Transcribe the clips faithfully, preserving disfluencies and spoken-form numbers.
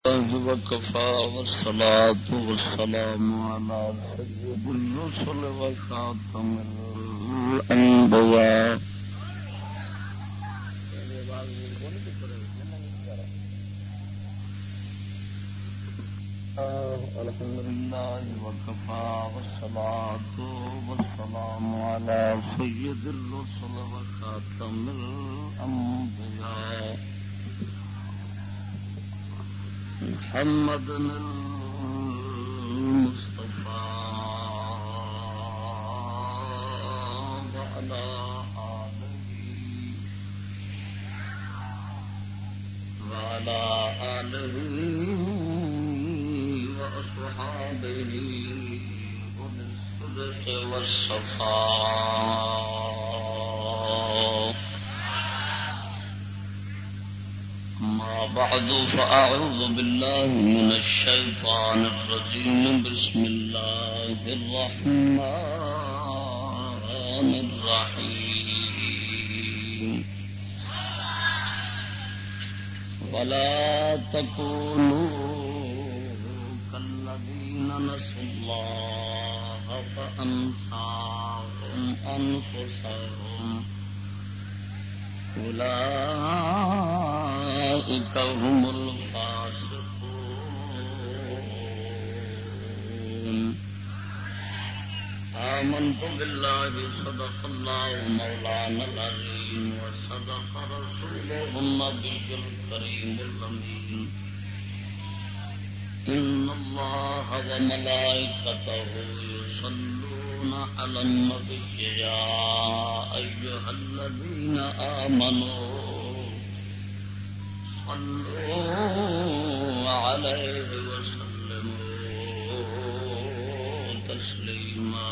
وكفى والصلاة والسلام على سيد الرسل وخاتم الأنبياء الحمد لله وكفى والصلاة والسلام على سيد الرسل وخاتم الأنبياء محمد المصطفى وعلى آله وعلى آله وأصحابه بالصدق والصفاء. ما بعد فأعوذ بالله من الشيطان الرجيم. بسم الله الرحمن الرحيم. ولا تكونوا كالذين نسوا الله فأنساهم أنفسهم أولئك هم الفاسقون. آمنت بالله صدق الله مولانا العظيم وصدق رسوله النبي الكريم الأمين. إن الله وملائكته يصلون على النبي يا أيها الذين آمنوا صلوا عليه وسلموا تسليما.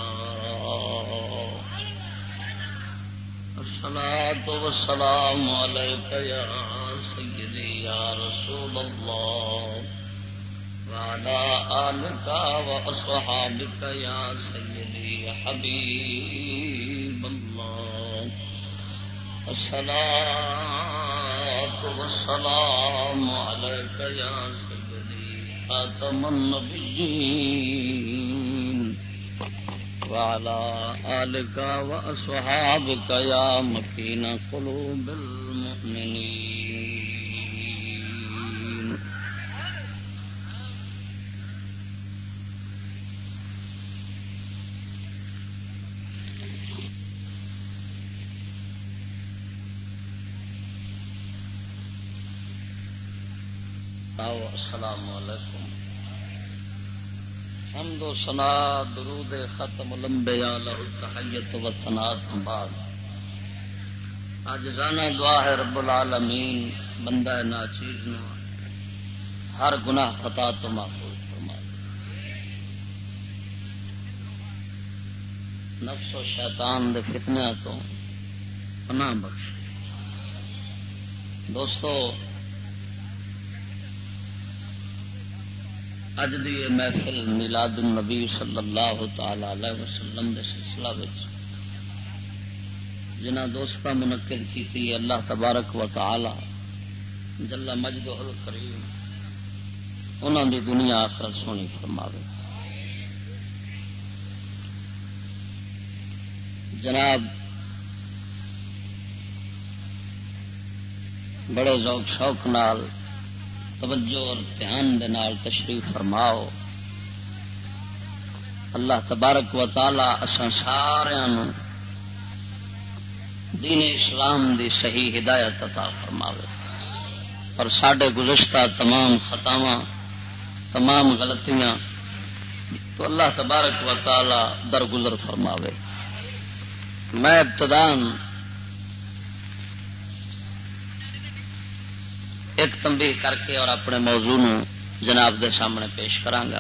الصلاة والسلام عليك يا سيدي يا رسول الله وعلى آلك وأصحابك يا سيدي حبيب الله. الصلاة والسلام عليك يا سيدي خاتم النبيين وعلى آلك وأصحابك يا مكين قلوب المؤمنين. السلام علیکم. حمد و ثنا درود ختم الانبیاء لہ التحیت و ثناء بعد. عاجزانہ دعا ہے رب العالمین بندہ ناچیز نو ہر گناہ خطا تو محفوظ فرمائے. نفس و شیطان دے فتنہ تو پناہ بخش. دوستو اج دی محفل میلاد النبی صلی اللہ تعالی علیہ وسلم دے سلسلہ وچ جنہ دوستاں منعقد کیتی اللہ تبارک و تعالی جل مجدہ الکریم انہاں دی دنیا آخرت سونی فرماوے. جناب بڑے ذوق شوق نال توجہ اور دھیان دے نال تشریف فرماؤ. اللہ تبارک و تعالی اساں سارے نوں دین اسلام دی صحیح ہدایت عطا فرماوے اور ساڈے گزشتہ تمام خطاواں تمام غلطیاں تو اللہ تبارک و تعالی درگزر فرماوے. میں ابتداً ایک تنبیہ کر کے اور اپنے موضوع نو جناب دے سامنے پیش کرانگا.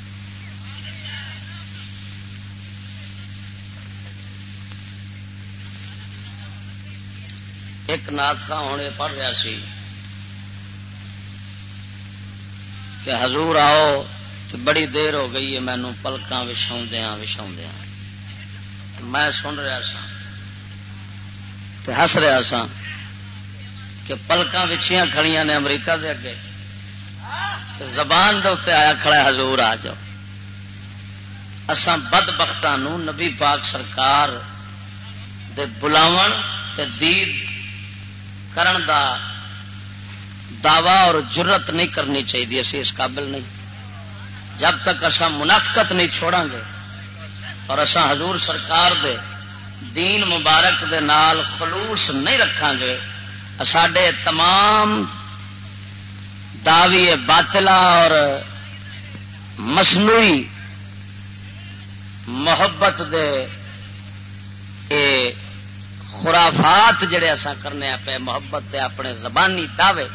ایک نات سا ہونے پڑھ رہا سی کہ حضور آؤ تو بڑی دیر ہو گئی ہے مینو پلکاں وچھاؤندیاں وچھاؤندیاں. میں سن رہا سا تے ہس رہا سا کہ پلکاں وچھیاں کھڑیاں نے امریکہ دے اگے زبان دے اتنے آیا کھڑا ہے حضور آ جاؤ. اساں بدبختاں نو نبی پاک سرکار دے بلاون تے دید کرن دا دعوی اور جرت نہیں کرنی چاہیے. اسی اس قابل نہیں. جب تک اساں منافقت نہیں چھوڑاں گے اور اساں حضور سرکار دے دین مبارک دے نال خلوص نہیں رکھاں گے ساڈے تمام دعوی باطلا اور مصنوعی محبت دے اے خرافات جڑے اساں کرنے پے محبت دے اپنے زبانی دعوے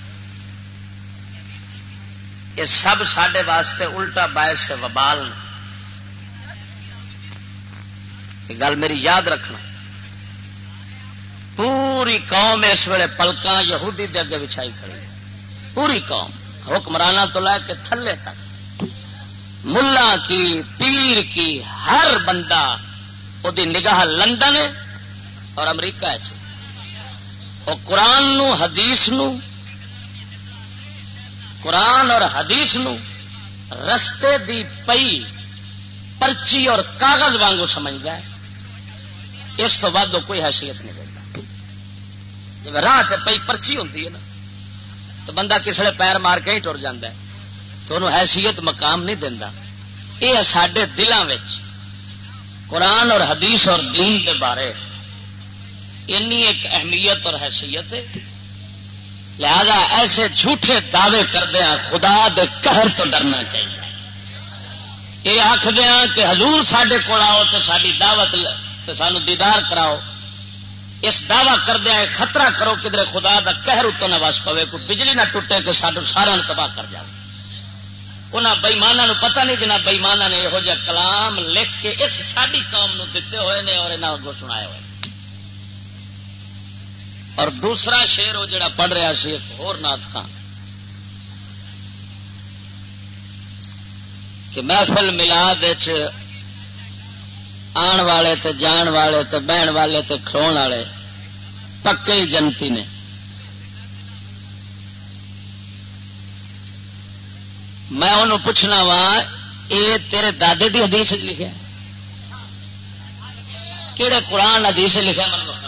یہ سب ساڈے واسطے الٹا باعث سے وبال نے. یہ گل میری یاد رکھنا. پوری قوم اس ویلے پلکاں یہودی دے اگے بچھائی کھڑی ہے. پوری قوم حکمرانہ تو لے کے تھلے تک ملا کی پیر کی ہر بندہ وہ نگاہ لندن اور امریکہ ہے. وہ قرآن نو حدیث نو قرآن اور حدیث نو رستے دی پئی پرچی اور کاغذ وانگو سمجھدا ہے. اس تو بعد کوئی حیثیت نہیں دیتا. جب راہ تے پئی پرچی ہوتی ہے نا تو بندہ کسڑے پیر مار کے ہی ٹر جاتا ہے تو انہوں حیثیت مقام نہیں دینا. یہ ساڈے دلوں وچ قرآن اور حدیث اور دین کے بارے اینی ایک اہمیت اور حیثیت ہے. لہذا ایسے جھوٹے دعوے کردے ہیں خدا دے قہر تو ڈرنا چاہیے. یہ آخدے ہیں کہ حضور ساڈے کول آؤ تو ساری دعوت تو سانو دیدار کراؤ. اس دعوی کردے ہیں خطرہ کرو کدھر خدا دا قہر اتوں نہ وس پوے, کوئی بجلی نہ ٹوٹے کہ سانو سارا تباہ کر جائے. انہاں بےماناں نو پتہ نہیں جنہ بےماناں نے یہو جہا کلام لکھ کے اس ساری قوم نو دتے ہوئے نے اور انہاں کو سنائے ہوئے. اور دوسرا شعر وہ جڑا پڑھ رہا سی ایک اور نعت خان کہ محفل ملاد آن والے تے جان والے تے بہن والے تے کھلون والے پکے ہی جنتی نے. میں انہوں پوچھنا وا یہ تیرے دادے دی حدیث لکھا کہڑے قرآن حدیث لکھا من بتا.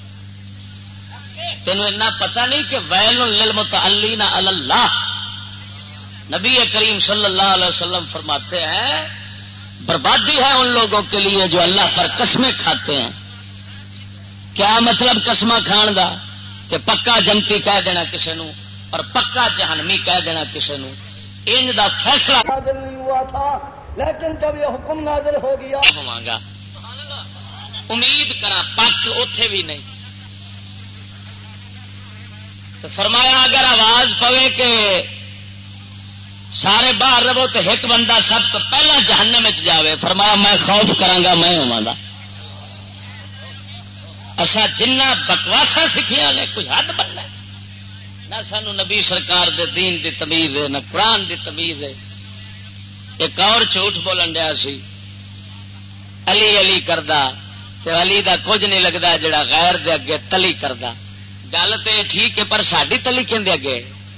تینوں اتنا پتا نہیں کہ ویل للمتعلین علی اللہ. نبی کریم صلی اللہ علیہ وسلم فرماتے ہیں بربادی ہے ان لوگوں کے لیے جو اللہ پر قسمیں کھاتے ہیں. کیا مطلب قسمہ کھان دا کہ پکا جنتی کہہ دینا کسی نو اور پکا جہنمی کہہ دینا کسی نو. انج دا فیصلہ نازل نہیں ہوا تھا لیکن جب یہ حکم نازل ہو گیا ہوگا امید کرا پک اوتھے بھی نہیں. تو فرمایا اگر آواز پوے کہ سارے باہر رہو تو ایک بندہ سب تو پہلا جہنم میں جاوے, فرمایا میں خوف کرانگا میں ہوا. اچھا جنہ بکواسا سکھیا نے کوئی حد بننا نہ سانو نبی سرکار دے دین دی تمیز ہے نہ قرآن دی تمیز ہے. ایک اور جھوٹ بولن ڈیا سی علی علی کردا تے علی دا کچھ نہیں لگتا جڑا غیر دے اگے تلی کردا. گل تو ٹھیک ہے پر ساری تلی کہندے اگے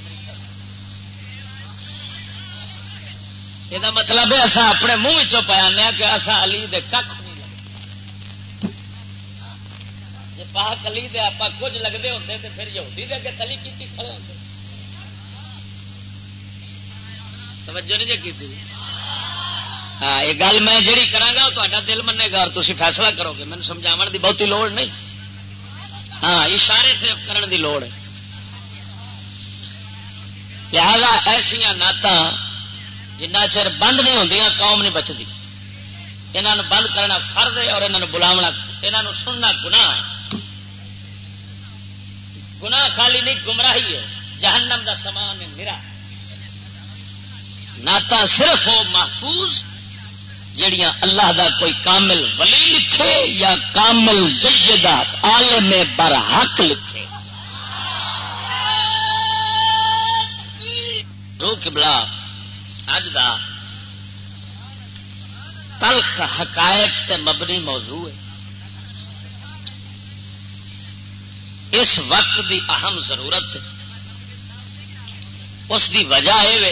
یہ مطلب ہے اصا اپنے منہ پایا کہ اصا علی دے کھ نہیں لگتے. جی پاک علی دے آپ کچھ لگتے ہوتے تو پھر یہودی دے اگے تلی کی کھڑے ہوتے. توجہ نہیں جی کی. ہاں یہ گل میں جیڑی کرانگا وہ تا دل منے گا اور تسی فیصلہ کرو گے. مینوں سمجھاون دی بہتی لوڑ نہیں. ہاں اشارے صرف کرن دی لوڑ ہے. لہذا ایسا نعت جنہ چر بند نہیں ہوندیاں قوم نہیں بچتی. انہاں نوں بند کرنا فرض ہے اور انہاں نوں بلاونا انہاں نوں سننا گناہ ہے. گناہ خالی نہیں گمراہی ہے. جہنم دا سامان ہے میرا. نعت صرف وہ محفوظ جڑیاں اللہ دا کوئی کامل ولی لکھے یا کامل جیدہ عالم برحق لکھے. رو قبلہ اج دا تلخ حقائق تے مبنی موضوع ہے. اس وقت دی اہم ضرورت ہے اس دی وجہ یہ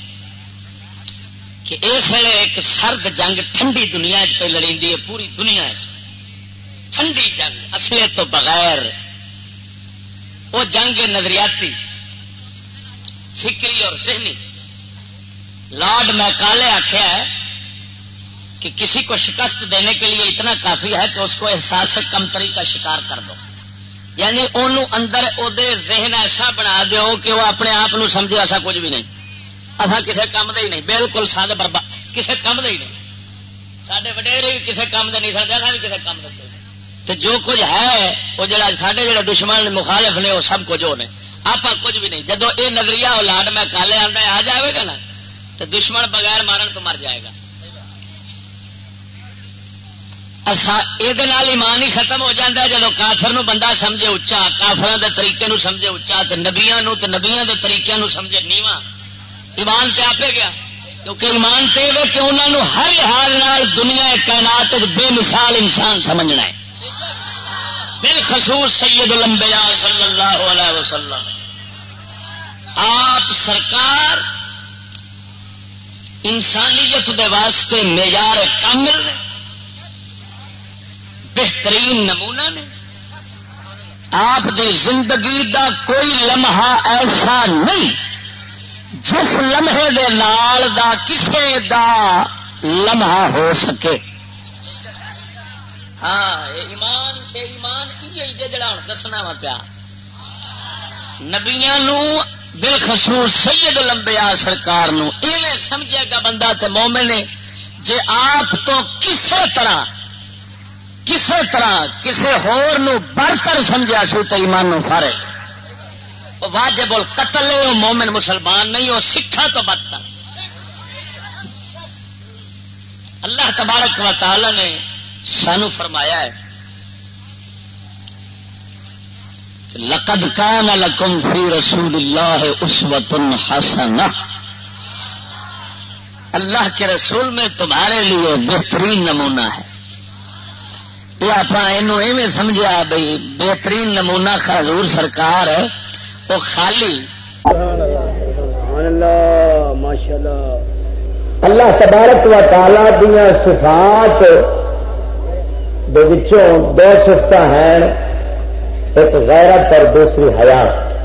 کہ اس ویلے ایک سرد جنگ ٹھنڈی دنیا چ پہ لڑی ہے، پوری دنیا چ ٹھنڈی جنگ اصلے تو بغیر، وہ جنگ نظریاتی فکری اور ذہنی۔ لارڈ میکالے آخیا ہے کہ کسی کو شکست دینے کے لیے اتنا کافی ہے کہ اس کو احساس سے کمتری کا شکار کر دو، یعنی انہوں اندر او دے ذہن ایسا بنا دیو کہ وہ اپنے آپ کو سمجھے ایسا کچھ بھی نہیں، اصا کسی کام دے ہی نہیں، بالکل سادے برباد کسی کام دے ہی نہیں، سارے وڈیرے بھی کسی کام دے نہیں سکتے، اصا بھی کسی کام دے تو جو کچھ ہے وہ جڑا سارے جڑے دشمن مخالف نے وہ سب کچھ ہو نے، آپ کچھ بھی نہیں۔ جدو یہ نظریہ اولاد میں کالے آتا آ جائے گا نا تو دشمن بغیر مارن تو مر جائے گا۔ یہ ایمان ہی ختم ہو جاتا ہے جب کافر نو بندہ سمجھے اچا، کافران دے طریقے نو سمجھے اچا، تو نبیاں نو تے نبیاں دے طریقے نو سمجھے نیواں، ایمان تے آپے گیا، کیونکہ ایمان تے ہے کہ انہوں نے ہر لحاظ نال دنیا کائنات بے مثال انسان سمجھنا ہے، بالخصوص سید الانبیاء صلی اللہ علیہ وسلم۔ آپ سرکار انسانیت دے واسطے معیار کامل نے، بہترین نمونہ نے۔ آپ دی زندگی دا کوئی لمحہ ایسا نہیں جس لمحے دے نال دا کسے دا لمحہ ہو سکے۔ ہاں ایمان بے ایمان یہ جڑا ہوں دسنا وا پیا، نبیاں نو بالخصوص سید الانبیاء سرکار نو ایویں سمجھے گا بندہ تے مومن ہے جے آپ تو کسے طرح کسے طرح کسے ہور نو برتر سمجھا سو تو ایمان نو فارغ، وہ واجب القتل ہے، وہ مومن مسلمان نہیں، وہ سکھا تو بدتر۔ اللہ تبارک و تعالی نے سانو فرمایا ہے کہ لقد کان لکم فی رسول اللہ اسوۃ حسنہ، اللہ کے رسول میں تمہارے لیے بہترین نمونہ ہے۔ یہ آپ ایویں سمجھا بھائی بہترین نمونہ حضور سرکار ہے، وہ خالی اللہ تبارک و تعالی دیا صفات دے وچوں دو صفت ہیں، ایک غیرت اور دوسری حیا۔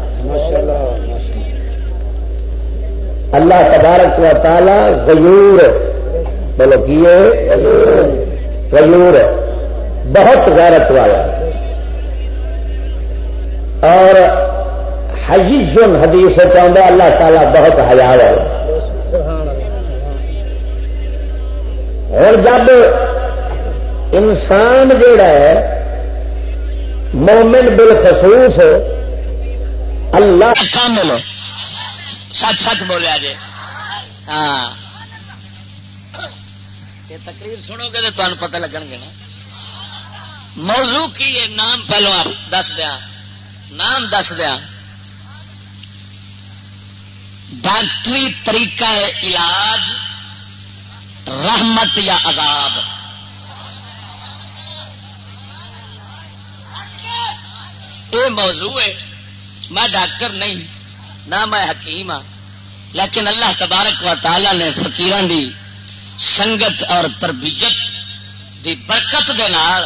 اللہ تبارک و تعالی غیور، بولو کیے غیور، بہت غیرت والا، اور حییٌ حدیث چاہتا اللہ تعالیٰ بہت حیا والا۔ اور جب انسان جڑا ہے مومن بالخصوص اللہ کامل سچ سچ بولیا جی، ہاں یہ تقریر سنو گے تو تمہیں پتہ لگن گے نا موضوع کی ہے۔ نام پہلو آپ دس دیا، نام دس دیا، ڈاکٹری طریقہ علاج رحمت یا عذاب۔ یہ موضوع ہے، میں ڈاکٹر نہیں نہ میں حکیم ہاں، لیکن اللہ تبارک و تعالی نے فقیران دی سنگت اور تربیت دی برکت دے نال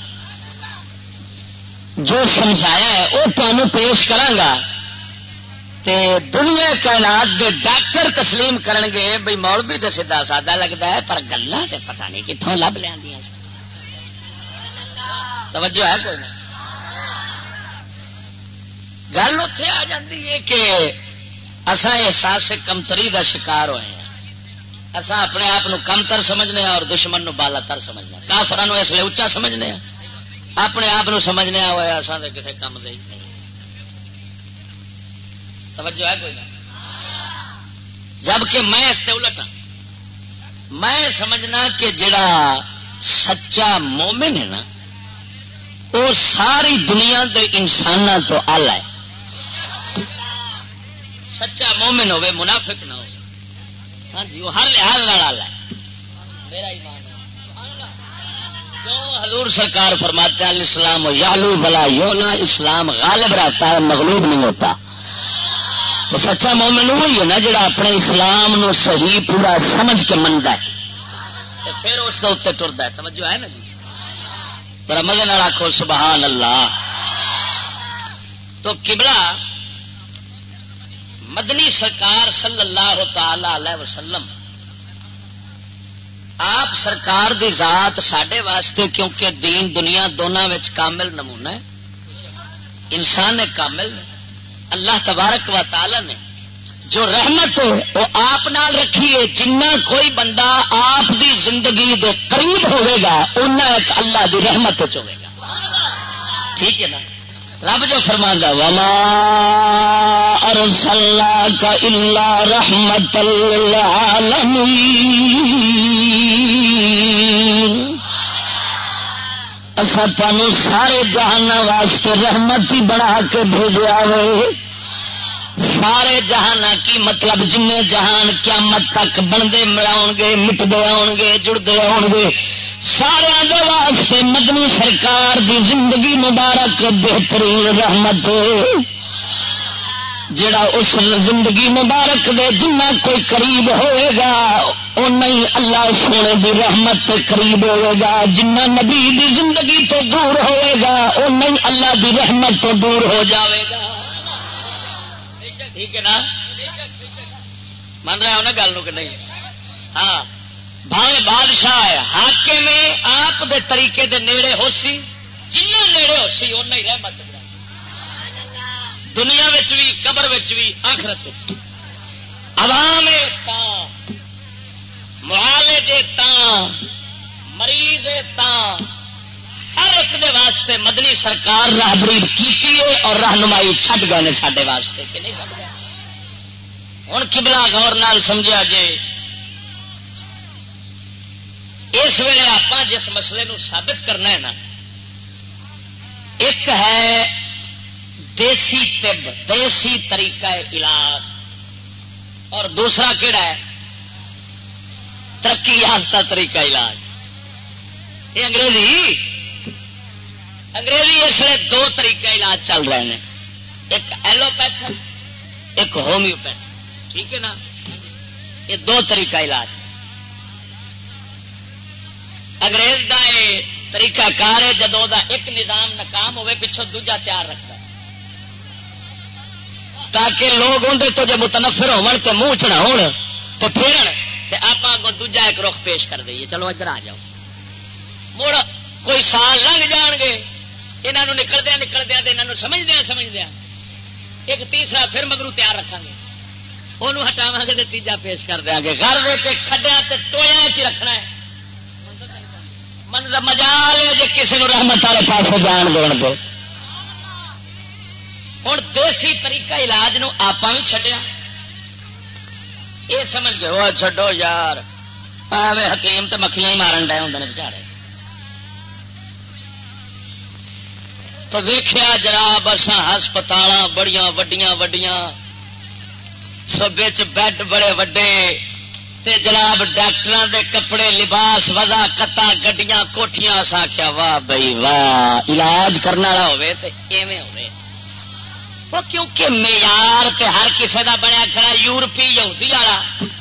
جو سمجھایا ہے وہ تمہیں پیش کرانگا، تے دنیا کائنات دے ڈاکٹر تسلیم کرن گے بھئی مولوی تے سیدھا سادہ لگتا ہے پر گلاں تے پتہ نہیں کتوں لب لیندیاں۔ توجہ ہے کوئی نہ؟ گل اتنے آ جاتی ہے کہ اساں احساس کمتری دا شکار ہوئے ہیں، اساں اپنے آپ کمتر سمجھنے ہیں اور دشمن نو بالا تر سمجھنے ہیں، کافراں نو اس لیے اچا سمجھنے ہیں، اپنے آپ سمجھنے ہوا اساں تے کسے کم دے نہیں۔ توجہ ہے کوئی نہ؟ جبکہ میں اس تے الٹ ہاں، میں سمجھنا کہ جڑا سچا مومن ہے نا وہ ساری دنیا دے انساناں تو اعلی ہے۔ سچا مومن ہوے منافق نہ ہو، ہاں جی وہ ہر لحاظ اعلی ہے، میرا ایمان ہے۔ کیوں حضور سرکار فرماتے ہیں الاسلام یعلو ولا یعلا، اسلام غالب رہتا ہے مغلوب نہیں ہوتا۔ تو سچا مومن وہی ہے نا جڑا اپنے اسلام نو صحیح پورا سمجھ کے منتا ہے پھر اس کے اتنے ٹرتا ہے. توجہ ہے نا جی؟ پر مزے نال آکھو سبحان اللہ. تو قبلہ مدنی سرکار صلی اللہ تعالی علیہ وسلم آپ سرکار دی ذات ساڈے واسطے کیونکہ دین دنیا دونوں وچ کامل نمونہ ہے. انسان نے کامل نے اللہ تبارک و تعالی نے جو رحمت وہ آپ نال رکھی ہے. جنہ کوئی بندہ آپ دی زندگی دے قریب ہوئے گا انہاں ایک اللہ دی رحمت ہوئے گا. ٹھیک ہے نا؟ رب جو فرماندا وما ارسلناک الا رحمتا للعالمین، اسا تانوں سارے جہان واسطے رحمت ہی بنا کے بھیجا ہوئے. سارے جہان کی مطلب جن جہان قیامت تک بنتے ملاؤ گے مٹتے آؤ گے جڑتے آؤ گے سارے دے واسطے مدنی سرکار دی زندگی مبارک بہترین رحمت جڑا اس زندگی مبارک دے جنہ کوئی قریب ہوئے گا او نہیں اللہ سونے دی رحمت تے قریب ہوئے گا. جنہ نبی دی زندگی تو دور ہوئے گا او نہیں اللہ دی رحمت تو دور ہو جاوے گا. ٹھیک ہے نا؟ من رہا ہو نا گل کہ نہیں؟ ہاں بھاوے بادشاہ ہے حاکم میں آپ دے طریقے دے نیڑے ہو سی جنہ نیڑے ہو سی اُنہ ہی رحمت دنیا وچ بھی قبر وچ بھی آخرت وچ. عوام تاں معالج تاں مریض تاں ہر ایک دے واسطے مدنی سرکار راہبری کی اور رہنمائی چھڈ گئے نے ساڈے واسطے کہ نہیں چھڈ گئے. ہوں قبلہ غور نال سمجھا جے اس ویلے آپ جس مسئلے نو ثابت کرنا ہے نا ایک ہے دیسی طب دیسی طریقہ علاج اور دوسرا کیڑا ہے ترقی یافتہ طریقہ علاج. یہ انگریزی انگریزی اس لیے دو طریقہ علاج چل رہے ہیں ایک ایلوپیتھ ایک ہومیوپیتھ. ٹھیک ہے نا؟ یہ دو طریقہ علاج. انگریز دا یہ طریقہ کار ہے جدو دا ایک نظام ناکام ہوئے پچھوں دوجا تیار رکھتا ہے تاکہ لوگ اندر تو جب متنفر ہون تے منہ چڑھاؤ تو پھرن تے آپ کو دوجا ایک رخ پیش کر دئیے. چلو ادھر آ جاؤ. مڑ کوئی سال لنگ جان گے یہاں نکلدیا نکلدیا یہاں سمجھدیا سمجھدیا ایک تیسرا پھر مگرو تیار رکھا گے انہوں ہٹاواں گے تیجا پیش کر دیا گے. گھر دے کے کھڈیا تے ٹویا چ رکھنا ہے. من مجال ہے جی کسی نے رحمت والے پاس جان دین دو. ہوں دیسی طریقہ علاج نو آپ بھی چڈیا یہ سمجھ گئے وہ چڈو یار ایویں حکیم تو مکھیاں ہی مارن ڈے ہوں بچارے. تو ویخیا جناب اساں ہسپتال بڑیاں وڈیاں وڈیاں سبے چ بیڈ بڑے وڈے تے جناب ڈاکٹراں دے کپڑے لباس وزا کتا گڈیاں کوٹھیاں اس آخیا واہ بھائی واہ علاج کرنے والا ہوے تے ایویں ہوے. وہ کیونکہ معیار تے ہر کسے دا بنیا کھڑا یورپی یہودی والا.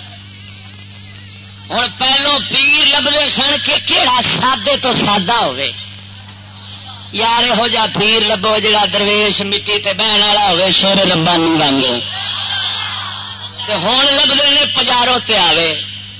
ہوں پہلو پیر لبدے سن کہ کیڑا سادے تو سادہ ہوے یار یہو جا پیر لبو جڑا درویش مٹی تے بہن والا ہوے شیر ربانی وانگو. تے ہوں لبدے نے پجاروں تے آوے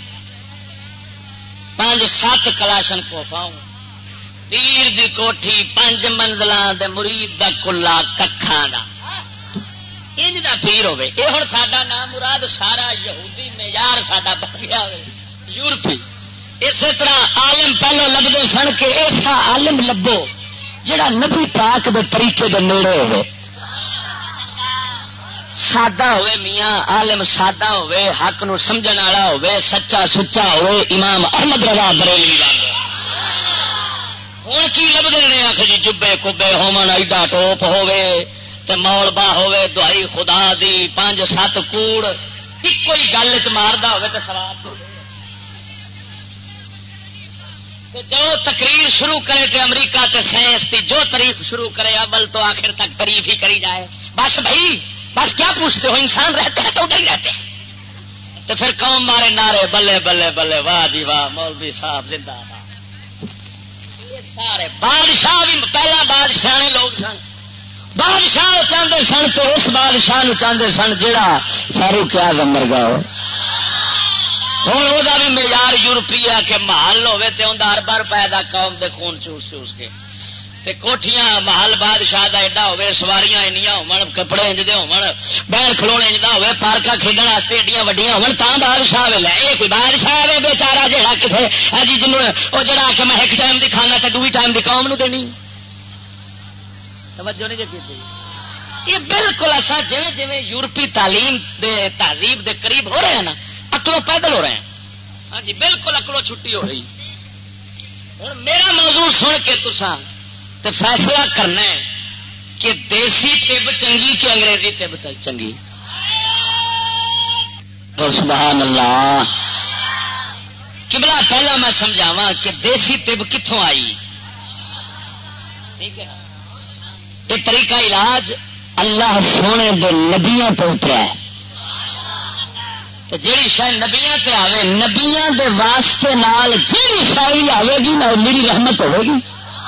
پانچ سات کلاشن کوفاؤں پیر دی کوٹھی پانچ منزلاں دے مرید دا کلا ککھاں دا انج دا پیر ہوے. یہ ہوں ساڈا نام مراد سارا یہودی معیار ساڈا بن گیا ہوے یورپی. اسی طرح عالم پہلو لبدے سن کہ ایسا عالم لبو جڑا نبی پاک دے طریقے دے نیڑے ہوے سادہ ہوئے میاں عالم سادہ ہوئے حق نو سمجھن والا ہوئے سچا سچا ہوئے امام احمد رضا بریلوی وانگو. ہوں کی لبدے نے آخ جی جبے کبے ہومن ایڈا ٹوپ ہوئے تے مولبا ہوئے دعائی خدا دی پانچ سات کوڑ ایک کوئی گل چ ماردا ہوئے تے سواب جو تقریر شروع کرے تے امریکہ تے سائنس کی جو تاریخ شروع کرے اول تو آخر تک تعریف ہی کری جائے. بس بھائی بس کیا پوچھتے ہو، انسان رہتے ہیں تو ادھر ہی رہتے ہیں. تو پھر قوم مارے نعرے بلے بلے بلے واہ جی واہ مولوی صاحب زندہ باد. یہ سارے بادشاہ بھی پہلا بادشاہ نے لوگ سن، بادشاہ چاہتے سن تو اس بادشاہ چاہتے سن جہاں فاروق اعظم ورگا ہو. ہوں وہ بھی معیار یورپی ہے کہ محل ہوے تے اوندا ارباں روپے دا قوم دے خون چوس چوس کے تے کوٹھیاں محل بادشاہ دا ایڈا ہوے، سواریاں انیاں ہون، کپڑے انج دے ہون، بیل کھلونے انج دا ہوے، پارکاں کھیڈن واسطے ایڈیاں وڈیاں ہون، تاں بادشاہ ویلا. اے کوئی بادشاہ ہے بیچارہ جہاں کتے جی جنوں وہ جڑا کہ میں ایک ٹائم دی کھانا تے دوئی ٹائم دی قوم نو دینی. توجہ نہیں جی کیتی. یہ بالکل ایسا جویں جویں یورپی تعلیم دے تہذیب دے قریب ہو رہے ہیں نا، اکلوں پیدل ہو رہے ہیں. ہاں جی بالکل اکلوں چھٹی ہو رہی. ہوں میرا موضوع سن کے تساں تے فیصلہ کرنا ہے کہ دیسی طب چنگی کہ انگریزی طب چنگی. سبحان اللہ. قبلہ پہلا میں سمجھاواں کہ دیسی طب کتوں آئی. ٹھیک ہے، یہ طریقہ علاج اللہ سونے دے نبیاں پہ اترا ہے. جیڑی شاید نبیاں تے آوے، نبیاں دے واسطے نال جیڑی شاید آوے گی نا میری رحمت ہوے گی.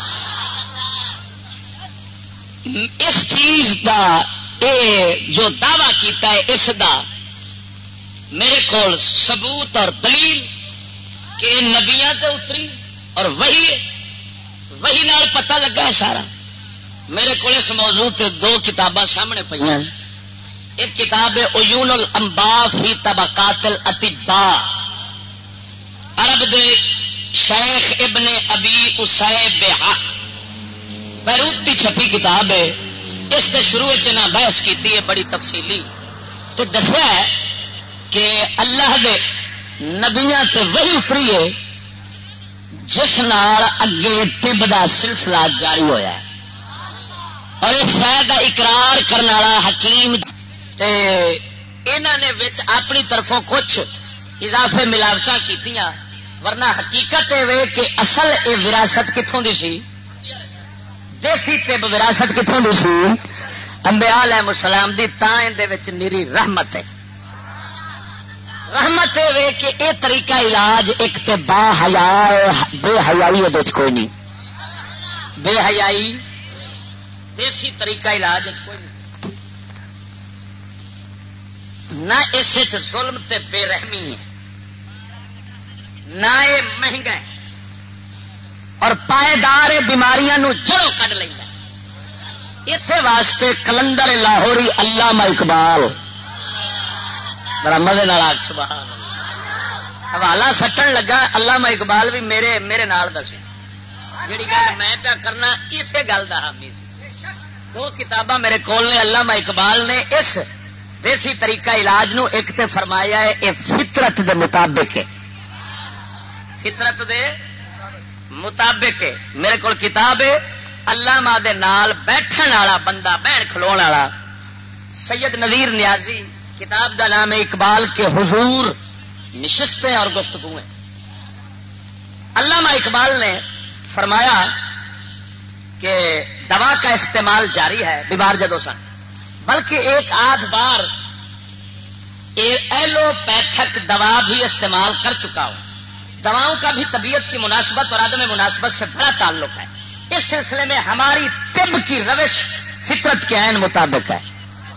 اس چیز دا اے جو دعویٰ کیتا ہے اس دا میرے کول ثبوت اور دلیل کہ نبیاں تے اتری اور وہی وہی نال پتہ لگا ہے سارا. میرے کو اس موضوع تے دو کتاباں سامنے پہ. ایک کتاب ہے عیون الانباء فی طبقات الاطباء، عرب دے شیخ ابن ابی اسیبہ بیروت کی چھپی کتاب ہے. اس نے شروع چنا بحث کی بڑی تفصیلی تو دسیا ہے کہ اللہ دے نبیاں تے وہی اتری ہے جس نال اگے طب دا سلسلہ جاری ہویا ہے. اور اس شاید کا اقرار کرنے والا حکیم تے انہوں نے وچ اپنی طرفوں کچھ اضافے ملاوٹاں کیتیاں، ورنہ حقیقت یہ کہ اصل یہ وراثت کتوں دی سی، دیسی طب وراثت کتوں دی سی انبیاء علیہ السلام دی. تاں اندے وچ نیری رحمت ہے. رحمت ہے کہ اے طریقہ علاج ایک تے با حیا بے حیائی دے وچ کوئی نہیں. بے حیائی دیسی طریقہ علاج کوئی نہیں. نہ اس ظلم تے بے رحمی ہے، نہ یہ مہنگا ہے، اور پائیدار بیماریاں نو جڑوں کڈ لینا. اسی واسطے کلندر لاہوری علامہ اقبال بڑا مزے نال سبحان اللہ حوالہ سٹن لگا. علامہ اقبال بھی میرے میرے نال دسے جیڑی گل میں پیا کرنا اسی گل دا حامی سی. دو کتاباں میرے کول نے. علامہ اقبال نے اس دیسی طریقہ علاج نو ایک تے فرمایا ہے یہ فطرت دے مطابق ہے، فطرت دے مطابق ہے. میرے کول کتاب ہے علامہ دے نال بیٹھن والا بندہ بہن کھلون والا سید نذیر نیازی. کتاب دا نام ہے اقبال کے حضور نشستیں اور گفتگویں. علامہ اقبال نے فرمایا کہ دوا کا استعمال جاری ہے، بیمار جدو سن، بلکہ ایک آدھ بار ایلوپیتھک دوا بھی استعمال کر چکا ہوں. دواؤں کا بھی طبیعت کی مناسبت اور عدم مناسبت سے بڑا تعلق ہے. اس سلسلے میں ہماری طب کی روش فطرت کے عین مطابق ہے.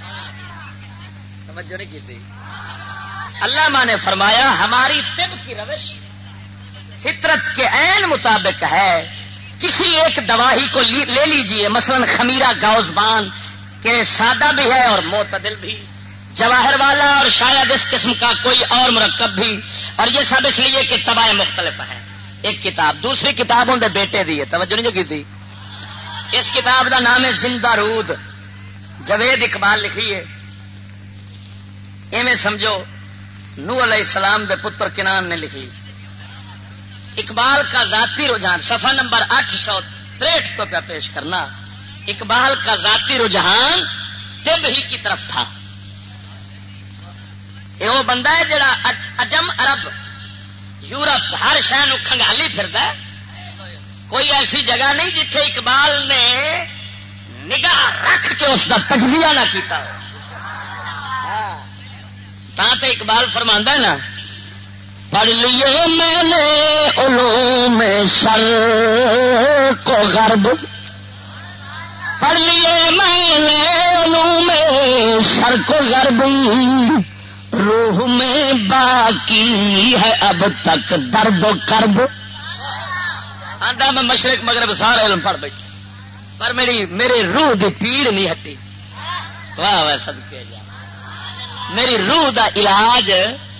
توجہ نہیں کی تھی. علامہ نے فرمایا ہماری طب کی روش فطرت کے عین مطابق ہے. کسی ایک دوا ہی کو لے لیجئے، مثلا خمیرہ گاؤزبان کہ سادہ بھی ہے اور معتدل بھی، جواہر والا اور شاید اس قسم کا کوئی اور مرکب بھی، اور یہ سب اس لیے کہ طبائع مختلف ہیں. ایک کتاب. دوسری کتاب ان دے بیٹے دی ہے، توجہ نہیں کی تھی. اس کتاب دا نام ہے زندہ رود، جوید اقبال لکھی ہے. ایویں سمجھو نوح علیہ السلام دے پتر کنان نے لکھی. اقبال کا ذاتی رجحان صفحہ نمبر آٹھ سو تریٹھ تو پہ پیش کرنا. اقبال کا ذاتی رجحان طب ہی کی طرف تھا. یہ وہ بندہ ہے جڑا عجم عرب یورپ ہر شہر کھنگالی پھردا ہے. کوئی ایسی جگہ نہیں جتھے اقبال نے نگاہ رکھ کے اس کا تجزیہ نہ کیتا ہو. تا تے اقبال فرماندا ہے نا پڑھ لیے میں نے علوم شرق و غرب پڑھ لیے میں نے علوم شرق و غرب روح میں باقی ہے اب تک درد و کرب آندا میں مشرق مغرب سارے علم پڑھ بیٹھا پر میری میری روح دی پیڑ نہیں ہٹی. واہ واہ صدقے جا میری روح دا علاج.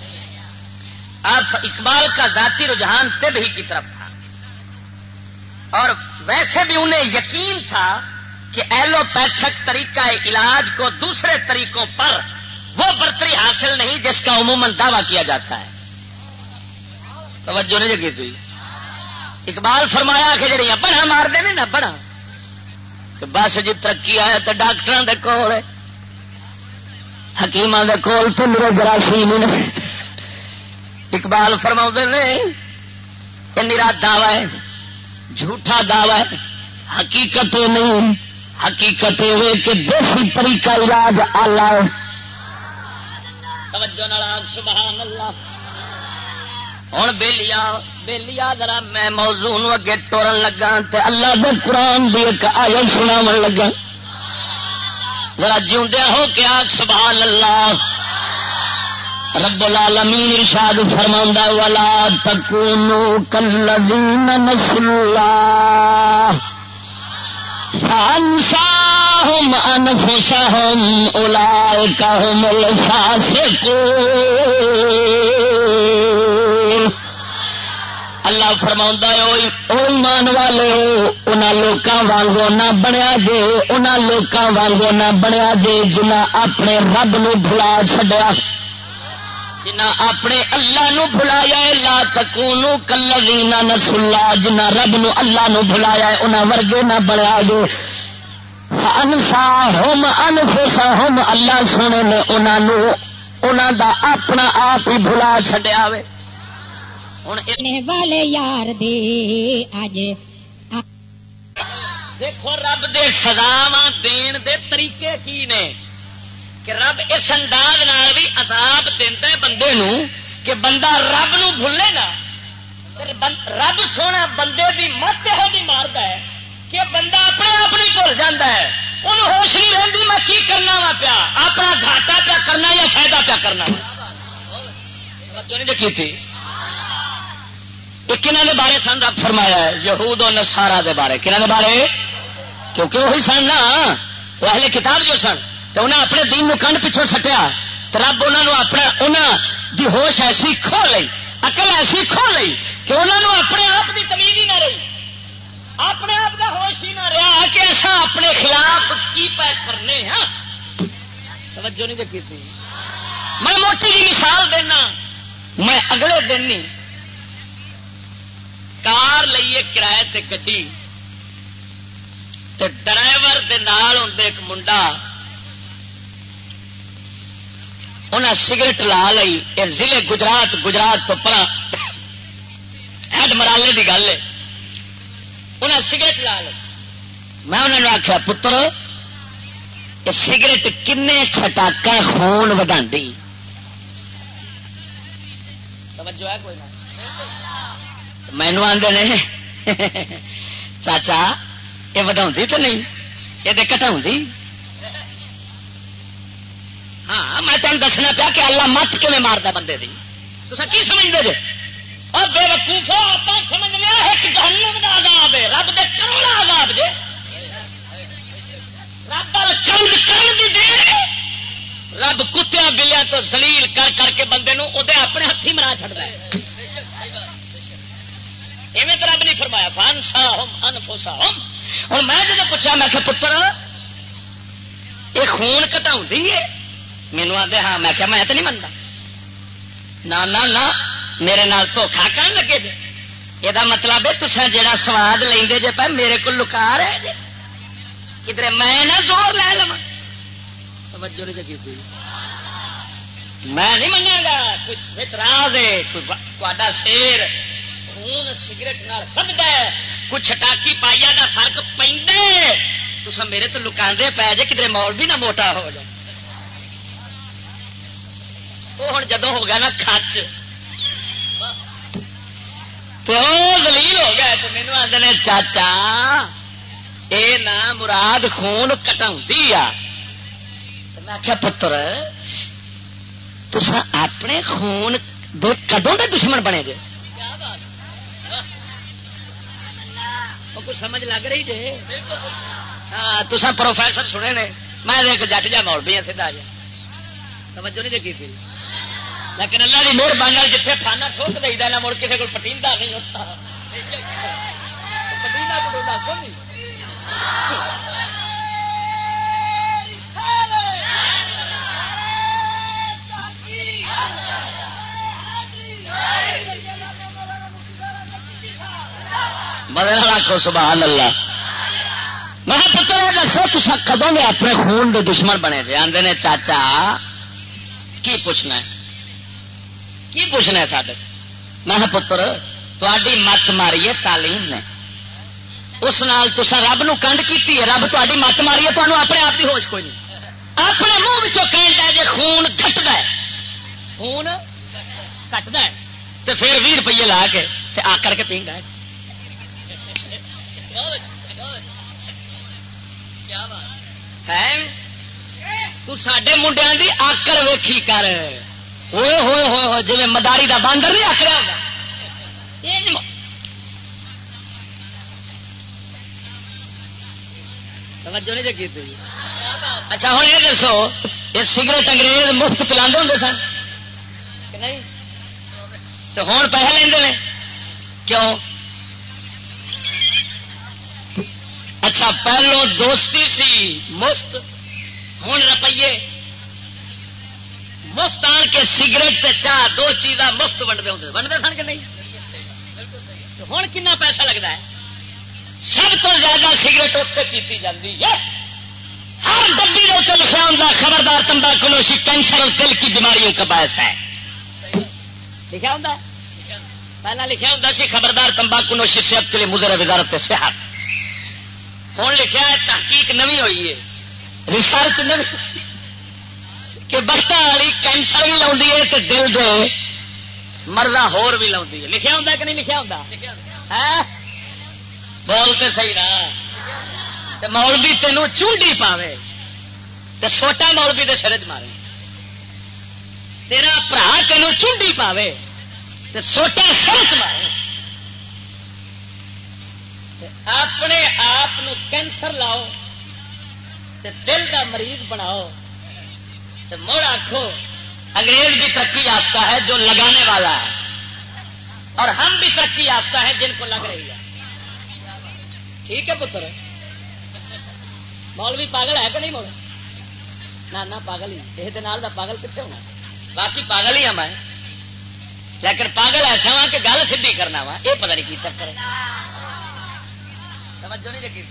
آپ اقبال کا ذاتی رجحان طب ہی کی طرف تھا اور ویسے بھی انہیں یقین تھا کہ ایلوپیتھک طریقہ علاج کو دوسرے طریقوں پر وہ برتری حاصل نہیں جس کا عموماً دعویٰ کیا جاتا ہے. توجہ نہیں جگی تھی. اقبال فرمایا کہ جڑیاں بڑا مار دے نہ بڑا بس جی ترقی آیا تو ڈاکٹر دے کول حکیماں دے کول تو میرے جراثیم نے. اقبال فرما نے یہ میرا دعوی ہے جھوٹا دعوی ہے حقیقت نہیں. حقیقت یہ کہ دیسی طریقہ علاج آلہ ہے. توجہ نال سبحان اللہ. ہوں بےلیا بےلیا ذرا میں موضوع نو اگے ٹورن لگا تے اللہ دے قرآن دی ایک آیت سناون لگا. ذرا جیوندیا ہو کے آکھ سبحان اللہ. رب العالمین ارشاد فرماوندا ولا تکونوا کالذین نسوا اللہ فانساهم انفسهم اولئک هم الفاسقون. اللہ فرماوندا ہے او ایمان والے انہاں لوکاں وانگو نہ بنیا جے انہاں لوکاں وانگو نہ بنیا جے جنہاں اپنے رب نو بھلا چھڈیا جنہ اپنے اللہ نو بھلایا ہے. لا تکونوا کالذین نسوا اللہ جنہ رب نو اللہ نو بھلایا ہے انہاں ورگے نہ بنیا جے. فانساہم انفسہم اللہ سونے نے انہاں نو انہاں دا اپنا آپ ہی بھلا چھڈیا وے. ہن والے یار دے اج دیکھو رب دے سزاواں دین دے طریقے کی نے کہ رب اس انداز نال بھی عذاب دیندا ہے بندے نو کہ بندہ رب نو بھولے نا. رب سونا بندے دی مت یہو جی ماردا ہے کہ بندہ اپنے آپ نہیں بھول جاتا ہے. انہوں ہوش نہیں رہتی میں کی کرنا وا پیا اپنا گھاٹا پیا کرنا یا فائدہ پیا کرنا. نہیں دیکھی تھی ایک کنہ دے بارے سن رب فرمایا ہے یہود و نصارا دے بارے. کنہ دے بارے کیونکہ وہی سن نا وہ اہل کتاب جو سن تو انہیں اپنے دین نو کنڈ پچھوں سٹیا تو رب انہوں اپنا انہوں دی ہوش ایسی کھو لئی عقل ایسی کھو لئی کہ انہوں نے اپنے آپ دی تمیز ہی نہ رہی اپنے آپ دا ہوش ہی نہ رہا کہ ایسا اپنے خلاف کی پہ کرنے ہاں. توجہ نہیں دیکھی تھی. میں موٹی جی مثال دینا میں اگلے دن نہیں کار لئیے کرائے تے کٹی تے ڈرائیور دے نال ہوندے ایک منڈا انہیں سگریٹ لا لی. یہ ضلع گجرات گجرات تو پرا ہیڈ مرالے کی گل ہے. انہیں سگریٹ لا لی. میں انہوں نے آخیا پتر یہ سگریٹ کنے چھٹاکا خون ودا توجہ ہے کوئی نہ مینو آدھے نے چاچا یہ ودا تو نہیں یہ کٹا. ہاں میں تمہیں دسنا پیا کہ اللہ مت کیون مارتا بندے کی تو کی سمجھتے جی اور بے وقوفو آپ سمجھنے ایک جہنم کا عذاب ہے رب دے کروڑا عذاب جے رب کند کرن دی دے رب کتیا بلیاں تو زلیل کر کر کے بندے نو او دے اپنے ہاتھی مرا چھڑتا ہے. ایویں تو رب نہیں فرمایا فانساہم انفسہم. اور میں جب پوچھا میں کہ پتر یہ خون کٹاؤندی ہے مینو آدھے ہاں میں کیا میں تو نہیں منتا نہ نہ نہ میرے نال دھوکھا کرن لگے جے. یہ مطلب ہے تسا جڑا سواد لے جے پہ میرے کو لکا رہے جے کدھر میں نہ زور لے لوا. توجہ نہیں کی میں نہیں منگا گا کوئی راز ہے کوئی شیر خون سگریٹ نال فگدا ہے کوئی چھٹاکی پائیا دا فرق پیندا تسا میرے تو لکاندے پے جے کدھر مول بھی نہ موٹا ہو جائے. وہ ہوں جدو ہو گیا نا کچ تو دلیل ہو گیا تو مینو آدھے چاچا اے نا مراد خون کٹا میں آخیا پتر تسا اپنے خون دے کدوں دے دشمن بنے جے کچھ سمجھ لگ رہی جی ہاں تسا پروفیسر سنے نے میں ایک جٹ جا مولوی ہاں سیدھا جا توجہ نہیں دیکھی تھی لیکن اللہ کی مہربانی جتنے فانا ٹھوک دے نہ مڑ کسی کو پٹیندا نہیں ہوتا پٹیندا کو دس نہیں بدل رکھو سبحان اللہ میں پتر دسو تسا کدوں میں اپنے خون دے دشمن بنے تھے آدھے نے چاچا کی پوچھنا ہے کی پوچھنا ہے سارے میں پتر تاری مت ماری ہے تعلیم نے اس نال تسا رب نو کنڈ کی ہے رب تاری مت ماری ہے تمہیں اپنے آپ کی ہوش کوئی نہیں اپنے منہ کہتا ہے جی خون کٹتا ہے خون کٹتا ہے تو پھر بھی روپیے لا کے آ کر کے پینڈا ہے تو سڈے منڈیا کی آکڑ ویکھی کر ہوئے ہوئے ہوئے ہوئے جی مداری دا باندر نہیں آکڑیا ہوگا توجہ نہیں جگی تھی اچھا ہوں یہ دسو یہ سگریٹ انگریز مفت پلا ہوں سن کہ نہیں تو ہوں پیسے لے کیوں اچھا پہلو دوستی سی مفت ہوں روپیے مفت آن کے سگریٹ تے چاہ دو چیزاں مفت ونڈتے ہوتے ونڈتے سن کہ نہیں ہوں کنا پیسہ لگتا ہے سب تو زیادہ سگریٹ اتنے پیتی جاتی ہے ہر ڈبی کے اتنے لکھا ہوتا خبردار تمباکو نوشی کینسر اور دل کی بیماریوں کا باعث ہے لکھا ہوتا پہلا لکھا ہوتا سی خبردار تمباکو نوشی صحت کے لیے مضر وزارت صحت ہوں لکھا ہے تحقیق نوی ہوئی ہے ریسرچ نوی کہ بختہ والی کینسر بھی لاؤں ہے تو دل دے مرضا ہور بھی لاؤں ہے لکھا ہوتا کہ نہیں لکھا ہوتا بولتے صحیح نا مولوی تینوں چونڈی پاوے تو چھوٹا مولوی دے سر چ مارے تیرا برا تینوں چونڈی پاوے تو چھوٹا سر چ مارے اپنے آپ کینسر لاؤ تے دل کا مریض بناؤ تو مڑ آخو انگریز بھی ترقی یافتہ ہے جو لگانے والا ہے اور ہم بھی ترقی یافتہ ہے جن کو لگ رہی ہے ٹھیک ہے پتر مولوی پاگل ہے کہ نہیں مول نہ پاگل ہی یہ دا پاگل کتنے ہونا باقی پاگل ہی ہاں میں لیکن پاگل ایسا وا کہ گل سیدھی کرنا وا یہ پتہ نہیں کی چکر توجہ نہیں رکھی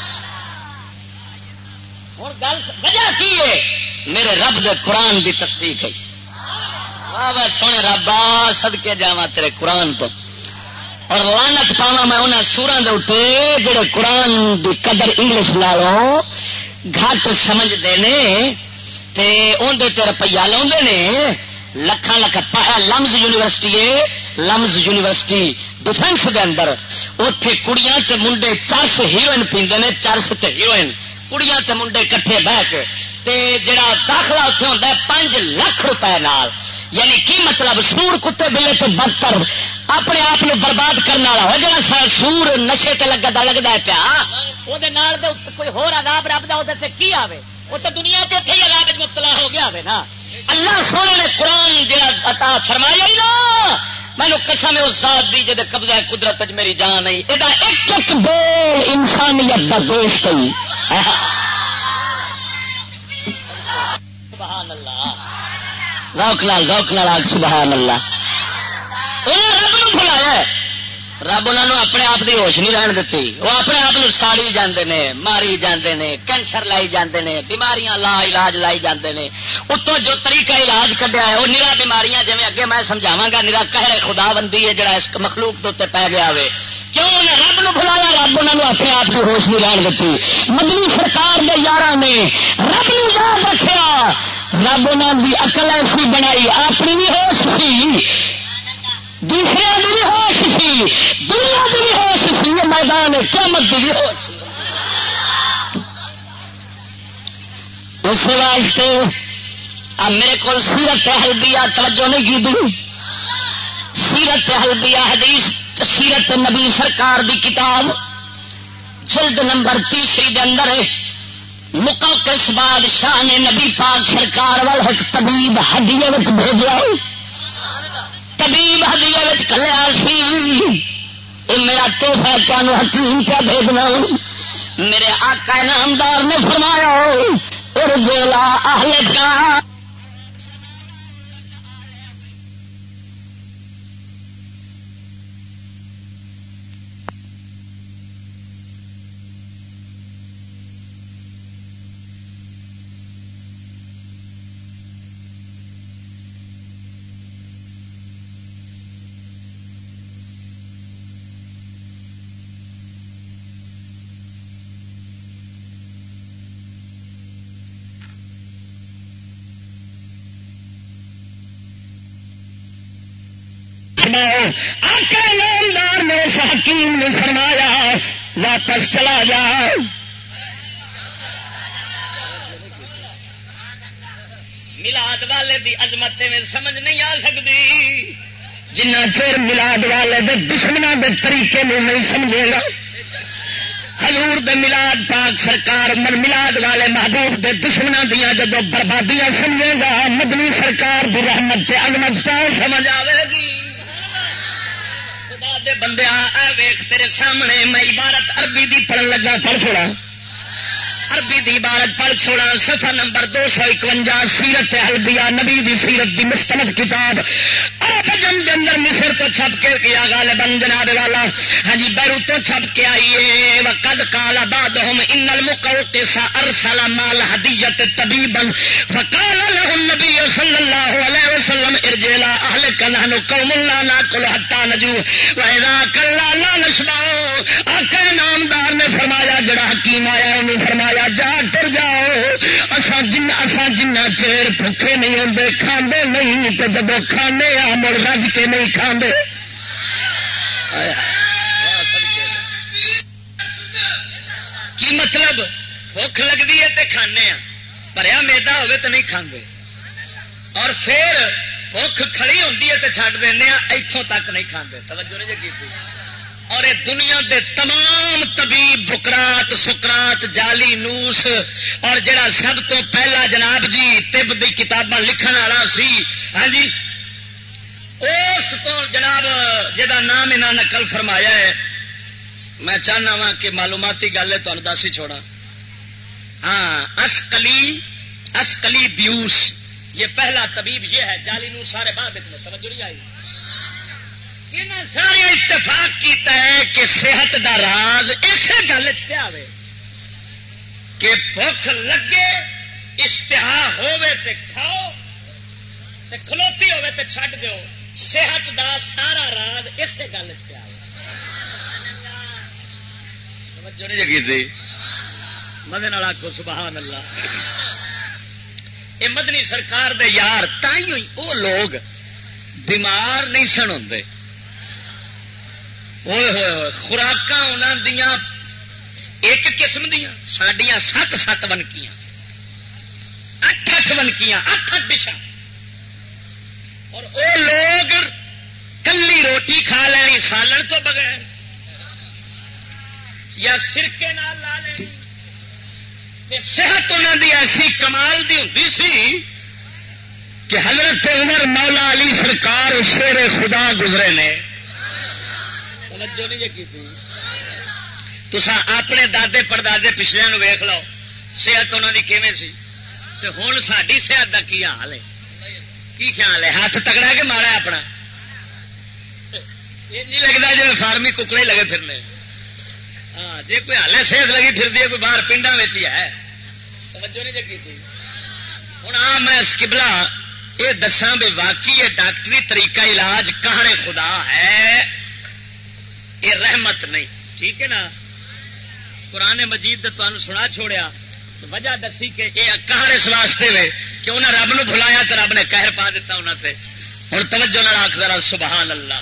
ہوں گل وجہ کی ہے میرے رب دے قرآن دی تصدیق ہے واہ واہ سونے ربا صدقے جاواں تیرے قرآن تو اور لعنت پاواں میں انہاں سوراں دے اوتے جڑے قرآن دی قدر انگلش نالوں گھٹ سمجھدے نے تے اون دے تے روپیہ لاوندے نے لکھاں لکھ لمز یونیورسٹی ہے لمز یونیورسٹی ڈیفینس دے اندر اوتھے کڑیاں تے منڈے چرس ہیروئن پیندے نے چرس تے ہیروئن کڑیاں تے منڈے کٹھے بہ کے تے جڑا داخلہ اتنے ہوتا ہے پانچ لاکھ روپے نال یعنی کی مطلب سور کتے بلے تو بدتر اپنے آپ برباد کرنے والا ہو جڑا سور نشے تے لگتا لگتا ہے پیا وہ کوئی ہور عذاب رب دا وہ کی آوے وہ تو دنیا چ ہی عذاب مبتلا ہو گیا ہوے نا اللہ سونے نے قرآن جڑا عطا فرمایا ہی نا میں قسم ہے اس ذات دی جدے قبضہ ہے قدرت اج میری جان نہیں یہ ایک ایک بول انسانیت دا دوست ہی سبحان اللہ ذوق نال ذوق نال آگ سبحان اللہ رب نو بلایا رب انہوں اپنے آپ کی ہوش نہیں رہن دیتی وہ اپنے آپ ساڑی جاندے نے ماری جاندے نے کینسر لائی جاندے نے بیماریاں لا علاج لائی جاندے نے اتوں جو طریقہ علاج کڈیا ہے وہ نرا بیماریاں جی اگے میں سمجھاواں گا نرا قہر خدا بندی ہے جڑا اس مخلوق کے اتنے پی گیا ہوئے کیوں انہیں رب نو بلایا رب انہوں اپنے آپ کی ہوش نہیں رہن دیتی مدنی سرکار دے یاراں نے رب نو یاد رکھیا رب انہوں کی عقل ایسی بنائی، اپنی بھی ہوش سی، دوسرے کی بھی ہوش سی، دنیا کی بھی ہوش سی، میدان قیامت کی بھی ہوش سی. اس واسطے اب میرے کو سیرت حلبیہ توجہ نہیں کی دی. سیرت حلبیہ حدیث سیرت نبی سرکار دی کتاب جلد نمبر تیسری دے اندر مقوقس بادشاہ نے نبی پاک سرکار وال ایک طبیب ہڈیے وچ بھیجا. طبیب ہڈیے وچ کلیا سی، یہ میرا تحفہ تمہیں حکیم پہ بھیجنا. میرے آقا نامدار نے فرمایا ارجلا اہلکا، آقا نامدار نے اس حکیم نے فرمایا واپس چلا جا. ملاد والے دی عظمت میں سمجھ نہیں آ سکتی جنہ چیر ملاد والے دے دشمنوں دے طریقے میں نہیں سمجھے گا. حضور دے ملاد پاک سرکار من ملاد والے محبوب دے دشمنوں دیا جدو بربادیاں سمجھے گا، مدنی سرکار دی رحمت تے عظمت تو سمجھ آئے گی. بندے آ ویخ تیرے سامنے میں عبارت عربی دی پڑھن لگا، پڑھ چھوڑا عربی دی عبارت پڑھ چھوڑا. صفحہ نمبر دو سو اکوجا سیرت حلبیہ نبی دی سیرت دی مستند کتاب عرب جم کے اندر مصر تو چھپ کے کیا غالباً جناب والا ہاں جی بیروت تو چھپ کے آئیے. وقد قال بعضهم ان المقوقس ارسل مال ہدیت طبیبا فقال له النبي صلى الله عليه وسلم ارجع الى اهلك نحن قوم لا ناكل حتى نجوع واذا كلا لا نشبع. آقا نامدار نے فرمایا جڑا حکیم آیا انہوں فرمایا جا ٹر جاؤ، اساں جن اساں جنہ چیر بھوکے نہیں ہوندے کھاندے نہیں تے جب کھانے آ مڑ رج کے نہیں کھاندے. کی مطلب بھوک لگتی ہے تے کھانے آ، بھریا میدا ہوے تے نہیں کھاندے، اور پھر بھوک کھڑی ہوندی ہے تے چھڈ دینے آ، ایتھوں تک نہیں کھاندے. توجہ نہیں جی کی. اور یہ دنیا دے تمام طبیب بکرات سکرات جالی نوس اور جڑا سب تو پہلا جناب جی طب دی کتاباں لکھن والا سی ہاں جی اس تو جناب جہاں نام انہوں نے نقل فرمایا ہے، میں چاہنا وا کہ معلوماتی گل ہے تمہیں دس ہی چھوڑا. ہاں اسکلی اسکلی بیوس یہ پہلا طبیب یہ ہے، جالی نوس سارے بعد میں. توجہ نہیں آئی. سارے اتفاق کیتا ہے کہ صحت دا راز اسی گل پیا کہ بھوک لگے اشتہا ہوے تے کھاؤ تے کھلوتی ہوے تے چھڈ دیو. صحت دا سارا راز اسی گل پیا. مدن والا کو سبحان اللہ. یہ مدنی سرکار دے یار تائیں وہ لوگ بیمار نہیں سن ہوندے. خوراک انہوں دیا ایک قسم دیا، سڈیا سات سات ونکیاں اٹھ اٹھ ونکیاں اٹھ اٹھ ڈشاں، اور وہ لوگ کلی روٹی کھا لینی سالن تو بغیر یا سرکے نال لا لینی. صحت انہوں دی ایسی کمال دی ہوندی سی کہ حضرت عمر مولا علی سرکار شیر خدا گزرے نے. تسا اپنے دادے پردادے پچھلے ویخ لو صحت انہوں کی کیویں سی تے ہن ساری صحت کا کی حال ہے. کی خیال ہے؟ ہاتھ تگڑا کہ مارا اپنا نہیں لگتا جی فارمی ککڑے لگے پھرنے. ہاں جی کوئی ہالے صحت لگی پھرتی ہے کوئی باہر پنڈا ہی ہے. توجہ نہیں جگی تھی. ہوں آ میں قبلہ یہ دساں بے واقعی یہ ڈاکٹری طریقہ علاج کہانے خدا ہے، یہ رحمت نہیں. ٹھیک ہے نا. قرآن مجید تمہیں سنا چھوڑیا وجہ دسی کہ یہ کہاں اس واسطے وے کہ انہیں رب نو بھلایا تو رب نے قہر پا دیتا انہوں سے. ہوں توجہ نال آکھ ذرا سبحان اللہ.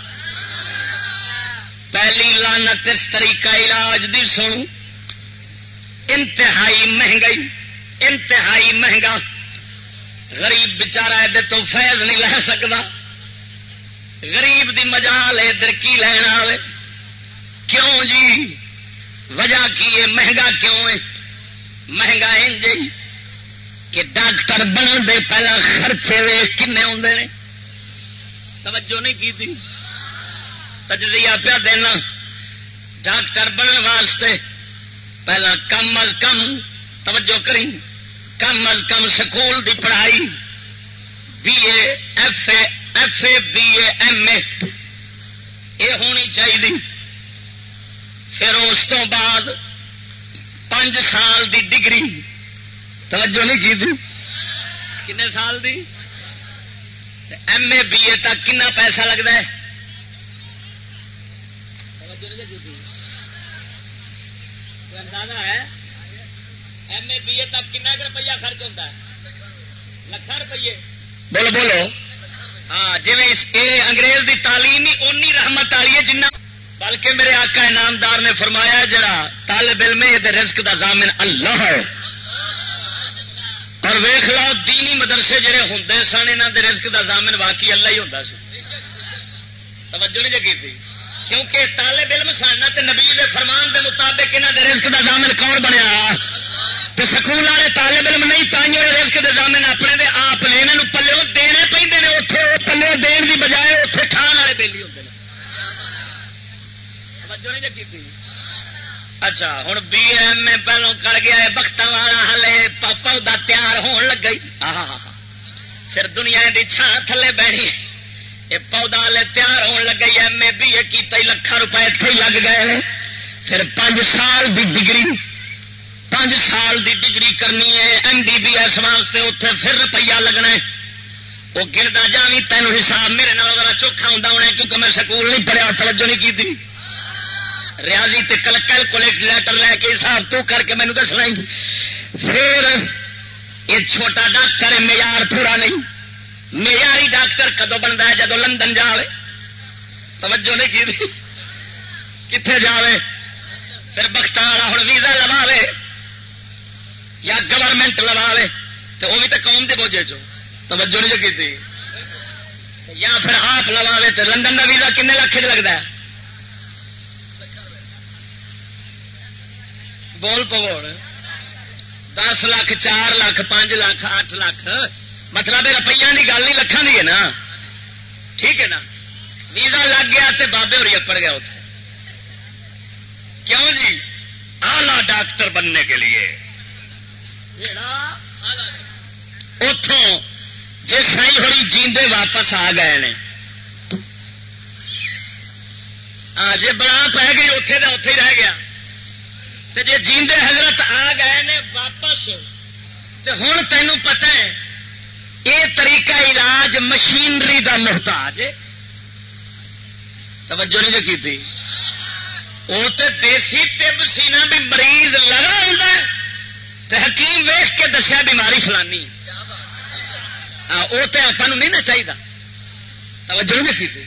پہلی لعنت اس طریقہ علاج دی سن. انتہائی مہنگائی، انتہائی مہنگا. غریب بچارا ادھر تو فیض نہیں لے سکتا. غریب دی مجال ادھر کی لینا آئے. کیوں جی؟ وجہ کی ہے؟ مہنگا کیوں ہے؟ مہنگا انج کہ ڈاکٹر بنن دے پہلا خرچے ویخ کنے آتے ہیں. توجہ نہیں کی تھی. تجزیہ پیا دینا. ڈاکٹر بنن واسطے پہلا کم از کم توجہ کری کم از کم سکول دی پڑھائی B A F A F A B A M A یہ ہونی چاہیے. پھر اس تو بعد پانچ سال دی ڈگری. توجہ نہیں کی تھی. کنے سال دی؟ ایم اے بی اے تک کنا پیسہ لگتا ہے؟ اندازہ ہے ایم اے بی اے تک کنا روپیہ خرچ ہوتا ہے؟ لکھاں روپیے. بولو بولو. ہاں جی انگریز دی تعلیم ہی اونی رحمت والی ہے جنہ. بلکہ میرے آقا انعامدار نے فرمایا جڑا طالب علم ہے یہ رزق دا ضامن اللہ ہے. اور ویخ لو دینی مدرسے جڑے ہوندے سن انہاں دے رزق دا ضامن واقعی اللہ ہی ہوندا سی. توجہ نہیں جگی تھی. کیونکہ طالب علم سن تے نبی دے فرمان دے مطابق انہاں دے رزق دا ضامن کون بنیا؟ تے سکول والے طالب علم نہیں تائیوں رزق دے ضامن اپنے دے آپ نے. انہاں نوں پلے دینے پیندے نے. اوتھے پلے دین دی بجائے اوتھے کھان والے بیلی ہوندے نے. توجہ نہیں جگی تھی. اچھا ہوں بی ایم اے پہلو کر گیا ہے بخت والا ہلے پودا تیار ہون لگ گئی. پھر دنیا دی چھان تھلے بہنی یہ پودا ہلے تیار ہون لگ گئی. ایم اے بی اے کی لکھان روپئے اتنے لگ گئے. پھر پانچ سال دی ڈگری پانچ سال دی ڈگری کرنی ہے ایم بی بی ایس واسطے. اتنے پھر روپیہ لگنا ہے. وہ گردا جاوی تینوں حساب میرے نال ذرا چوکھا ہوتا ہونا کیونکہ میں سکول نہیں پڑھیا توجہ نہیں کی تھی. ریاضی تے کیلکولیٹر لے کے حساب تو کر کے مینو دسنا. پھر یہ چھوٹا ڈاکٹر ہے معیار پورا نہیں. معیاری ڈاکٹر کدو بنتا ہے جدو لندن جاوے. توجہ نہیں کی کتنے جاوے. پھر بخت والا ہوں ویزا لواوے یا گورنمنٹ لواوے تو وہ بھی تو قوم کے بوجھے چو. توجہ نہیں کی تھی. یا پھر آپ لواوے تو لندن کا ویزا کنے لاکھ لگتا ہے؟ بول پوڑ دس لاکھ چار لاکھ پانچ لاکھ آٹھ لاکھ. مطلب روپیہ کی گل نہیں لکھان کی ہے نا. ٹھیک ہے نا. ویزا لگ گیا تے بابے ہوری اپڑ گیا اتنے. کیوں جی؟ آلہ ڈاکٹر بننے کے لیے. اتوں جی سائی ہوری جیندے واپس آ گئے نے ہاں جی بلا پی گئی اتے کا اتے ہی رہ گیا. جی جیندے حضرت آ گئے نے واپس تو ہوں تینوں پتہ ہے یہ طریقہ علاج مشینری دا محتاج ہے. توجہ نہیں کی تھی. وہ تو دیسی طب سی نا بھی مریض لگا ہوتا ہے تو حکیم ویخ کے دسیا بیماری فلانی. وہ تو آپ نہیں نا چاہیے. توجہ نہیں کی تھی.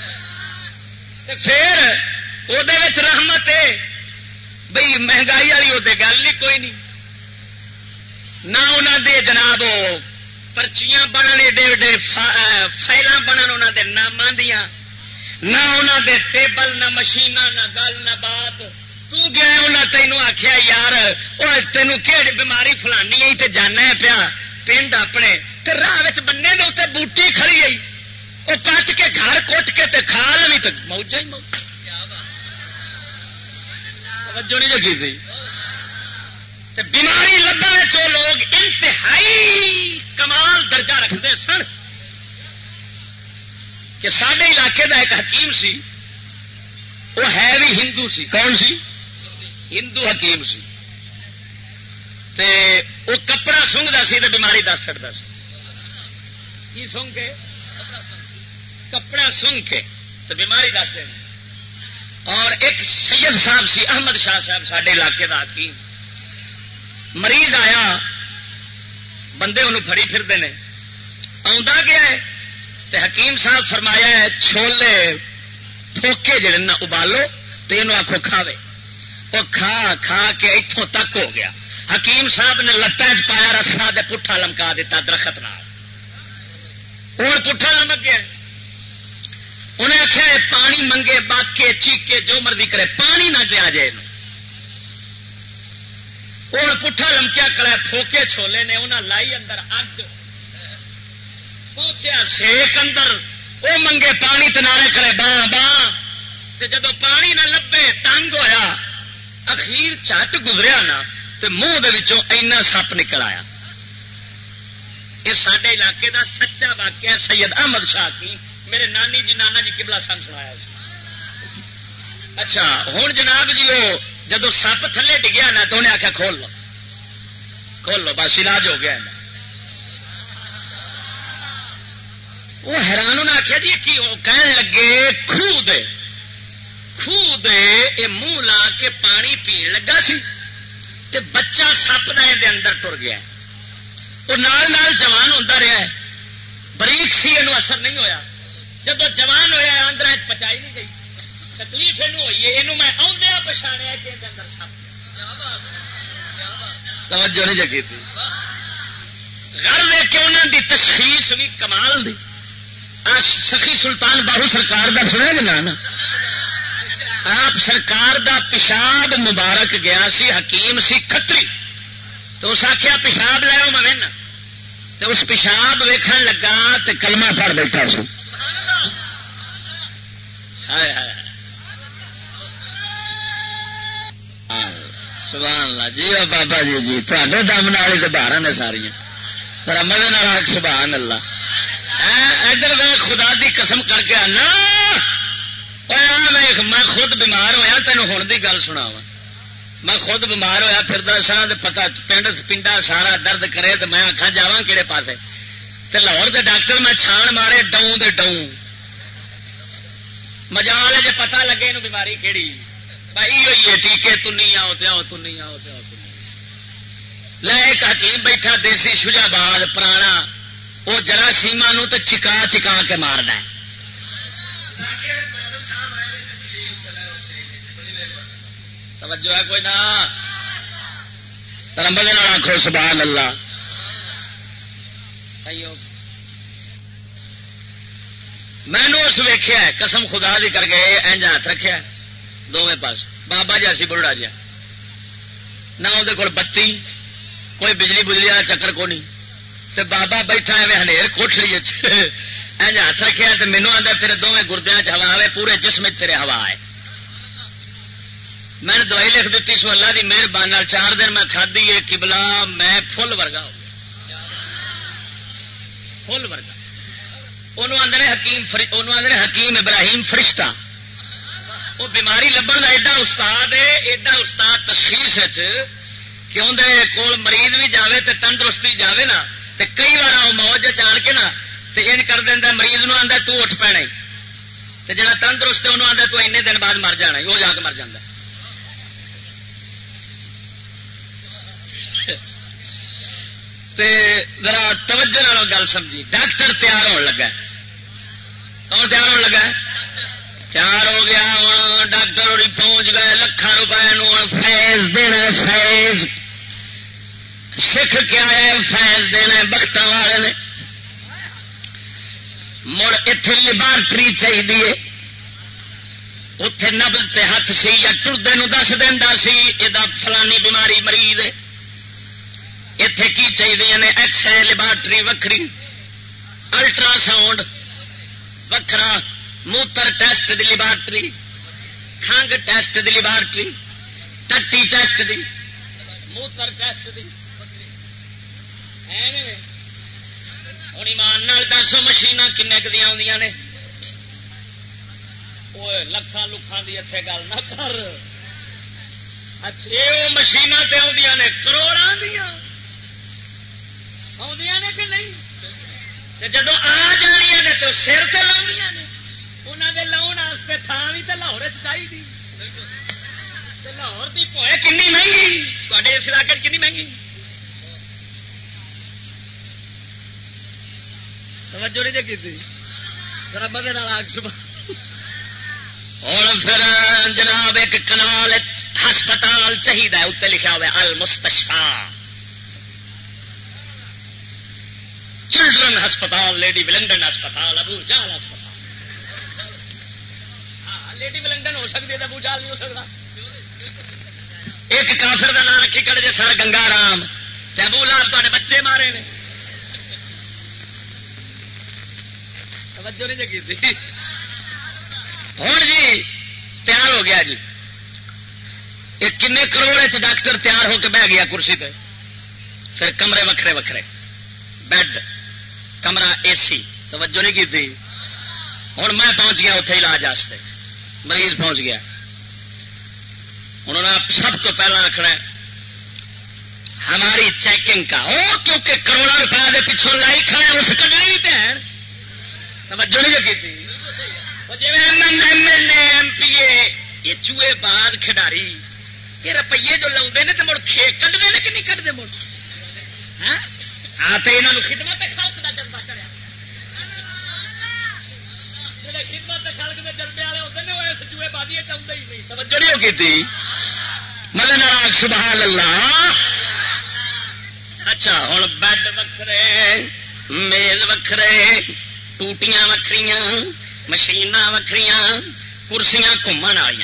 پھر وہ رحمت ہے بھئی مہنگائی والی وہ گل نہیں کوئی نہیں. نہ انہوں دے جناب پرچیاں بنن ایڈے ایڈے فائل بنن انہوں دے ناماں دیاں. نہ انہوں دے ٹیبل نہ مشین نہ گل نہ بات. تو گیا انہیں تینوں آخیا یار وہ تینوں کہڑی بیماری فلانی آئی تے جانا ہے پیا پنڈ اپنے تے راہ بننے دے اتنے بوٹی کھڑی آئی وہ پٹ کے گھر کٹ کے تے کھا لوی تو موجہ ہی موجہ. توجہ نہیں لگی تھی. بیماری لبا چو لوگ انتہائی کمال درجہ رکھتے سن کہ سارے علاقے دا ایک حکیم سی وہ ہے بھی ہندو سی. کون سی؟ ہندو حکیم سی. تے وہ کپڑا سونگتا سی تے بیماری دس چڑھتا سی. کی سونگ کے؟ کپڑا سونگ کے تو بیماری دس دیں. اور ایک سید صاحب سی احمد شاہ صاحب سارے علاقے دا حکیم. مریض آیا بندے انہوں پھڑی پھرتے ہیں آ گیا ہے تے حکیم صاحب فرمایا ہے چھولے پھوکے جڑے نا ابالو تو یہ آخو کھاوے وہ کھا کھا کے اتوں تک ہو گیا حکیم صاحب نے لتان چ پایا رسا دے پٹھا لمکا دیتا درخت نال ہوں پٹھا لمک گیا انہیں آخیا پانی منگے باکے چیکے جو مرضی کرے پانی نہ دیا جائے ہوں پٹھا لمکیا کرا پھوکے چھولے نے انہیں لائی اندر اگ پہنچیا سیک اندر وہ منگے پانی تنارے کرے باں باں جدو پانی نہ لبے تنگ ہویا اخیر چٹ گزریا نا تو منہ اینا سپ نکل آیا. یہ سارے علاقے دا سچا واقعہ سید احمد شاہ کی میرے نانی جی نانا جی قبلہ سن سنایا. اچھا ہوں جناب جی وہ جدو سپ تھلے ڈگیا نا تو انہیں آخیا کھول لو کھول لو بس علاج ہو گیا. وہ حیران انہیں آخیا جی کی کہن لگے خوہ دے خوہ دے یہ منہ لا کے پانی پین لگا سی تے بچہ سپ کا یہ اندر ٹر گیا. وہ نال نال جوان ہوتا رہا ہے بریک سی یہ اثر نہیں ہویا. جب جوان ہوا اندر پچائی نہیں گئی تکلیف یہ ہوئی ہے یہ میں آدھا پچھاڑیا کہ اندر سپ توجہ نہیں جگی تھی. غرض ہے کہ انہوں دی تشخیص بھی کمال دی. سخی سلطان باہو سرکار دا سنیا جی نا آپ سرکار دا پیشاب مبارک گیا سی حکیم سی کھتری تو اس آخیا پیشاب لو میں تو اس پیشاب ویکھن لگا تو کلمہ پڑھ بیٹھا سو. سبحان اللہ جی بابا جی جی تے دم والی تو باہر نے ساری پر مدد سبحان اللہ. ادھر خدا دی قسم کر کے آنا میں خود بیمار ہویا تینوں ہوں دی گل سنا وا میں خود بیمار ہویا پھردا سا پتا پنڈ پنڈا سارا درد کرے تو میں آخا جا کہڑے پاسے تے لاہور دے ڈاکٹر میں چھان مارے ڈاؤں دے ڈاؤں مجال جے پتہ لگے یہ بیماری کہڑی بھائی ہوئی ہے ٹیکے تنی آؤ تے آؤ تنی آؤ تے آؤ لے ایک حکیم بیٹھا دیسی شجاباد پرانا وہ جراثیما نو تے چکا چکا کے مارنا ہے. توجہ ہے کوئی نہ رمبل آخو سبحان اللہ. میں نے اس ویخیا قسم خدا دی کر کے اینج ہاتھ رکھا دونوں پاس بابا جی سی بڑھڑا جا نہ وہ کول بتی کوئی بجلی بجلی والا چکر کو نہیں تے بابا بیٹھا ایویں ہنیر کوٹھڑی اینج ہاتھ رکھا تو مینو آتا تیرے دونوں گردیا چ ہوا آئے پورے جسم تیرے ہوا ہے. میں نے دوائی لکھ دیتی سو اللہ کی مہربانی چار دن میں کھدی ہے قبلہ میں فل ورگا ہو گیا فل ورگا. انہوں آدھے حکیم انہوں آدھے حکیم ابراہیم فرشتہ وہ بیماری لبن کا ایڈا استاد ہے ایڈا استاد تشخیص کہ اندر کول مریض بھی جاوے تے تندرست بھی جاوے نا تے کئی بار وہ موج جان کے نا تے ان کر دینا مریض نو آدھا تو اٹھ پینا تے جڑا تندرست ہے انہوں آدھا تو اینے دن بعد مر جانا وہ جا کے مر جاتا. ذرا توجہ نال گل سمجھی. ڈاکٹر تیار ہونے لگا کون تیار ہونے لگا تیار ہو گیا ہوں ڈاکٹر پہنچ گئے لکھان روپئے فیض دینا فیض سکھ کے آئے فیض دینا بخت والے نے مڑ اتے لیبارٹری چاہیے اتے نبز تے ہاتھ سی یا ٹردے دس دینا سی یہ فلانی بیماری مریض ہے. اتے کی چاہیے نے ایکس رے لیبارٹری وکری الٹرا ساؤنڈ وکرا موتر ٹیسٹ دی لیبارٹری کھنگ ٹیسٹ دی لیبارٹری ٹٹی ٹیسٹ دی موتر ٹیسٹ دی ہوں ایمان نال دسو مشین کن دیا آدی نے لکھان لکھان کی اتنے گل نہ کر. اچھا وہ مشین تے آدی نے کروڑوں دیا آدی نے کہ نہیں جدو آ جانیا نے تو سر تے لاؤنیا نے انہوں نے لاؤن واسطے تھان بھی تو لاہور چاہیے. لاہور کی پوئے کنی مہنگی تے اس علاقے کنی مہنگی توجہ نہیں جی کی رب دے نال آگ صبح اور پھر جناب ایک کنال ہسپتال چاہیے اتنے لکھا ہوا المستشفی چلڈرن ہسپتال لیڈی ولنگڈن ہسپتال ابو جال ہسپتال ہاں لیڈی ولنگڈن ہو سکتی ہے ابو جال نہیں ہو سکتا ایک کافر کا نام رکھی کڑ جے سر گنگا رام ابو لال تے بچے مارے نے توجہ نہیں جگی تھی ہوں جی تیار ہو گیا جی ایک کنے کروڑ چ ڈاکٹر تیار ہو کے بہ گیا کرسی پہ پھر کمرے وکھرے وکھرے بیڈ کمرہ اے سی توجہ نہیں کی تھی ہوں میں پہنچ گیا اتنے علاج واسطے مریض پہنچ گیا انہوں نے سب تو پہلا رکھنا ہے ہماری چیکنگ کا وہ کیونکہ کروڑوں روپئے کے پچھوں لائی کھڑے اس کٹنی بھی پہن توجہ نہیں کی تھی G M M L A M P A یہ چوہے باز کھڈاری یہ روپیے جو لاؤ نے تو مڑ کٹتے ہیں کہ نہیں کٹتے مڑ ہاں تو یہاں خدمت خلق کا جذبہ چڑھیا جڑے خدمت خلق کے جذبے والے ہوتے ہیں وہ اس چوہے بازی چاہتے ہی نہیں توجہ نہیں کی تھی ملن راگ سبحان اللہ اچھا ہوں بیڈ وکھرے میز وکھرے ٹوٹیاں وکھریاں مشین وکری کرسیاں گھومن والی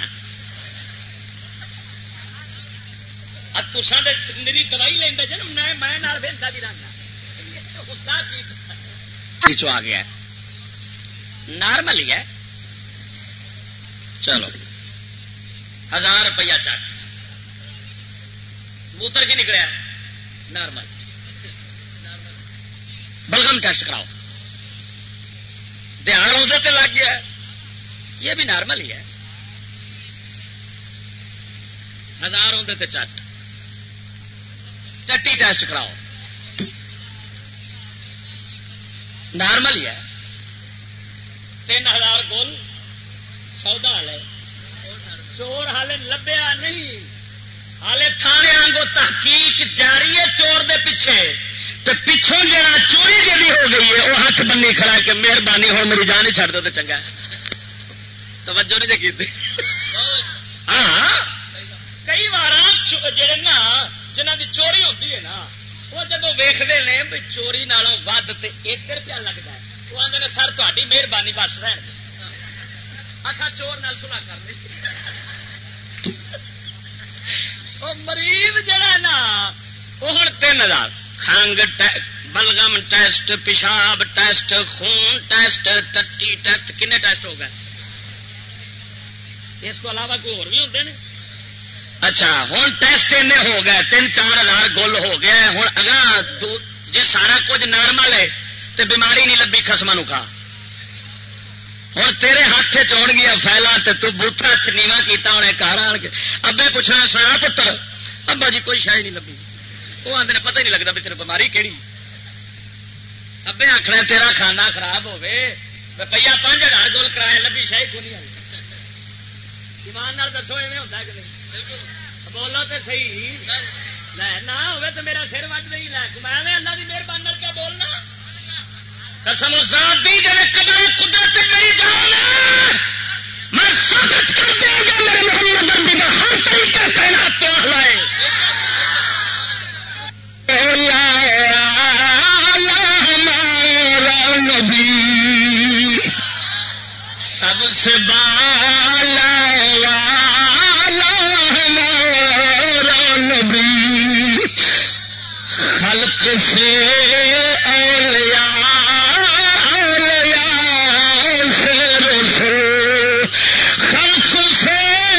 تسان میری دوائی لینا جی میں میں بہتا بھی رہنا آ گیا نارمل ہی ہے چلو ہزار روپیہ چک موتر کی نکلیا نارمل بلغم ٹیسٹ کراؤ دھیان ادھر لگ گیا یہ بھی نارمل ہی ہے ہزار اندر چٹ ٹٹی ٹیسٹ کراؤ نارمل ہی ہے تین ہزار گول سودا والے چور ہالے لبیا نہیں ہالے تھانے آنگو تحقیق جاری ہے چور دے پیچھے تو پچھوں جا چوری جی ہو گئی ہے وہ ہاتھ بنی کھڑا کہ مہربانی ہو میری جان ہی چھڑ دو تو چنگا توجہ نہیں جی کی ہاں کئی بار جڑے نا جنہ کی چوری ہوتی ہے نا وہ جب ویختے ہیں بھی چوری نالوں ود تو ادھر پیا لگتا ہے وہ آدھے سر تاری مہربانی بس رہن اصا چور نال سلا کر وہ مریض جڑا نا وہ ہوں تین ہزار کھنگ بلغم ٹیسٹ پیشاب ٹیسٹ خون ٹیسٹ ٹٹی ٹیسٹ کنے ٹیسٹ ہو گئے اس کو علاوہ کوئی اور بھی ہوتے ہیں اچھا ہوں ٹیسٹ ایسے ہو گئے تین چار ہزار گل ہو گیا ہوں اگاں جی سارا کچھ نارمل ہے تو بیماری نہیں لبھی خسما نو کھا ہوں تیرے ہاتھ چون گیا فیلا تو بوتھا نیوا کیتا ہونے گھر آن کے ابے پوچھنا سنا پتر ابا جی کوئی شاید نہیں لبھی وہ آدھے پتہ ہی نہیں لگتا بھی تیرے بیماری کہڑی ابے آخنا تیرا کھانا خراب ہوے روپیہ پانچ ہزار گول کرایا لبھی شاہی کو نہیں آئی ایمان نال دسو ایویں ہوتا کہ نہیں بولو تو صحیح نہ ہوے تو میرا سر وٹ نہیں لے میں اللہ کی مہربانی کیا بولنا قسم ذات دی جڑے قدر قدرت میری جان میں ثابت کر دیں گا میرے محمد عربی کا ہر طریقہ کائنات تو ہلائے نبی سب سے بالا والا ہمارا نبی خلق سے اولیاء اولیاء سے رسول خلق سے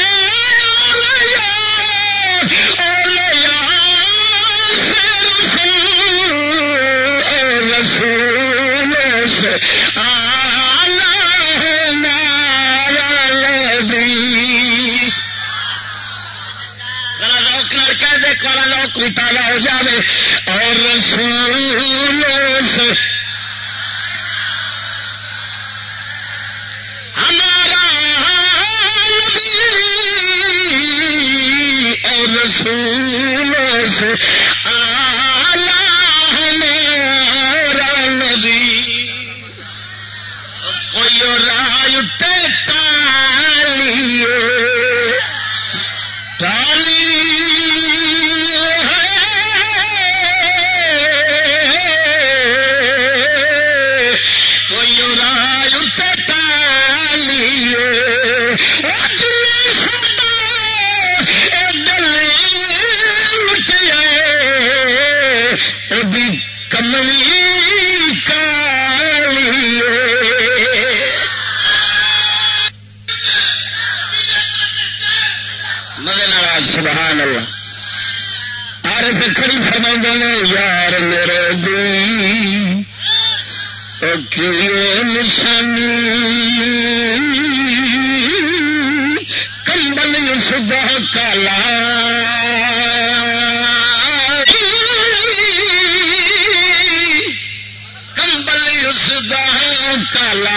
لوک بھی تازہ ہو جائے اور رسول سے ہمارا نبی اور رسول سے اعلیٰ ہمارا نبی مزے نال سبحان اللہ. عارف کھڑی فرماندے نے یار میرے دل او کی نشانی کمبل صبح کالا کمبل صبح کالا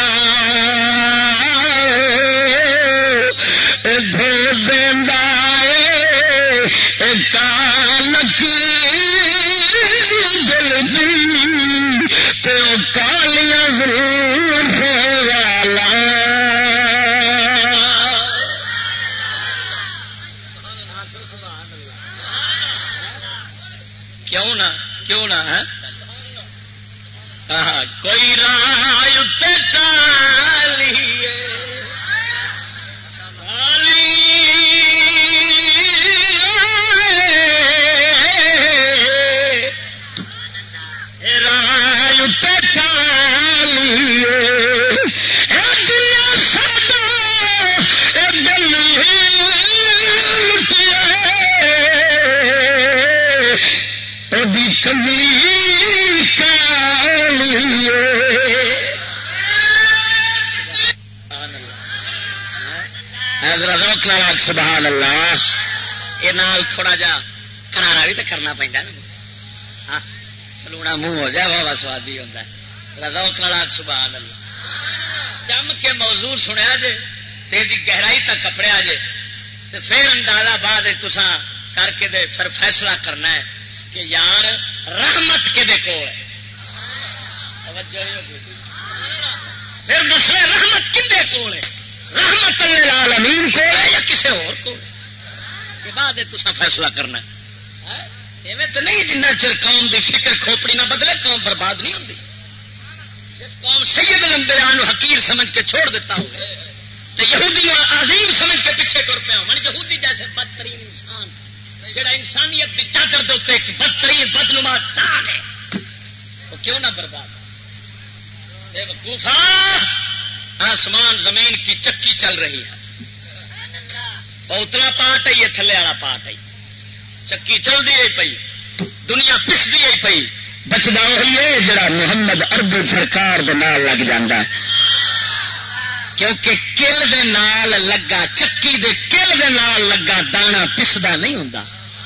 کوئی رائے تے ٹالی رائے تے ٹالی ساڈا دل کمی سبحان اللہ. یہ نال تھوڑا جا کرارا بھی تو کرنا پہنتا نا سلونا منہ ہو جائے واہ سوادی ہوتا ہے روک نال سبحان اللہ. جم کے موضوع سنیا جے تے دی گہرائی تک کپڑیا جے تے پھر اندازہ بعد تساں کر کے دے پھر فیصلہ کرنا ہے کہ یار رحمت کے دے کول ہے. پھر دوسرے رحمت کدے کول ہے؟ رحمت للعالمین کو ہے یا کسی اور کو؟ یہ بعد تساں فیصلہ کرنا ہے. ایویں تو نہیں جنہ چر قوم دی فکر کھوپڑی نہ بدلے قوم برباد نہیں ہوتی. جس قوم سید الانبیاء نو حقیر سمجھ کے چھوڑ دیتا ہو تو یہودی عظیم سمجھ کے پیچھے ٹر پیا ہو. یہودی جیسے بدترین انسان جڑا انسانیت کی چادر دے اوپر ایک بدترین بدنما داغ ہے وہ کیوں نہ برباد ہے؟ وقوفا آسمان زمین کی چکی چل رہی ہے. اتنا پارٹ ہے یہ تھلے والا پارٹ ہے. چکی چل دی پئی دنیا پس دی پئی بچتا وہی ہے جڑا محمد عربی سرکار دے نال لگ جاندہ. کیونکہ کل دے نال لگا چکی دے کل دے نال لگا دانا پسدا نہیں ہوندا.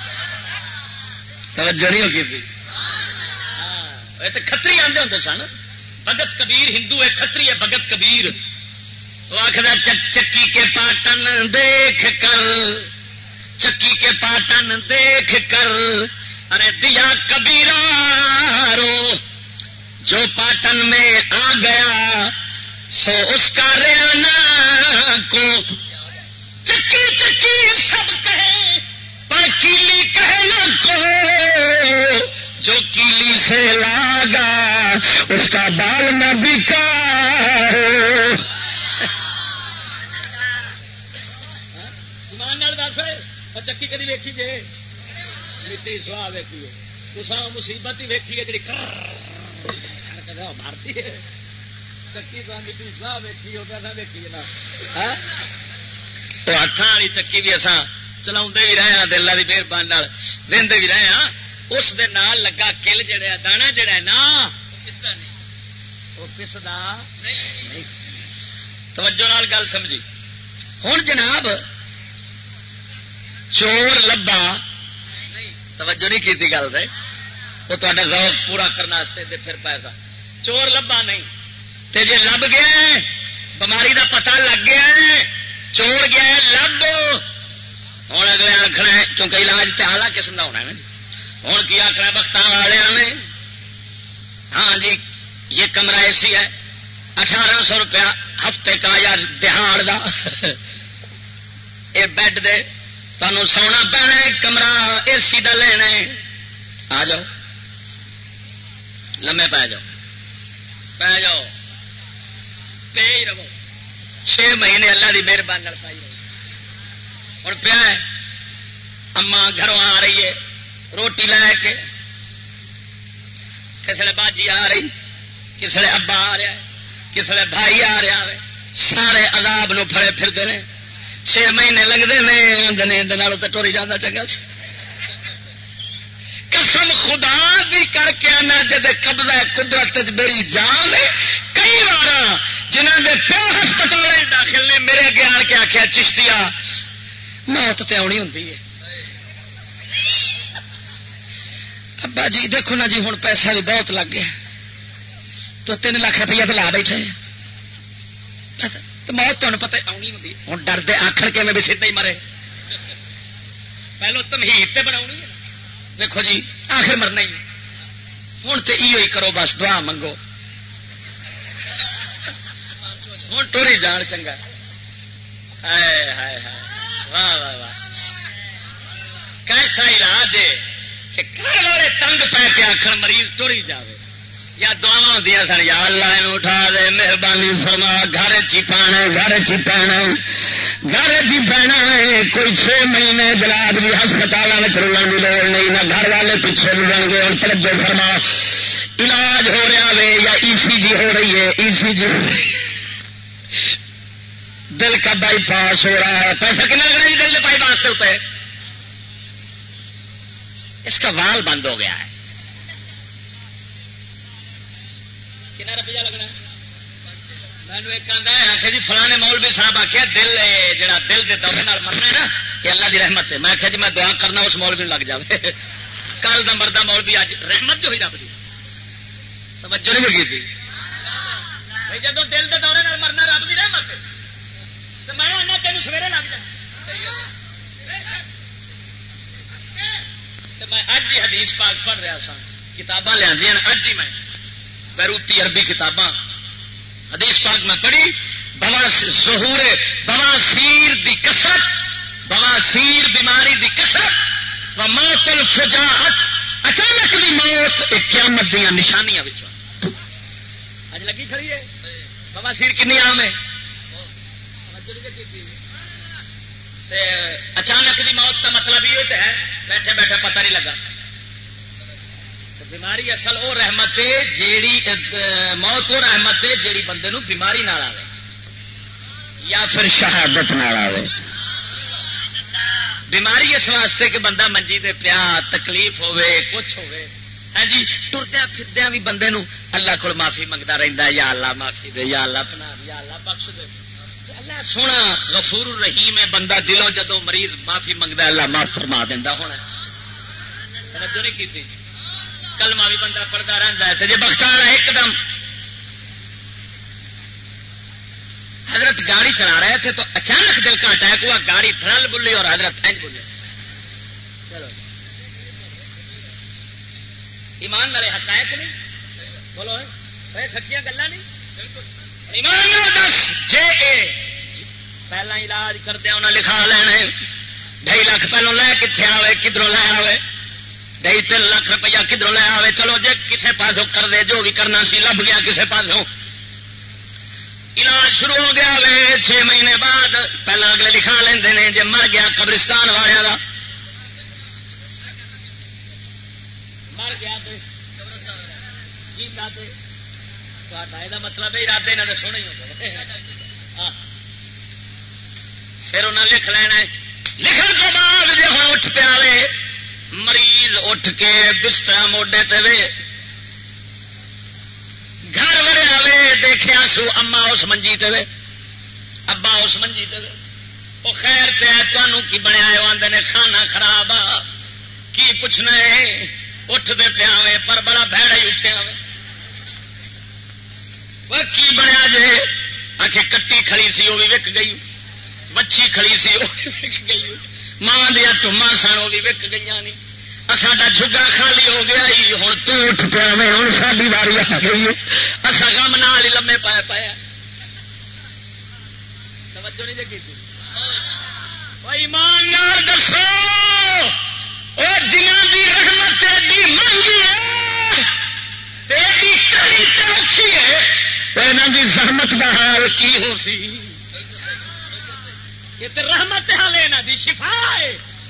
توجہ نہیں ہوگی بھی یہ تو کھتری آندے ہوندے سن. بھگت کبیر ہندو ہے کھتری ہے بھگت کبیر. وہ آخر چکی کے پاٹن دیکھ کر چکی کے پاٹن دیکھ کر ارے دیا کبیرا رو جو پاٹن میں آ گیا سو اس کا ریانا کو چکی چکی سب کہیں پر کیلی کہنا کو جو کیلی سے لاگا اس کا بال نہ بکا. چکی کدی ویکھی جے مٹی سواہ ویکھی ہے مصیبت ہی ویکھی ہے جی مارتی ہے چکی تو مٹی سواہ ویکھی ہوگا ویکھی نا تو ہاتھوں والی چکی بھی اصا چلا بھی رہے ہیں دلہ کی مہربانی وہدے بھی رہے ہیں. اس دے نال لگا کل جڑا دانا جڑا ہے نا وہ پسدا نہیں. توجہ نال گل سمجھی. ہوں جناب چور لبا توجہ نہیں کی گل دے وہ تا ذوق پورا کرنے دے پھر پیسہ چور لبا نہیں تے جے لب گیا بماری دا پتہ لگ گیا چور گیا لب ہوں اگلے آخنا ہے کیونکہ علاج تے اعلیٰ قسم کا ہونا ہے نا جی. ہوں کی آخنا بختہ والے نے ہاں جی یہ کمرہ اے سی ہے اٹھارہ سو روپیہ ہفتے کا یا دہاڑ دا یہ بیڈ دے تمہیں سونا پینا ہے کمرہ اے سی دا لینا ہے. آ جاؤ لمے پی جاؤ پی جاؤ پہ ہی رہو چھ مہینے اللہ کی مہربانی پائی رہو. ہوں پیا ہے اما گھروں آ رہی ہے روٹی لے کے کسے باجی آ رہی کسے ابا آ رہا ہے کسے بھائی آ رہا ہے سارے عذاب نو پھڑے پھرتے ہیں چھ مہینے لگتے ہیں دن تو ٹوری جانا چنگا قسم خدا بھی کر کے آنا جب قبضہ قدرت میری جان ہے. کئی بار جنہوں نے پیو ہسپتال داخل نے میرے اگے آن کے آخیا چشتیا موت تے آنی ہوں ابا جی دیکھو نا جی ہوں پیسہ بھی بہت لگ گیا تو تین لاکھ روپیہ تو لا بیٹھے تو موت تمہیں پتہ آنی ہوں ہوں ڈردے آخر کے میں بھی سیدھا ہی مرے پہلو تمہید تے بنا ہے دیکھو جی آخر مرنا ہی ہوں تو یہ کرو بس دعا منگو ہوں ٹوری جان چنگا ہائے ہائے ہائے واہ واہ واہ کیسا علاج ہے کہ گھر والے تنگ پہ کے آخر مریض ٹوری جائے یا دعا ہوندیاں سن یا اللہ اینو اٹھا دے مہربانی فرما گھر چی پانا گھر چی پانا گھر چی پانا ہے کوئی چھ مہینے جناب جی ہسپتال رلن کی لوڑ نہیں نہ گھر والے پیچھے رلن گے اور توجہ فرما علاج ہو رہا ہے یا ای سی جی ہو رہی ہے ای سی جی دل کا بائی پاس ہو رہا ہے پیسہ کتنا لگ رہا ہے دل کے بائی پاس کے ہوتا ہے اس کا وال بند ہو گیا ہے کتنا روپیہ لگنا میں ایک آخیا جی فلانے مولوی صاحب آخیا دل جہاں دل کے دورے مرنا ہے نا یہ اللہ کی رحمت ہے میں آخیا جی میں دعا کرنا اس مولوی لگ جائے کل کا مردہ مولوی اج رحمت جو ہوئی رب کی توجہ نہیں کی تھی جب دل کے دورے مرنا رب کی رحمت ہے تو میں آنا تین سویرے لگ جائے میں اج ہی حدیث پاک پڑھ رہا سا کتاباں لیا اج ہی میں بیروتی عربی کتاباں حدیث پاک میں پڑھی ظہور بواسیر دی کثرت بواسیر بیماری دی کثرت و موت الفجاعت اچانک دی موت ایک قیامت دیا نشانیاں اج لگی کھڑی ہے بواسیر کنی عام ہے اچانک دی موت کا مطلب یہ تو ہے بیٹھے بیٹھے پتہ نہیں لگا بیماری اصل وہ رحمت ہے جیڑی موت وہ رحمت ہے جیڑی بندے نو بیماری نال آوے یا پھر شہادت نال آوے بیماری اس واسطے کہ بندہ منجی دے پیا تکلیف ہوے کچھ ہوے ہاں جی ٹردیا پھردیا بھی بندے نو اللہ کو معافی منگتا رہتا یا اللہ معافی دے یا اللہ پناہ یا اللہ بخش دے اللہ سونا غفور الرحیم ہے بندہ دلوں جدوں مریض معافی منگتا اللہ معاف فرما دینا ہونا توجہ نہیں کی کلمہ بھی بندہ پڑھتا رہتا ہے جی بختار ہے ایک دم حضرت گاڑی چلا رہے تھے تو اچانک دل کا اٹیک ہوا گاڑی ڈرل بلی اور حضرت اینج بولے چلو ایمان والے حقائق نہیں بولو سچیاں گلا نہیں ایمان دس جے پہلا علاج کردیا انہیں لکھا لینے ڈھائی لاکھ پہلو لے کتنے آئے کدھروں لے آئے ڈھائی تین لاکھ روپیہ کدھروں لے آئے چلو جی کسے پاسوں کر دے جو بھی کرنا سی لب گیا کسے پاسوں علاج شروع ہو گیا وے چھ مہینے بعد پہلا اگلے لکھا لیندے نے جی مر گیا قبرستان والے کا مر گیا یہ مطلب ارادے یہاں کے سونے ہی ہوتے پھر انہیں لکھ لینا لکھن کے بعد جی ہوں اٹھ پیا لے مریض اٹھ کے بستر موڈے تے وے گھر وڑیا وے دیکھا سو اما اس منجی تے وے ابا اس منجی تے وے وہ خیر پہ تمہوں کی بنیا ہے آدھے نے کھانا خراب آ کی پوچھنا ہے اٹھ دے پیا وے پر بڑا بھڑا ہی اٹھیا وے وہ کی بنیا جے آ کے کٹی کھڑی سی وہ بھی وک گئی مچھی کھڑی سی وہ بھی وک گئی ماں دیا ٹما سن وہ بھی وک گئی نہیں ساڈا جگا خالی ہو گیا ہوں تو اٹھ پیا میں ہوں ساری واری آ گئی اصا گم نال ہی لمے پایا پایا توجہ نہیں جی ایمان نال دسو وہ جنہاں دی رحمت ایڈی مہنگی ہے ایڈی کڑی تے اوکھی ہے انہاں دی زحمت دا حال کی ہو سی یہ تو رحمت حال ہے دی شفا ہے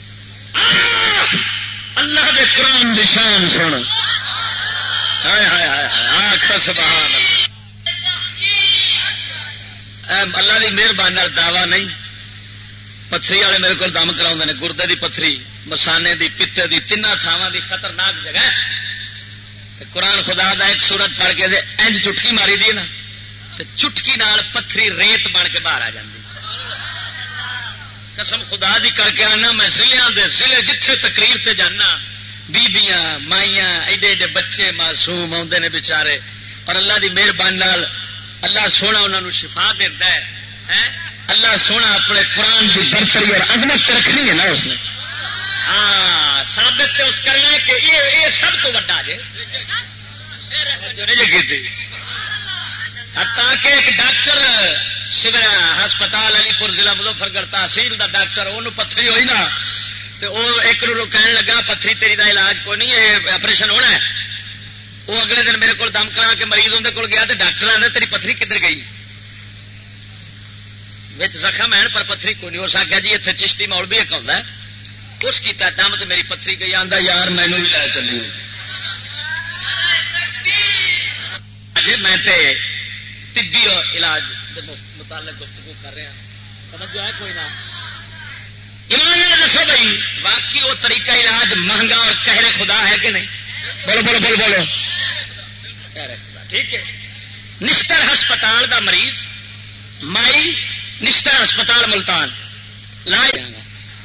اللہ دے قرآن دی شان سن ہائے ہائے ہائے آخ سبحان اللہ اللہ دی مہربانی دعوی نہیں پتھری والے میرے کو دم کرا نے گردے دی پتھری مسانے دی پتے دی تین تھاواں دی خطرناک جگہ قرآن خدا دا ایک سورت پڑھ کے انج چٹکی ماری دی نا تے چٹکی نال پتھری ریت بن کے باہر آ جاندی قسم خدا دی کر کے آنا میں ضلع دے ضلع جتھے تقریر تے جانا بیبیاں مائیاں ایڈے ایڈے بچے معصوم آتے نے بچارے اور اللہ دی مہربانی نال اللہ سونا انہوں نے شفا دیتا ہے اللہ سونا اپنے قرآن کی برتری اور عظمت رکھنی ہے نا اس نے ہاں ثابت اس کرنا ہے کہ یہ یہ سب تو بڑا جی تاکہ ایک ڈاکٹر ہسپتال علی پور ضلع مظفر گڑھ تحصیل دا ڈاکٹر انہوں پتھری ہوئی نا تو وہ ایک نو کہنے لگا پتھری تیری دا علاج کوئی نہیں ہے آپریشن ہونا ہے وہ اگلے دن میرے کو دم کرا کے مریض اندر کول گیا تو ڈاکٹر آدھے تیری پتھری کدھر گئی بچ زخم ہے پر پتھری کوئی نہیں ہو سکیا جی اتنے چشتی مول بھی ایک آتا ہے اس کیتا دم تو میری پتھری گئی آتا یار مینو بھی لے چلی جی میں طبی علاج متعلق گفتگو کر رہا سمجھ ہے کوئی نہ ایمان دسو بھائی واقعی وہ طریقہ علاج مہنگا اور قہر خدا ہے کہ نہیں بولو بولو بولو بولو ٹھیک ہے نشتر ہسپتال دا مریض مائی نشتر ہسپتال ملتان لا جانا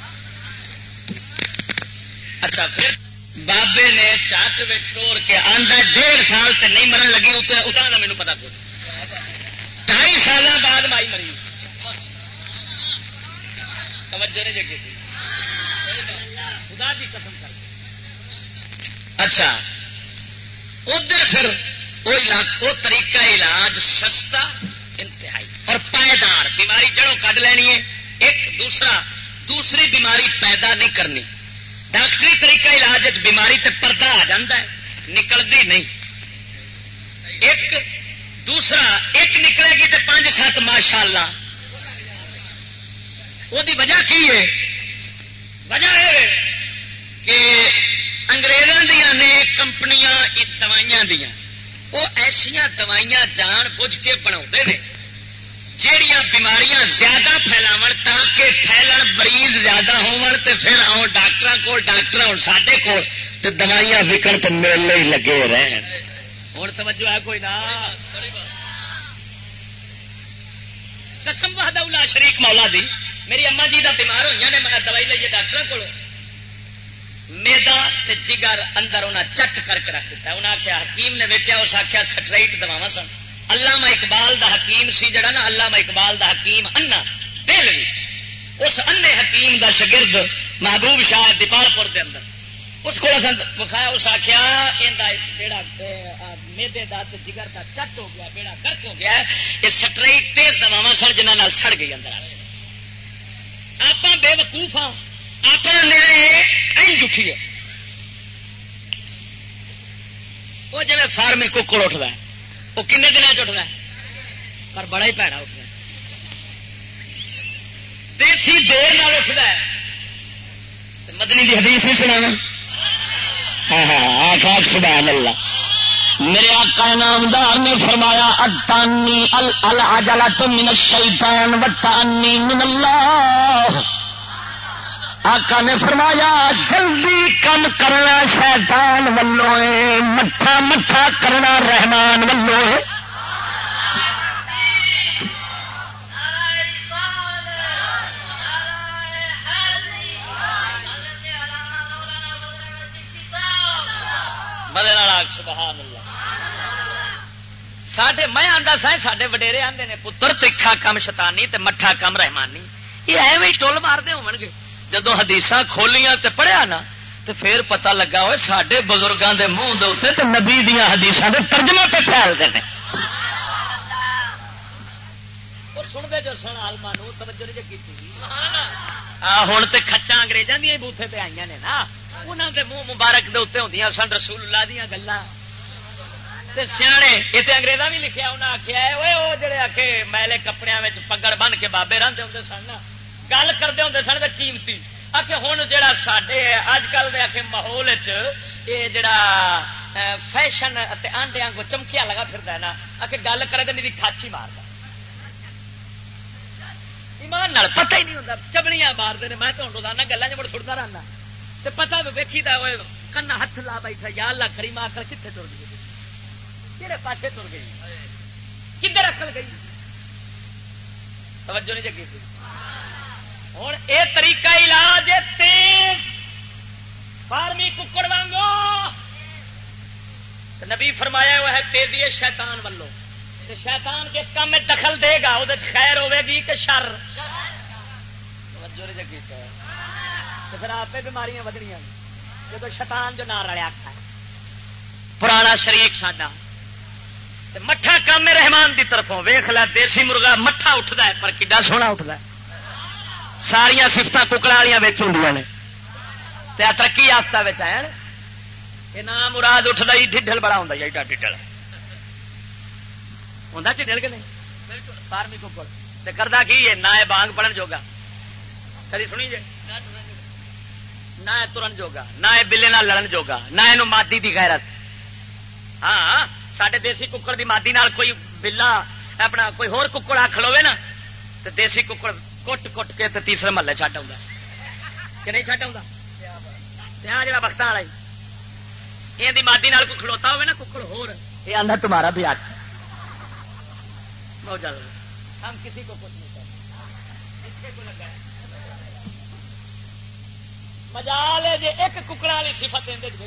اچھا پھر بابے نے چاٹ ٹور کے آندہ ڈیڑھ سال سے نہیں مرن لگی اتنا کا مینو پتا کوئی ڈھائی سال بعد مائی مری توجہ نہیں جگہ خدا کی قسم کر اچھا ادھر پھر وہ وہ طریقہ علاج سستا انتہائی اور پائیدار بیماری جڑوں کڈ لینی ہے ایک دوسرا دوسری بیماری پیدا نہیں کرنی ڈاکٹری طریقہ علاج بیماری تے پردہ آ جاتا ہے نکلتی نہیں ایک دوسرا ایک نکلے گی تو پانچ سات ماشاء اللہ وہ وجہ کی ہے وجہ ہے کہ انگریزوں دیا نے کمپنیاں دوائیاں دیا وہ ایسا دوائیاں جان بوجھ کے بنا جہاں بیماریاں زیادہ پھیلاو تاکہ پھیلن مریض زیادہ ہون تے پھر آؤ ڈاکٹر کو ڈاکٹر آؤ سڈے کو تے دوائیاں وکن تو میلے ہی لگے رہن ہوں توجہ ہے کوئی نہ قسم وحدہ لا شریک مولا دی میری اما جی دا بیمار ہوئی نے میں دوائی لئیے ڈاکٹر کو میدا تے جگر اندر انہیں چٹ کر کے رکھ دیتا انہیں آخیا حکیم نے ویکیا اس آخیا سٹرائٹ دواوا سن علامہ اقبال دا حکیم سی جڑا نا علامہ اقبال دا حکیم انا دہلوی اس انے حکیم دا شگرد محبوب شاہ دیپال پور دے اندر اس کو بخایا اس آخیا بیڑا میدے دا تے جگر دا چٹ ہو گیا بیڑا گرک ہو گیا یہ سٹرائٹ تیز دواوا سن جنہوں سڑ گئی اندر آپ بے وقوف ہاں آپ اینج اٹھیے وہ جی فارمی ککڑ اٹھتا ہے وہ کن دن چٹتا ہے پر بڑا ہی پیڑا اٹھتا ہے دیسی دیر نال اٹھتا ہے مدنی دی حدیث نہیں سنا ہاں ہاں آخ سبحان اللہ میرے آقا نامدار نے فرمایا اتانی العجلۃ من الشیطان وتانی من اللہ آقا نے فرمایا جلدی کم کرنا شیطان ولوں ہے مٹھا مٹھا کرنا رحمان ولوں ہے سبحان اللہ ساڈے میں آندا سا ساڈے وڈیرے آندے نے پتر تکھا کم شیطانی تے مٹھا کم رحمانی یہ ایویں ہی ٹول مارتے ہون گے جدو حدیثاں کھولیاں تے پڑھیا نا تے پھر پتہ لگا ہوئے ساڈے بزرگاں دے منہ دے اوتے تے نبی دیاں حدیثاں دے ترجمے پہ پھیلدے نے او سن دے جو سن عالماں نو توجہ نہیں کیتی آ ہن تے کھچاں انگریزاں دیاں بوتھے تے آئیاں نے نا انہاں دے منہ مبارک دے اوتے ہوندیاں سن رسول اللہ دیاں گلاں تے سیانے یہ تے انگریزاں بھی لکھیا انہاں آکھیا اے اوئے او جڑے آکھے میلے کپڑیاں وچ پگڑ بن کے بابے رہندے ہوندے سن نا گل کرتے ہوں سن قیمتی آ کے ہوں جا سڈے اج کل کے آخر ماحول یہ جڑا فیشن آنڈیا کو چمکیا لگا پھر نا آ کے گل کرے تو میری کھاچی مارتا ایمان نال پتہ ہی نہیں ہوتا چبڑیاں مارتے ہیں میں تو روزانہ گلوں چ مڑ سٹتا رہنا تو پتا ویکھی دا کنا ہاتھ لا بیٹھا یا اللہ کریم آخر کتنے تر گئی کہڑے پاسے تر گئی کدھر اکل گئی توجہ نہیں جگی ہوں یہ طریقہ علاج تیز فارمی ککڑ وانگو نبی فرمایا وہ ہے تیزی شیطان والوں شیطان جس کام میں دخل دے گا وہ خیر ہوے گی کہ شر توجہ نہیں جگی تو پھر آپ بیماریاں ودنیاں جب شیطان جو نہ رلیا پرانا شریک ساڈا مٹھا کام رحمان دی طرفوں ویخ ل دیسی مرغا مٹھا اٹھتا ہے پر کڈا سونا اٹھتا ہے ساریا سفت ککڑا والی ہوں نے ترقی یافتہ آیا یہ نام مراد اٹھتا ہی ڈھڈل بڑا ہوں ایڈا ڈھڈل ہوں ڈھڈل کہ نہیں فارمی ککڑ کرتا کی ہے نہ بانگ پڑھن جوگا کدی سنی جی نہ ترن جوگا نہ بلے نہ لڑن جوگا نہ یہ مادی دی غیرت ہاں سڈے دیسی ککڑ دی مادی نال کوئی بلا اپنا کوئی ہور ککڑ آ کھلوے نا تو دیسی ککڑ کٹ کٹ کے تیسرے محلے چڈ آ کہ نہیں چڈ آ جا بخت والا یہ مادی نال کوئی کھلوتا ہوئے نا ککڑ ہور یہ آدھا تمہارا بھی آٹھ ہم کسی کو کچھ نہیں کرتے کو لگا مجال ہے جی ایک ککڑا والی صفت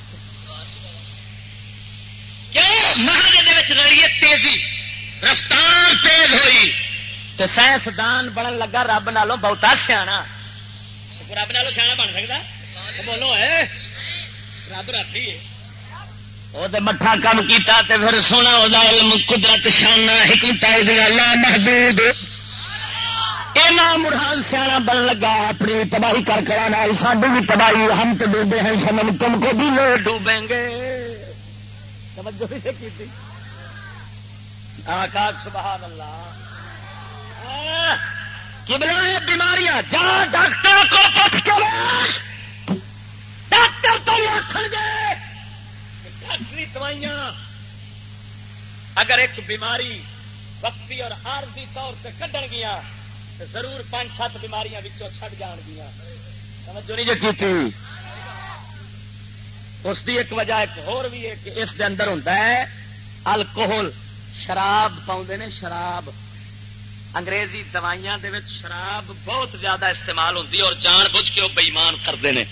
رلیے تیزی رفتار تیز ہوئی تو سائنسدان بنن لگا رب نالوں بہتا سیاح رب نالوں سیاح بن سکتا بولو ہے رب رکھی ہے وہ مٹھا کام کیتا تے پھر سونا وہ علم قدرت شانہ حکمت اللہ محدود مرحان سیاح بن لگا اپنی تباہی کر کرانا ساڈی بھی تباہی ہم تو ڈوبے ہیں سمن تم کو بھی لوگ ڈوبیں گے توجہ سے کی تھی سبحان اللہ کبلا بیماریاں جا ڈاکٹر کو پوچھ کے ڈاکٹر تو آخر گے ڈاکٹری دوائیاں اگر ایک بیماری وقتی اور عارضی طور پہ کڈن گیا تو ضرور پانچ سات بیماریاں چھڈ جان گیا توجہ نہیں جو کی اس کی ایک وجہ ایک اور بھی ہے کہ اس دے اندر ہوتا ہے الکوہل شراب پاؤں نے شراب انگریزی دوائیاں دے وچ شراب بہت زیادہ استعمال ہوتی اور جان بوجھ کے وہ بےمان کرتے ہیں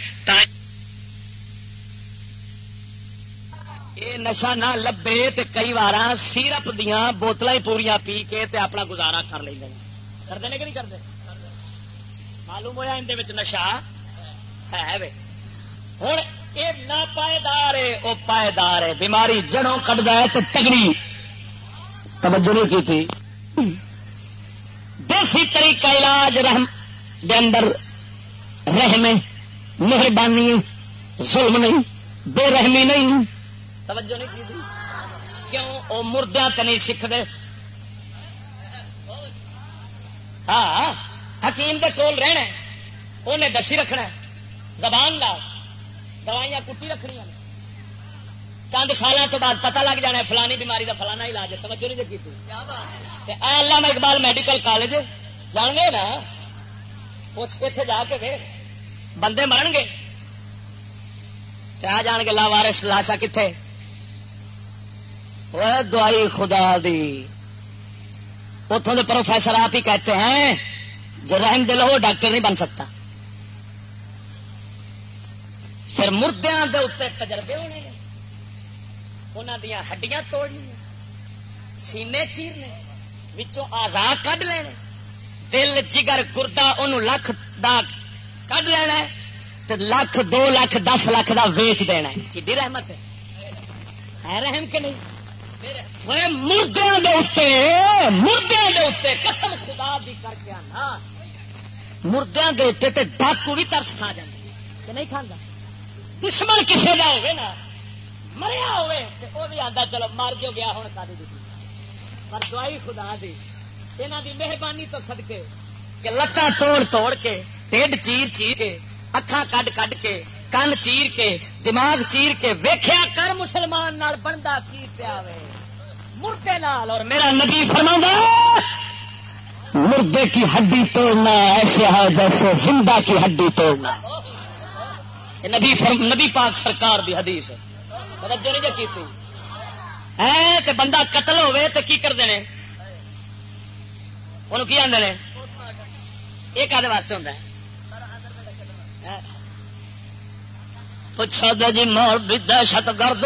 یہ نشا نہ لبے تو کئی بار سیرپ دیا بوتل پوریا پی کے تے اپنا گزارا کر لیں کرتے ہیں کہ نہیں کرتے معلوم ہوا اندر نشا ہے وے ہوں یہ نہ پائیدار ہے وہ پائیدار ہے بیماری جڑوں کٹتا ہے تو تگڑی توجہ نہیں کی تھی دیسی طریقہ علاج رحم دے اندر رحم مہربانی ظلم نہیں بے رحمی نہیں توجہ نہیں کی تھی کیوں وہ مردیاں تے نہیں سیکھتے ہاں حکیم دے کول رہنا انہیں دسی رکھنا زبان لا دوائیاں کٹی رکھنی چند سالوں تو بعد پتہ لگ جانا ہے فلانی بیماری کا فلانا علاج ہے توجہ نہیں کی تھی علامہ اقبال میڈیکل کالج جان گے نا پوچھ اتنے جا کے ویخ بندے مرن گے آ جان گے لاوارس لاشا کتنے دعائی خدا دی اتوں کے پروفیسر آپ ہی کہتے ہیں جو رحم دل ہو ڈاکٹر نہیں بن سکتا پھر مردیاں دے اتنے تجربے ہونے انہوں دیا ہڈیاں توڑنی سینے چیرنے وچوں آزا کڈ لینے دل جگر گردا انہوں لکھ دا کڈ لینا تو لکھ دو لاکھ دس لاکھ دا ویچ دینا کی رحمت ہے رحم کے نہیں مردوں دے اتنے مردوں دے اتنے قسم خدا دی کر کے آنا مردوں دے اتنے تے ڈاکو بھی ترس کھا جاندے کہ نہیں کھانا دشمن کسی کا ہوئے نا مریا ہوئے وہ بھی آتا چلو مر جو گیا ہوں کا پر دعائی خدا دی یہاں دی مہربانی تو صدقے کہ لتاں توڑ توڑ کے ٹھڈ چیر چیر کے اکھاں کڈ کڈ کے کن چیر کے دماغ چیر کے ویکھیا کر مسلمان نال بندا کی پیا وے مردے نال اور میرا نبی فرماوندا مردے کی ہڈی توڑنا ایسے ہے جیسے زندہ کی ہڈی توڑنا. نبی نبی پاک سرکار دی حدیث ہے. توجہ نہیں جی کی ہے تے بندہ قتل ہوئے تے کی کرتے ہیں انہوں کی آدھے یہ کہدے واسطے ہوتا ہے پوچھا دے جی مول بھی دہشت گرد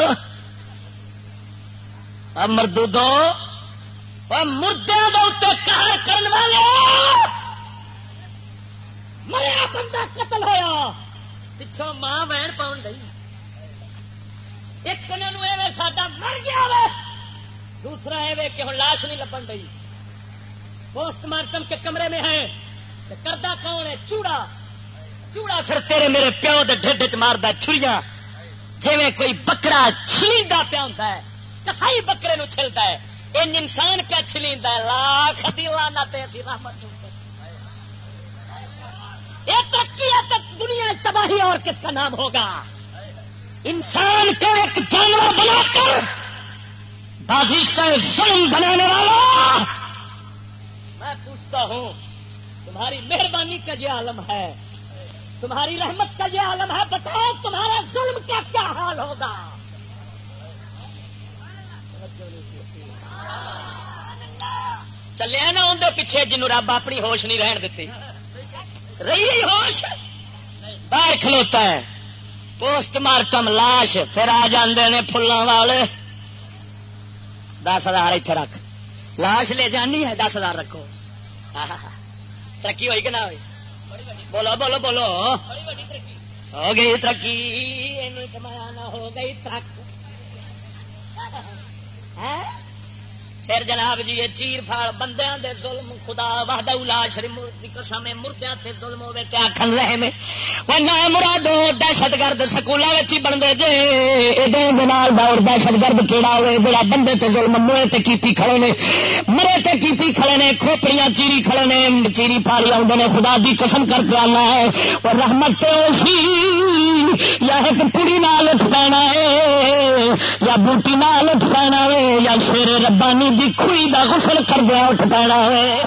مردو دو مردے قہر کرنے والے مریا بندہ قتل ہویا پچھوں ماں بہن پاؤن گئی ایک ایویں ساڈا مر گیا وے دوسرا ایویں کہ ہوں لاش نہیں لبن گئی پوسٹ مارٹم کے کمرے میں ہے کردہ کون ہے چوڑا چوڑا پھر تیرے میرے پیو دے ڈھڈ چ ماردا چھڑیاں جویں کوئی بکرا چھلیندا پیا ہوندا ہے کسائی بکرے نو چھلدا ہے ان انسان کا چھلیندا ہے لاکھ دی لعنت اسی رحمت یہ ترقی ہے تو دنیا تباہی اور کس کا نام ہوگا انسان کو ایک جانور بنا کر بازیچہ ظلم بنانے والا میں پوچھتا ہوں تمہاری مہربانی کا یہ عالم ہے تمہاری رحمت کا یہ عالم ہے بتاؤ تمہارا ظلم کا کیا حال ہوگا چلے نا اندر پیچھے جنوں رب اپنی ہوش نہیں رہن دیتی رہی ہوش باہر کھلوتا ہے پوسٹ مارٹم لاش پھر آ جاندے نے پھلاں والے دس ہزار اتنے رکھ لاش لے جانی ہے دس ہزار رکھو ترقی ہوئی کہ نہ ہوئی بولو بولو بولو ہو گئی ترقی کمایا نہ ہو گئی ترقی پھر جناب جی یہ چیر پھاڑ بندیاں دے ظلم خدا وحدہ لا شریک دی قسم مردیاں تے ظلم ہوے تے آکھن رہے میں وہ نہ مرادو دہشت گرد سکولاں وچ ہی بندے جے اے دے نال دور دہشت گرد کیڑا ہوے جڑا بندے تے ظلم موے تے کیتی کھڑے نے مرے تے کیتی کھڑے نے کھوپڑیاں چیری کھڑے نے چیری پھاڑی اوندے نے خدا دی قسم کر کے آنا ہے اور رحمت تے اسی یا ایک کڑی نال اٹھ پینا ہے یا بوٹی نال اٹھ پینا ہے یا شیر ربانی دی کھوئی دا غسل کر دیا اٹھ پینا ہے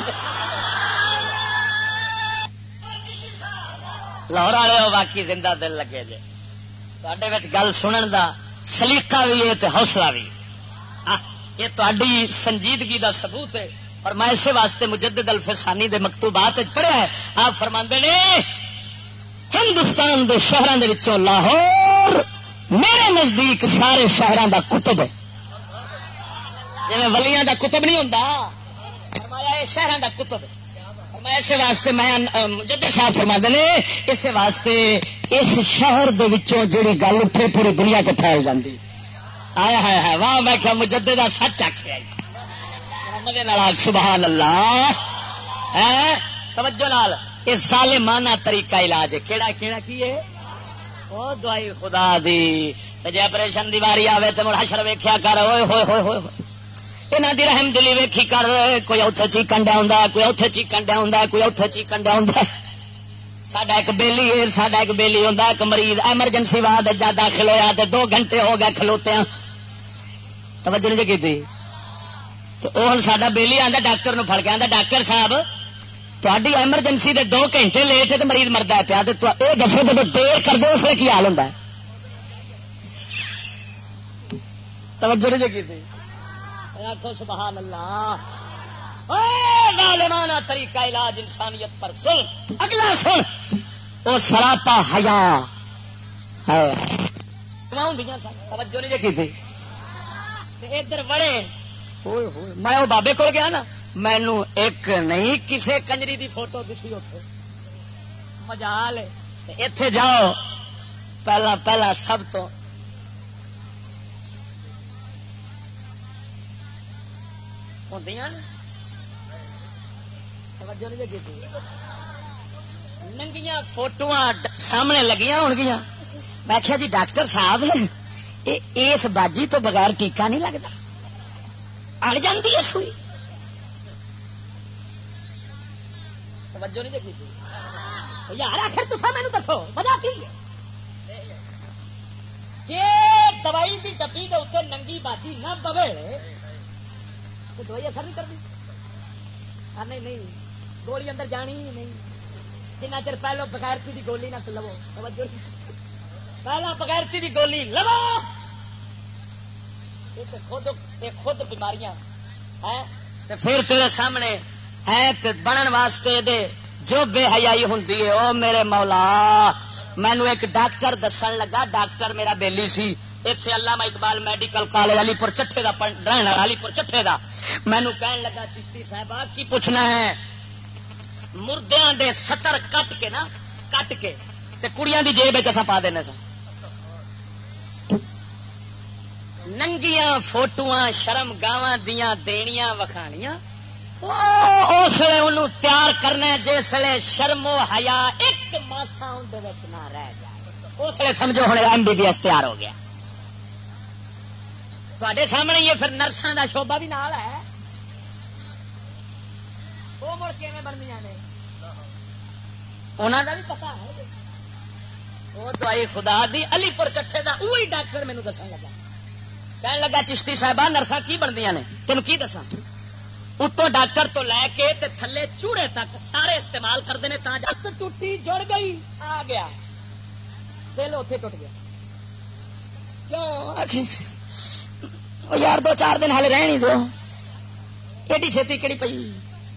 لاہور والے واقعی زندہ دل لگے جے تے گل سنن دا سلیقہ بھی ہے تے حوصلہ بھی یہ تاری سنجیدگی دا ثبوت ہے اور میں اسی واسطے مجدد الفسانی دے مکتوبات پڑھیا ہے آپ فرماندے نے ہندوستان دے شہراں دے وچوں لاہور میرے نزدیک سارے شہراں دا قطب ہے جی ولیاں دا کتب نہیں ہوتا فرمایا یہ شہراں دا کتب ہے میں اسے واسطے میں مجدد صاحب فرما نے اس واسطے اس شہر دے وچوں جڑی گل اٹھے پوری دنیا کو پھیل جاندی آیا ہے ہے واہ میں کہ مجدد سچ آکھیا محمد سبحان اللہ ہے توجہ نال اس ظالمانہ طریقہ علاج ہے کیڑا کیڑا کی ہے او دعائی خدا دی تے آپریشن دی واری آوے تے مڑ حشر ویکھیا کر اوئے ہوئے ہوئے ہوئے یہاں دی رحم دلی ویکھی کر کوئی اوتھے چیکن ڈیا ہوندا کوئی اوتھے چیکن ڈیا ہوندا کوئی اوتھے چیکن ڈیا ہوندا ساڈا ایک بیلی ہے ساڈا ایک بیلی ہوندا ایک مریض ایمرجنسی وارڈ جا داخل ہویا تے دو گھنٹے ہو گئے کھلوتے ہیں توجہ نہیں کیتی تو او ہن ساڈا بیلی آندا ڈاکٹر نو پھڑ کے آندا ڈاکٹر صاحب تہاڈی ایمرجنسی دے دو گھنٹے لیٹ ہے تے مریض مردا ہے پیا تے اے دسو جدوں دیر کر دو اس ویلے کی حال ہوندا ہے توجہ نہیں کیتی آخو سبحان اللہ ظالمانہ طریقہ علاج انسانیت پر ظلم اگلا سن وہ سراپا حیا توجہ نہیں کی تھی ادھر بڑے میں وہ بابے کو گیا نا مینو ایک نہیں کسے کنجری دی فوٹو دسی اتنے مجال اتے جاؤ پہلا پہلا سب تو ننگیاں فوٹو سامنے لگیاں ہو گیا میں آخیا جی ڈاکٹر صاحب اس باجی تو بغیر ٹیکا نہیں لگتا اڑ جاتی ہے سوئی توجہ نہیں دیکھی یار آخر تصا مینو دسو وجہ کی جی دوائی کی ڈبی کے اتنے ننگی باجی نہ پوے دوائی اثر نہیں کرتی نہیں نہیں گولی اندر جانی ہی نہیں جنہ چر پہلو بغیرتی دی گولی نہ لو پہلا بغیرتی دی گولی لو خود خود بیماریاں ہے پھر تیرے سامنے ہے بنن واسطے دے جو بے حیائی ہوندی ہے او میرے مولا مینو ایک ڈاکٹر دسن لگا ڈاکٹر میرا بیلی سی اتنے علامہ اقبال میڈیکل کالج علی پور چٹھے دا رہنا علی پور چٹھے دا مینو کہن لگا چشتی صاحبہ کی پوچھنا ہے مردیاں دے ستر کٹ کے نا کٹ کے تے کڑیاں دی جیب اچھا پا دینے سا ننگیاں فوٹواں شرم گاواں دیاں دینیاں وکھانیاں اس لیے انہوں تیار کرنا جس لیے شرم و حیا ایک ماسا اندر نہ رہ جائے اس لیے سمجھو ہوں ایم بی بی ایس تیار ہو گیا تے سامنے یہ پھر نرساں دا شعبہ بھی نال ہے وہ مڑ کے بننیاں نے انہوں کا بھی پتا ہے وہ دوائی خدا دی علی پور چٹھے دا وہی ڈاکٹر مینوں دسن لگا کہن لگا چشتی صاحبہ نرساں کی بندیاں نے تینوں کی دساں اتوں ڈاکٹر تو لے کے تے تھلے چوڑے تک سارے استعمال کرتے ہیں تا جت ٹوٹی جڑ گئی آ گیا دل اتے ٹوٹ گیا کیوں یار دو چار دن ہالے رہنی دو ایڈی چھتی کہڑی پی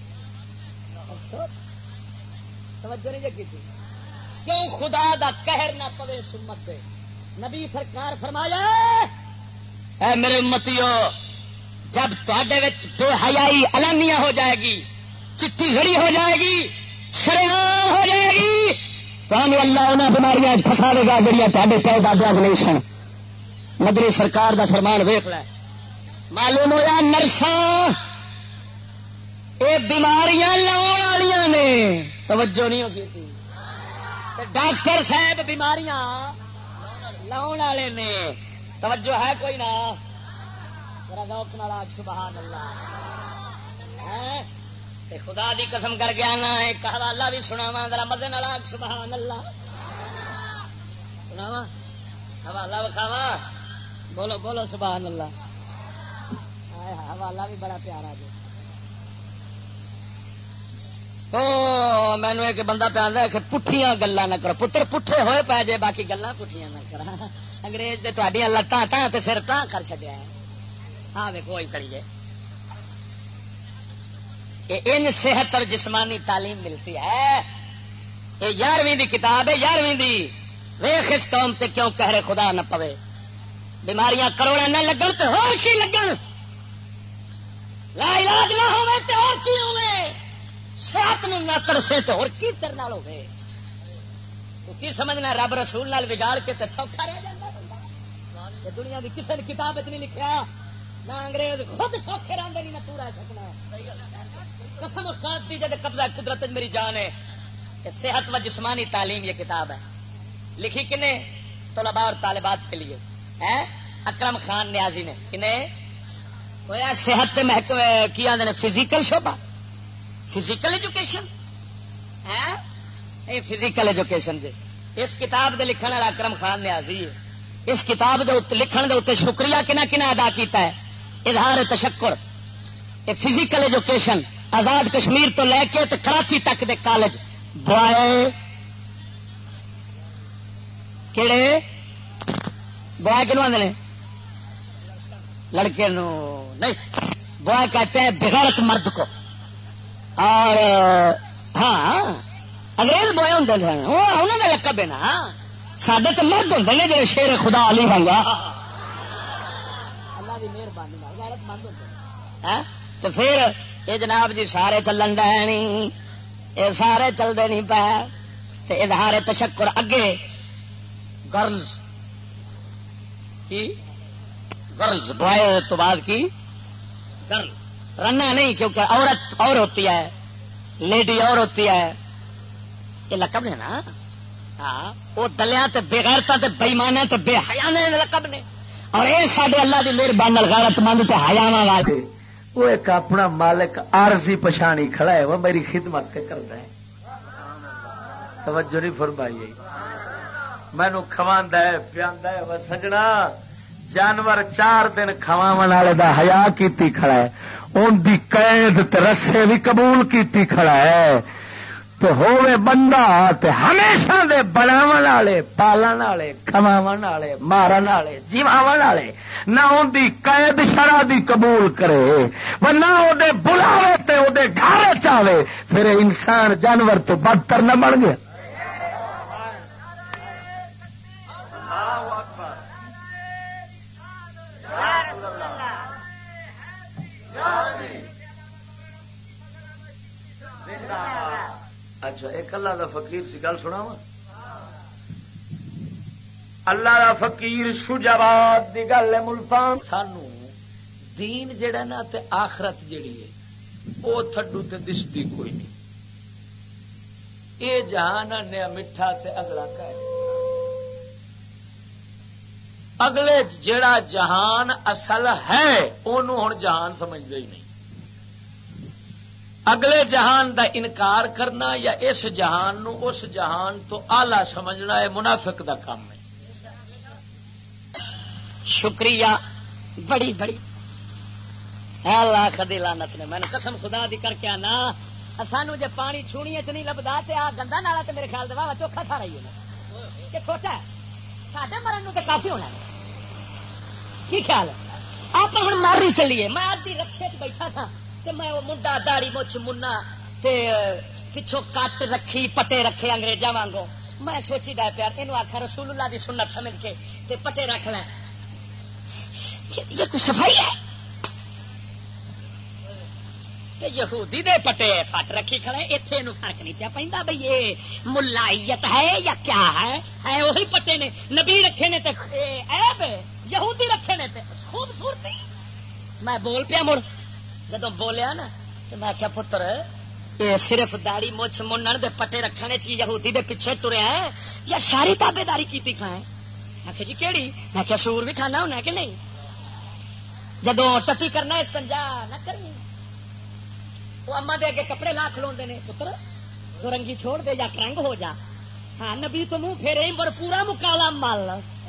توجہ نہیں جگی تھی کیوں خدا دا قہر نہ پوے سمت دے نبی سرکار فرمایا اے میرے امتیو جب تے بے حیائی علانیہ ہو جائے گی چٹی گھڑی ہو جائے گی شریعام ہو جائے گی تو اللہ انہیں بیماریاں پھسا دے گا جڑیاں تے پے دادیا نہیں سن مدری سرکار دا فرمان ویخ لے معلوم ہوا نرساں یہ بیماریاں لاؤ والیاں نے توجہ نہیں ہوگی تھی ڈاکٹر صاحب بیماریاں لاؤ والے نے توجہ ہے کوئی نہ سبحان اللہ خدا دی قسم کر کے آنا ایک حوالہ بھی سناواں ذرا مدے نال سبحان اللہ سناواں حوالہ وکھاواں بولو بولو سبحان اللہ حوالہ بھی بڑا پیارا جی او مینو ایک بندہ پہ آتا ہے کہ پٹھیاں گلاں نہ کرو پتر پٹھے ہوئے پے جے باقی گلاں پٹھیاں نہ کرا انگریز دے تہاڈیاں لتاں تاں تے سر تاں کر چھڈیا ہے ہاں دیکھو وہی کریے ان صحت اور جسمانی تعلیم ملتی ہے یہ یارویں دی کتاب ہے یارویں دی ویخ اس قوم تے کیوں قہر خدا نہ پوے بیماریاں کروڑا نہ لگن تے ہوش ہی لگن لا علاج نہ ہوے تے اور کی ہوے صحت نو نہ ترسے تے اور کی تر نال ہوے تو کی سمجھنا رب رسول نال بگاڑ کے تے سوکھا رہ جاندا بندہ یہ دنیا دی کسے نے کتاب وچ نہیں لکھیا نہ انگریز خود سوکھے رہتے نہیں نہ تو رہ سکنا قسم ساتھ دی جب قبضہ قدرت میری جان ہے کہ صحت و جسمانی تعلیم یہ کتاب ہے لکھی کنے طلباء اور طالبات کے لیے ہے اکرم خان نیازی نے کنے ہویا صحت کے محکمے کیا نے فزیکل شعبہ فزیکل ایجوکیشن ہے یہ فزیکل ایجوکیشن دے اس کتاب دے لکھن والا اکرم خان نیازی ہے اس کتاب دے لکھن دے اتنے شکریہ کنا کنا ادا کیتا ہے اظہار تشکر یہ فزیکل ایجوکیشن آزاد کشمیر تو لے کے تو کراچی تک دے کالج بوائے کہڑے بوائے کنو آدھے لڑکے نو نہیں بوائے کہتے ہیں بغیرت مرد کو اور ہاں انگریز بوائے ہوں انہوں نے لقب ہے نا سڈے تو مرد ہوں نے جی شیر خدا علی بنگا اللہ کی مہربانی غیرت مند ہوتے تو پھر یہ جناب جی سارے چلن ڈے نہیں یہ سارے چلتے نہیں پے اظہار تشکر اگے گرلز کی گرلز بوائے تو بعد کی گرل رنا نہیں کیونکہ عورت اور ہوتی ہے لیڈی اور ہوتی ہے یہ لقب ہے نا ہاں وہ دلیا بےغیرتا بےمانا بے حیا لقب نے اور یہ سارے اللہ کی مہربانی غیرت مند تے حیاواں والے وہ ایک اپنا مالک عارضی پچھانی کھڑا ہے وہ میری خدمت تے کرتا ہے توجہ نہیں فرمائی مینو کھواندا ہے پیاندا ہے وہ سجنا جانور چار دن کھواون والے دا حیا کیتی کھڑا ہے ان دی قید تے رسے بھی قبول کیتی کھڑا ہے تے ہووے بندہ تے ہمیشہ دے بناون والے پالن والے کھواون والے مارن والے جیواون والے نہ ان دی قید شرع دی قبول کرے و نہ او دے بلاوے تے او دے گھر چاوے پھر انسان جانور تو بدتر نہ بن گیا. اچھا ایک اللہ دا فقیر سی گل سنا وا اللہ دا فقیر شجاعت دی گل ہے ملتان سانو دین جڑا نا تے آخرت جڑی ہے او تھڈو تے دستی کوئی نہیں. اے جہان نے میٹھا تے اگلا کہے اگلے جڑا جہان اصل ہے اونوں ہن جہان سمجھدے ہی نہیں. اگلے جہان دا انکار کرنا یا اس جہان نو اس جہان تو آلہ سمجھنا ہے منافق دا کام ہے. شکریہ بڑی بڑی اللہ خدی لعنت نے میں نے قسم خدا دی کر کے آنا سانو جے پانی چھونی چ نہیں لبدا تے آ گندا نالا تے میرے خیال دے والا چوکھا سارا ہی ہے کہ چھوٹا ہے ساڈے مرن نو تے کافی ہونا ہے. کی خیال ہے آپ ہن مار ہی چلیے. میں آدھی رکشے چ بیٹھا تھا تے میں وہ منڈا داڑی مچھ منا تے پچھوں کٹ رکھی پٹے رکھے انگریزاں وانگوں. میں سوچی ڈا پیار اینو آکھا رسول اللہ دی سنت سمجھ کے تے پٹے رکھ لیں یہ کوئی صفائی ہے. تے یہودی دے پٹے فٹ رکھی کھڑے ایتھے اینو فرق نہیں پیا پیندا بھئی یہ ملائیت ہے یا کیا ہے ہے وہی پٹے نے نبی رکھے نے تے عیب یہودی رکھے نے تے خوبصورتی. میں بول پیا مڑ جدو بولیا نا تو میں آخیا پتر یہ صرف داڑی مچھ منن دے پٹے رکھنے چی یہودی دے پیچھے ٹریا ہے یا ساری تابے داری کی کھائیں. آخر جی کہڑی میں آخیا سور بھی کھانا ہونا کہ نہیں. جدو ٹٹی کرنا استنجا نہ کرنی وہ اما دے اگے کپڑے لا کھلوندے نے پتر دو رنگی چھوڑ دے یا کرنگ ہو جا. ہاں نبی تو منہ پھیرے بڑا پورا مکالا مال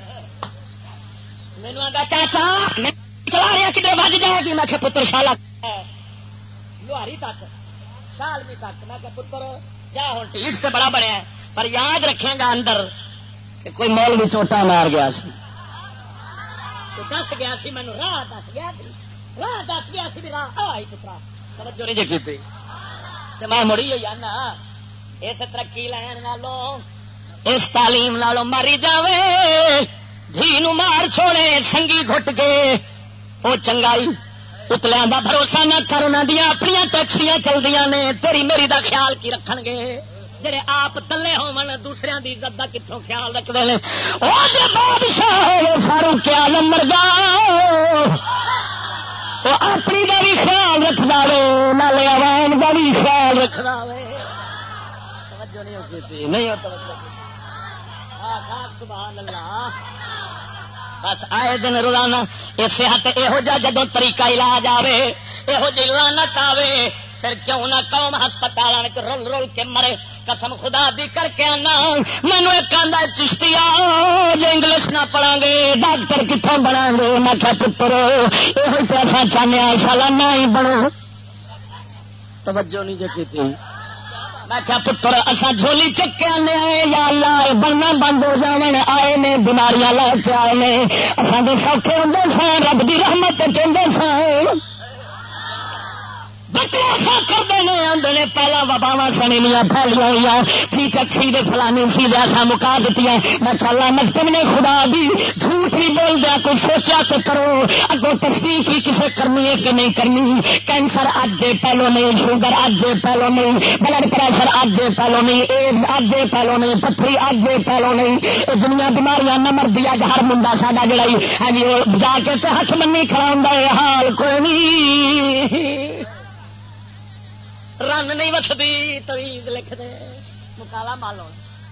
مینو آتا چاچا چلا رہا کدھر بج جائے گی. میں پتر شالا لوہاری تک شالمی تک میں پتر جا ہوں ٹیٹ سے بڑا بنیا پر یاد رکھے گا اندر کہ کوئی مول بھی چوٹا مار گیا سی تو دس گیا سی مینو راہ دس گیا سی راہ دس گیا سی راہ آئی پترا توجہ نہیں جی کی میں مڑی ہوئی آنا اس ترقی لین نالوں اس تعلیم نالوں ماری جاوے دھی نو مار چھوڑے سنگی گھٹ کے وہ چنگائی اتلیاں دا بھروسہ نہ کر انہاں دیاں اپنی ٹیکسیاں چلدیاں نے تیری میری دا خیال کی رکھن گے جڑے آپ تلے ہون دوسریاں دی عزت دا کتھوں خیال رکھدے نے. او جے بادشاہ ہوے فاروق اعظم مردا او اپنی دا بھی خیال رکھدا وے نالے عوام دا بھی خیال رکھدا وے. توجہ نہیں ہوتی نہیں ہو توجہ ہاں سبحان اللہ. بس آئے دن روزانہ یہ صحت یہو جا جدو طریقہ علاج آوے یہو جی لعنت آوے پھر کیوں نہ قوم ہسپتال رول رول کے مرے. قسم خدا دی کر کے آنا مینو ایک آدھا چشتی جو انگلش نہ پڑھا گے ڈاکٹر کتوں بنا گے. میں کیا پتر یہ پیسہ چاہنے شالا نہ ہی بنو. توجہ نہیں جی کی میں کیا پتر اصا جھولی چک کے آنے آئے یا اللہ بننا بند ہو جانے آئے نے بیماریاں لے کے آئے نے اصل تو سوکھے ہوں سن رب کی رحمت چاہتے سن بکواسا کرتے ہیں آدھے پہلا وباوا سنیاں پھیلیاں ہوئی تھی چکسی دے فلانی سی دے ایسا مکا دیتی ہے. میں کلا مستم نے خدا دی جھوٹ نہیں بول دیا کوئی سوچا تو کرو اگوں تصدیق بھی کسے کرنی ہے کہ نہیں کرنی. کینسر اج پہلو نہیں شوگر اج پہلو نہیں بلڈ پریشر اج پہلو نہیں ایڈز اج پہلو نہیں پتھری اج پہلو نہیں یہ دنیا بیماریاں نہ مردی اج ہر منڈا ساڈا جڑا ہاں جی جا کے تو ہاتھ منی کھڑا ہے حال کوئی نہیں رن نہیں وسدی تویز لکھ دے مکالا مالو.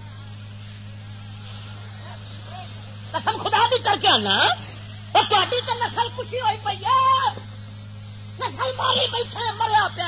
قسم خدا بھی کر کے آنا اور تاری تو نسل خوشی ہوئی پی ہے نسل ماری بیٹھے مریا پیا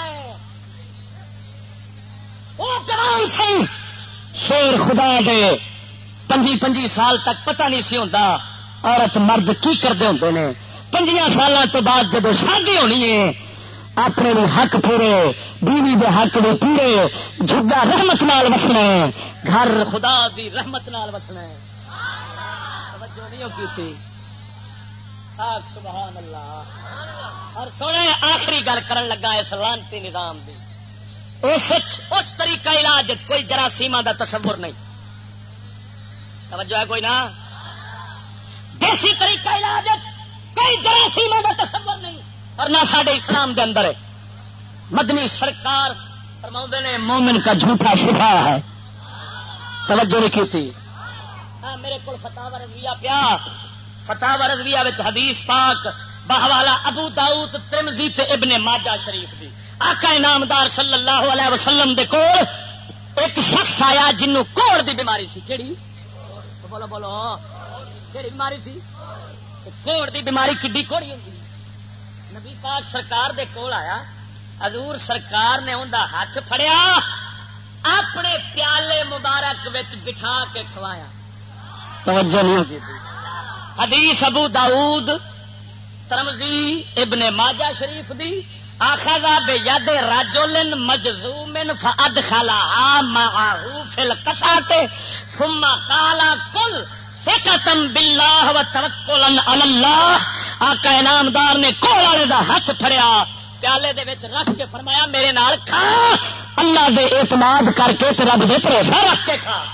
وہ جوان سی شیر خدا دے پنجی پنجی سال تک پتہ نہیں سی ہوتا عورت مرد کی کرتے ہوتے ہیں. پنجیاں سالوں تو بعد جب شادی ہونی ہے اپنے بھی حق پورے بیوی دے حق بھی پورے جھگا رحمت نال وسنا ہے گھر خدا دی رحمت نال وسنا ہے توجہ نہیں کی تھی آگ سبحان اللہ اور سونے آخری گل کرن لگا اس لانتی نظام دی اس اس طریقہ علاج کوئی جراثیمہ دا تصور نہیں توجہ ہے کوئی نہ دیسی طریقہ علاج کوئی جراثیمہ دا تصور نہیں اور نہ ساڈے اسلام دے اندر ہے مدنی سرکار فرماؤندے نے مومن کا جھوٹا شفا ہے توجہ نہیں کی تھی ہاں میرے کو فتاوی رضویہ پیا فتاوی رضویہ وچ حدیث پاک بحوالہ ابو داؤد ترمذی تے ابن ماجہ شریف دی آقا انعامدار صلی اللہ علیہ وسلم دے کول ایک شخص آیا جنوں کوڑ دی بیماری سی کیڑی بولو بولو کیڑی بیماری سی کوڑ دی بیماری کڈی کوڑی ہوندی نبی پاک سرکار دے کول آیا حضور سرکار نے اوندا ہاتھ پھڑیا اپنے پیالے مبارک وچ بٹھا کے کھوایا توجہ نہیں ہوگی حدیث ابو داؤد ترمذی ابن ماجہ شریف دی اخذ بید رجل مجذوم فادخلها معه في القصعه ثم قال قل ثقة بالله وتوکلا علی اللہ آقا انعامدار نے کول والے دا ہاتھ پھڑیا پیالے دے وچ رکھ کے فرمایا میرے نال کھا اللہ دے اعتماد کر کے تے رب دے بھروسہ رکھ کے کھا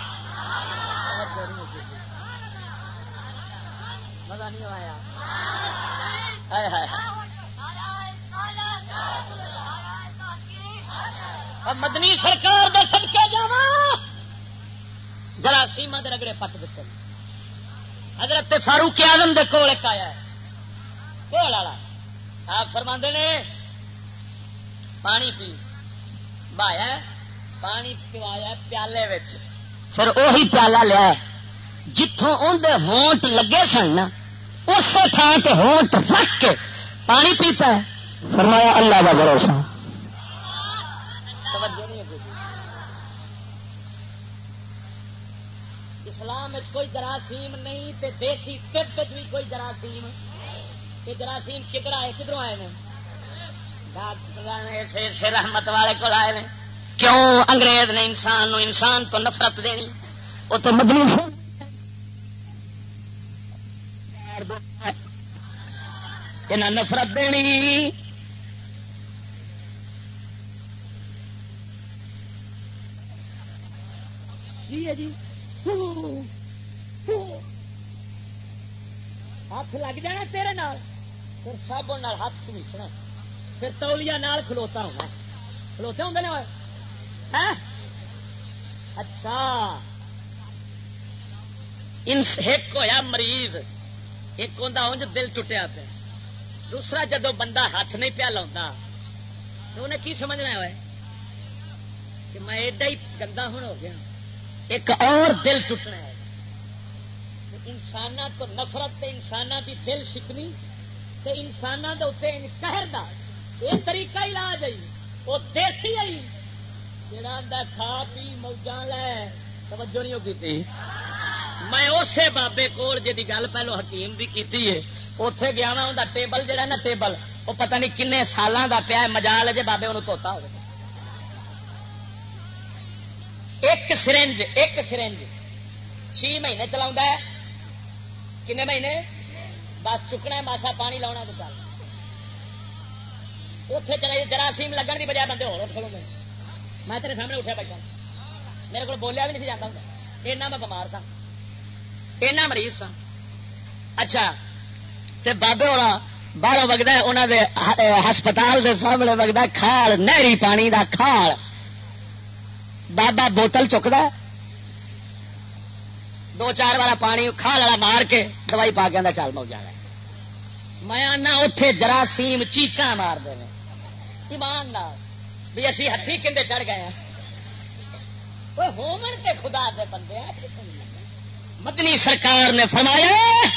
مزہ نہیں آیا ہائے ہائے اب مدنی سرکار دے صدقے جاواں جراثیماں دے رگڑے پٹ دتے حضرت فاروق اعظم دے کول ایک آیا ہے کول والا آپ فرماندے نے پانی پی بایا پانی پوایا پیالے وچ پھر وہی پیالہ لیا جتوں اندر ہونٹ لگے سن نا اسی تھان تے ہونٹ رکھ کے پانی پیتا ہے فرمایا اللہ کا بھروسہ اسلام کوئی جراثیم نہیں تے دیسی طب بھی کوئی جراثیم یہ جراثیم کدھر آئے کدھروں آئے ڈاکٹر رحمت والے کو آئے نے کیوں انگریز نے انسان نو انسان تو نفرت دینی وہ تو مدنی نفرت دینی جی ہے جی ہاتھ لگ جانا تیرے نال پھر صابن نال ہاتھ کمیچنا پھر تولیہ نال کھلوتا ہونا کھلوتے ہوں نے اچھا ایک ہویا مریض ایک ہوندا اونج دل ٹوٹیا پیا دوسرا جدو بندہ ہاتھ نہیں پیا لاؤندا تو انہیں کی سمجھنا ہے کہ میں ایڈا ہی گندا ہوں ہو گیا ایک اور دل ٹوٹنا ہے انساناں تو نفرت تے انساناں دی دل شکنی تے انساناں دے اوتے قہر دا یہ طریقہ علاج ہے وہ دیسی ہے جڑا آندا کھا پی موجاں لے توجہ نہیں ہوگی تھی میں اسے بابے کول جی گل پہلو حکیم بھی کیتی ہے اوتھے گیا وا اوندا ٹیبل جڑا نا ٹیبل وہ پتہ نہیں کنے سالاں دا پیا مجال ہے جے بابے اونوں دھوتا ہوے ایک سرنج ایک سرنج چھ مہینے چلاؤں ہے کنے مہینے بس چکنا ہے ماسا پانی لاؤنا تو چل اتنے چلے جراثیم لگن کی بجائے بندے اور کھلو گے میں تیرے سامنے اٹھا بیٹھا میرے کو بولیا بھی نہیں جاتا ہوں اینا میں بمار تھا اینا مریض سا اچھا تے بابے ہونا باہروں وگدا ہے انہوں دے ہسپتال دے سامنے وگدا کھال نہری پانی دا کھال بابا بوتل چکتا دو چار والا پانی کھال والا مار کے دوائی پا کے چل مو جانا میں آنا اتے جراثیم چیقاں مار دے ایمان نال بھی اسی ہتھی کندے چڑھ گئے ہیں ہومن کے خدا دے بندے مدنی سرکار نے فرمایا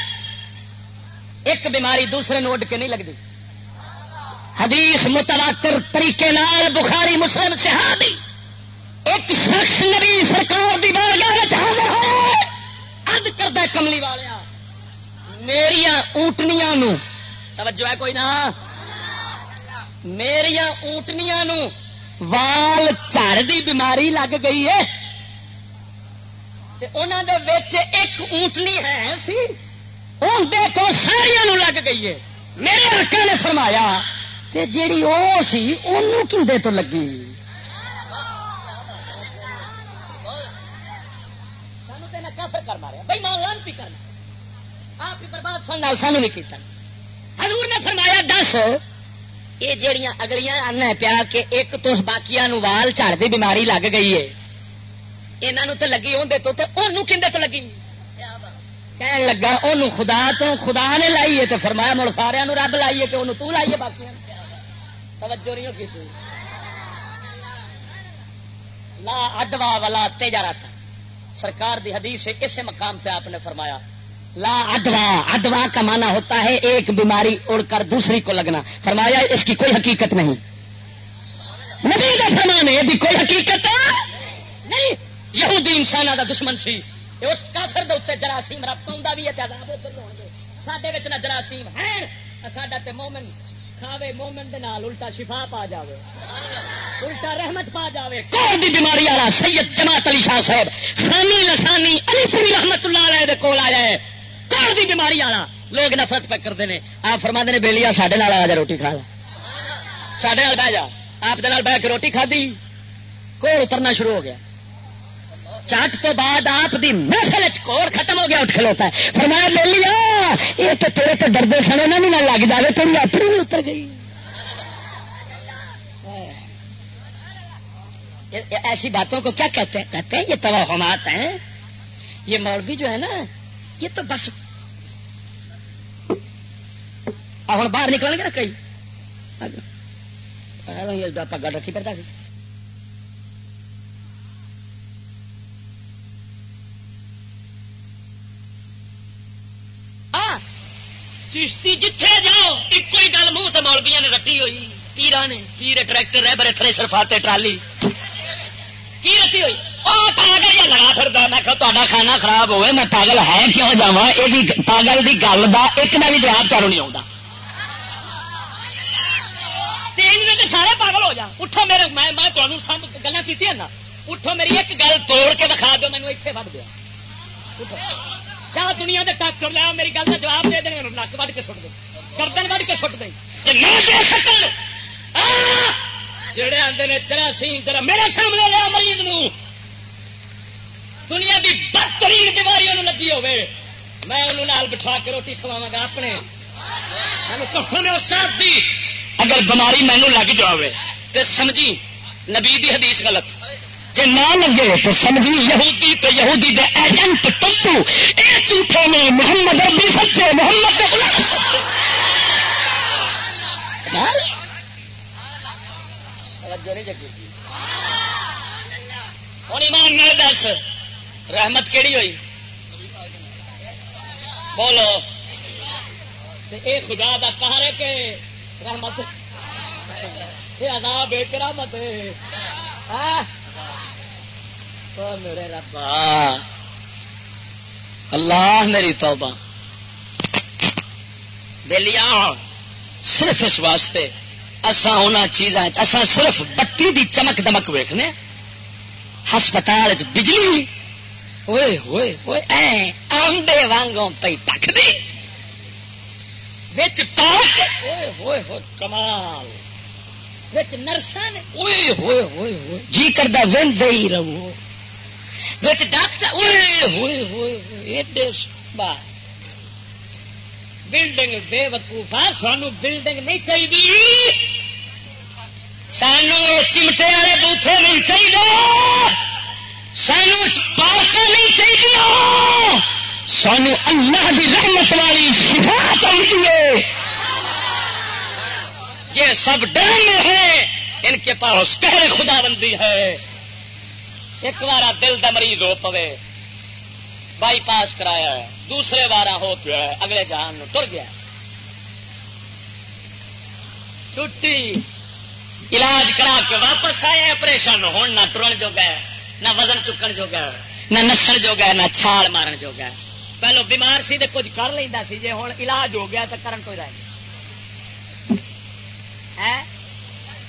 ایک بیماری دوسرے نو اڈ کے نہیں لگتی حدیث متواتر طریقے نال بخاری مسلم صحابی ایک شخص نبی سرکار دی بارگاہ وچ حاضر ہوئے عرض کردا کملی والیا میری اونٹنیاں نو توجہ ہے کوئی نہ میریاں اونٹنیاں نو وال جھڑ دی بیماری لگ گئی ہے تے انہاں دے وچ ایک اونٹنی ہے سی اندے تو ساریاں نو لگ گئی ہے. میرے آقا نے فرمایا تے جیڑی او سی اونوں کندے تو لگی؟ سانو تے نہ کافر کر ماریا بھائی مان لانتی کرنا آپ ہی برباد سن سانو نہیں کیتا. حضور نے فرمایا دس یہ جڑیاں اگلیاں آنا پیا کہ ایک تو باقیاں نو وال جھڑ دی بیماری لگ گئی ہے انہاں تے لگی ہوندے تو تے اونوں کندے تو لگی؟ کہن لگا اونوں خدا تو خدا نے لائی ہے تے فرمایا مڑ سارے نو رب لائی ہے کہ اونوں تو لائی ہے باقیاں توجہ نہیں کی. لا ادوا ولا تجارت سرکار دی حدیث ہے اسے مقام پہ آپ نے فرمایا لا ادوا ادوا کا معنی ہوتا ہے ایک بیماری اڑ کر دوسری کو لگنا. فرمایا اس کی کوئی حقیقت نہیں. نبی کا فرمان ہے بھی کوئی حقیقت نہیں. یہودی انسانوں کا دشمن سی اس کافر دے اتنے جراثیم رب پاؤں بھی ہے عذاب ادھر ہون گے. ساڈے وچ نہ جراثیم ہے ساڈا تے مومن کھاوے مومن دے نال الٹا شفا پا جاوے الٹا رحمت پا جاوے. کوڑ دی بیماری والا سید جماعت علی شاہ صاحب خانی لسانی علی پوری رحمت اللہ علیہ دے کول آیا ہے. کوڑ دی بیماری والا لوگ نفرت پہ کرتے ہیں. آپ فرماندے نے بیلیا ساڈے نال آ جا روٹی کھا لا ساڈے نال بہ جا. آپ دے نال بہ کے روٹی کھادی کوڑ اترنا شروع ہو گیا. چٹ تو بعد آپ دی محفل کوڑ ختم ہو گیا اٹھ کھلوتا ہے. فرمایا بیلیا یہ تو تیرے تو ڈردے سنے نہ نہیں لگ جائے تیری اپنی بھی اتر گئی. ایسی باتوں کو کیا کہتے ہیں؟ کہتے ہیں یہ توہمات ہیں. یہ مولوی جو ہے نا یہ تو بس ہوں باہر نکل گے نا کئی پگا رکھی پڑتا سی چشتی جتھے جاؤ ایک ہی گل منہ تو مولویاں نے رٹی ہوئی پیرا نے پیر ٹریکٹر ہے بڑے تھرے سرفاتے ٹرالی کی رٹی ہوئی وہ پاگل یا لگا پھرتا. میں کہ تا کھانا خراب ہوئے میں پاگل ہے کیوں جا یہ پاگل کی گل کا ایک نہ بھی جواب چالو نہیں آتا. تین منٹ سارے پاگل ہو جا. اٹھو میرے میں گلا کی نا اٹھو میری ایک گل توڑ کے دکھا دو مینو اتنے وڈ دیا کیا دنیا کے ٹاکر لیا میری گل کا جواب دے دیں نک وڈ کے سٹ دے گردن وڈ کے سٹ دیں جڑے آتے نے جراثیم ذرا میرے سامنے لیا مریض نو دنیا کی بدترین بیماریوں لگی ہوے میں انہوں نال بٹھا کے روٹی کھواوا گا اپنے دی اگر بیماری مینو لگ جائے تو سمجھی نبی دی حدیث غلط جی نہ لگے تو سمجھی یہودی تو یہودی دے ایجنٹ ٹٹو اے جھوٹے نے محمد ربی سچے محمد ہوں ایمان نال دس رحمت کیڑی ہوئی بولو اے خدا دا قہر ہے کہ رحمت یہ عذاب ہے کہ رحمت ہے میرے ربا اللہ میری توبہ دلیا صرف اس واسطے اساں ہونا چیزاں اساں صرف بتی دی چمک دمک ویکھنے ہسپتال بجلی ہوئے ہوئے ہوئے اے آمدے وانگوں پئی ٹک دی وچ پاک ہوئے ہوئے ہوئے کمال وچ نرساں نے ہوئے ہوئے ہوئے ہوئے جی کردا ویندے ہی رہو وچ ڈاکٹر ہوئے ہوئے ہوئے ایڈے با بلڈنگ بے وقوفا سانو بلڈنگ نہیں چاہیے سانو چمٹے والے بوتھے نہیں چاہیے سانو پارک نہیں چاہیے سانو اللہ کی رحمت والی شفا چاہیے. یہ سب ڈرامے ہیں ان کے پاس قہر خدا بندی ہے. ایک بار دل کا مریض ہو پوے بائی پاس کرایا ہے دوسرے بار ہو پیا ہے اگلے جہان میں ٹر گیا چھٹی علاج کرا کے واپس آئے آپریشن ہوں نہ ٹرن جو گئے نہ وزن چکن جو گئے نہ نسن جو گئے نہ چھال مارن جو گئے. پہلو بیمار سی تو کچھ کر لینا سی جی ہوں علاج ہو گیا تو کرن کوئی رہ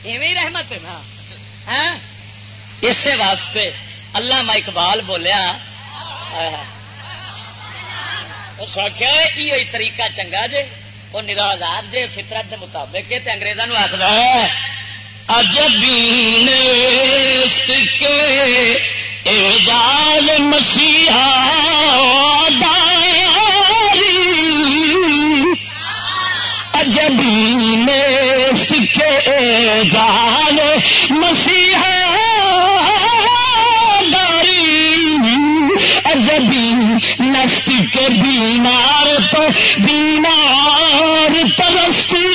ایویں رحمت ہے نا. ہاں اسی واسطے علامہ اقبال بولیا اس آخیا یہ طریقہ چنگا جے وہ نراض آب جے فطرت کے مطابق انگریزوں آخر عجبی نیست کے اعجاز مسیحا داری عجبی نیست کے اعجاز مسیحا عجبی نفس کے بیمار تو بیمار ترستی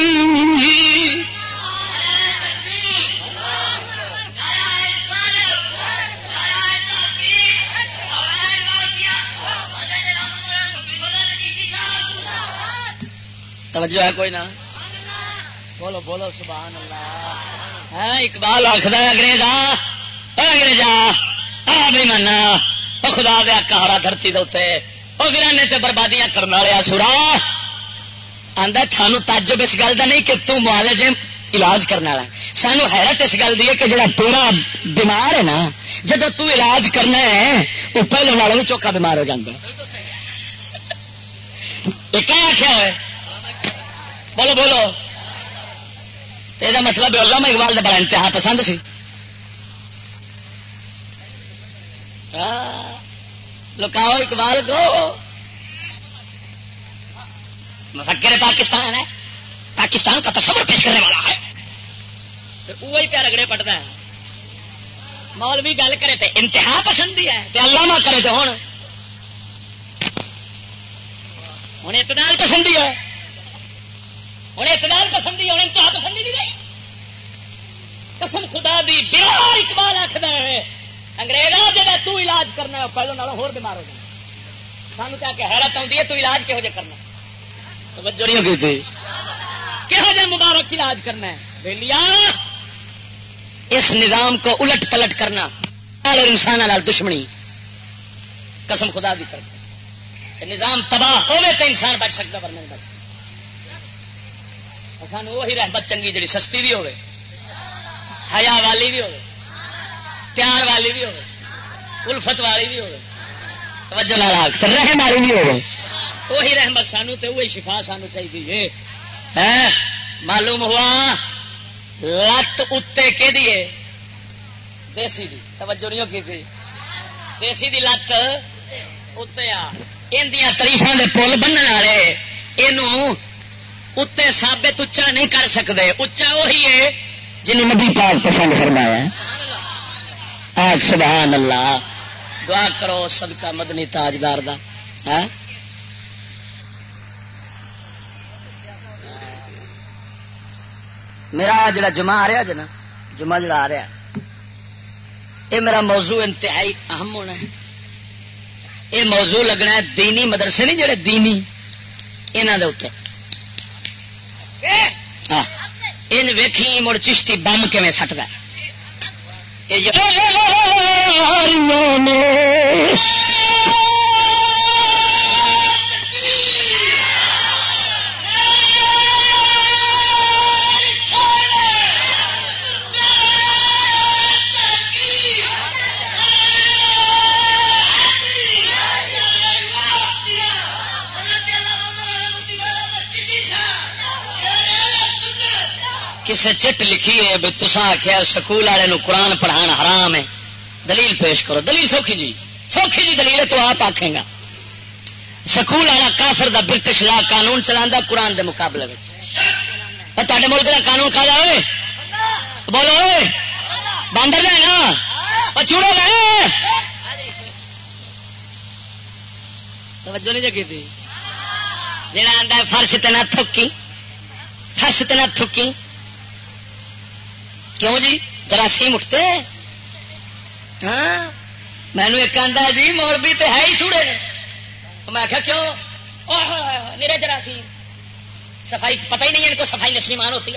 توجہ ہے کوئی نہ بولو بولو سبحان اللہ. ہاں اقبال آخر انگریزا انگریزا آ بھی مانا خدا دیا کہارا دھرتی دے وہ ویرانے تے بربادیاں کرنے والے سورا آدھا سانو تعجب اس گل کا نہیں کہ تو معالج علاج کرنے والا سانو حیرت اس گل کی ہے کہ جڑا پورا بیمار ہے نا جب تو علاج کرنا ہے وہ پہلے والوں بھی چوکھا بیمار ہو جاتا یہ کیا آخیا ہے بولو بولو یہ مطلب علامہ اقبال کا بڑا انتہا پسند سی. لکاؤ اقبال کو مفکر پاکستان ہے پاکستان کا تصور پیش کرنے والا ہے وہی پیا رگڑے پٹتا ہے. مولوی گل کرے تو انتہا پسندی ہے تے علامہ کرے تو ہوں ہوں اعتدال پسندی ہے ہوں اعتدال پسندی ہوں انتہا پسندی نہیں رہی. قسم خدا دی بیمار اقبال آخر ہے انگریزا جا تو علاج کرنا ہے پہلو نالوں ہور بیمار ہو جانا. سانو کیا کہ حیرت آتی ہے تو علاج کہہو جہ کرنا توجہ نہیں ہوگی تھی کہہو جہ مبارک علاج کرنا ہے ویلیا. اس نظام کو الٹ پلٹ کرنا اور انسان دشمنی قسم خدا دی کرنا نظام تباہ ہوئے تو انسان بچ سکتا ورنہ نہیں بچ. سانو وہی رحمت چنگی جڑی سستی بھی ہوئے حیا والی بھی ہوئے پیار والی بھی ہوئے الفت والی بھی ہوئے توجہ نال رحم والی بھی ہوئے وہی رحمت سانو تے وہی شفا سانو چاہیے. معلوم ہوا لت اتے کہ دیے دیسی دی توجہ نہیں کی تھی دیسی دی لت اتے آ اندیاں تریفاں دے پل بننے والے یہ اتنے ثابت اچا نہیں کر سکتے. اچا وہی ہے جنہیں نبی پاک پسند فرمایا. آج سبحان اللہ دعا کرو صدقہ مدنی تاجدار دا. میرا جڑا جمعہ آ رہا جی نا جمعہ جڑا آ رہا یہ میرا موضوع انتہائی اہم ہونا ہے. یہ موضوع لگنا ہے دینی مدرسے نہیں جڑے دینی یہاں دے اتنے ان ویکھی مڑ چشتی بم کیویں سٹدا کسے چٹ لکھی ہے بھی تسا آخیا سکول والے قرآن پڑھانا حرام ہے دلیل پیش کرو. دلیل سوکھی جی سوکھی جی دلیل ہے تو آپ آکھیں گا سکول والا کافر دا برٹش لا قانون چلا قرآن دے مقابلے میں تے ملک کا قانون کھا جائے بولو باندر لے نا چوڑو لے توجہ نہیں جگی تھی جہاں آتا ہے فرش تے نہ تھوکی فرش تے نہ تھوکی کیوں جی جراثیم اٹھتے ہاں مینو ایک آدھا جی مولوی تو ہے ہی چوڑے نے میں آخیا کیوں میرے جراثیم صفائی پتہ ہی نہیں ہے ان کو صفائی نسبی مان ہوتی ہے.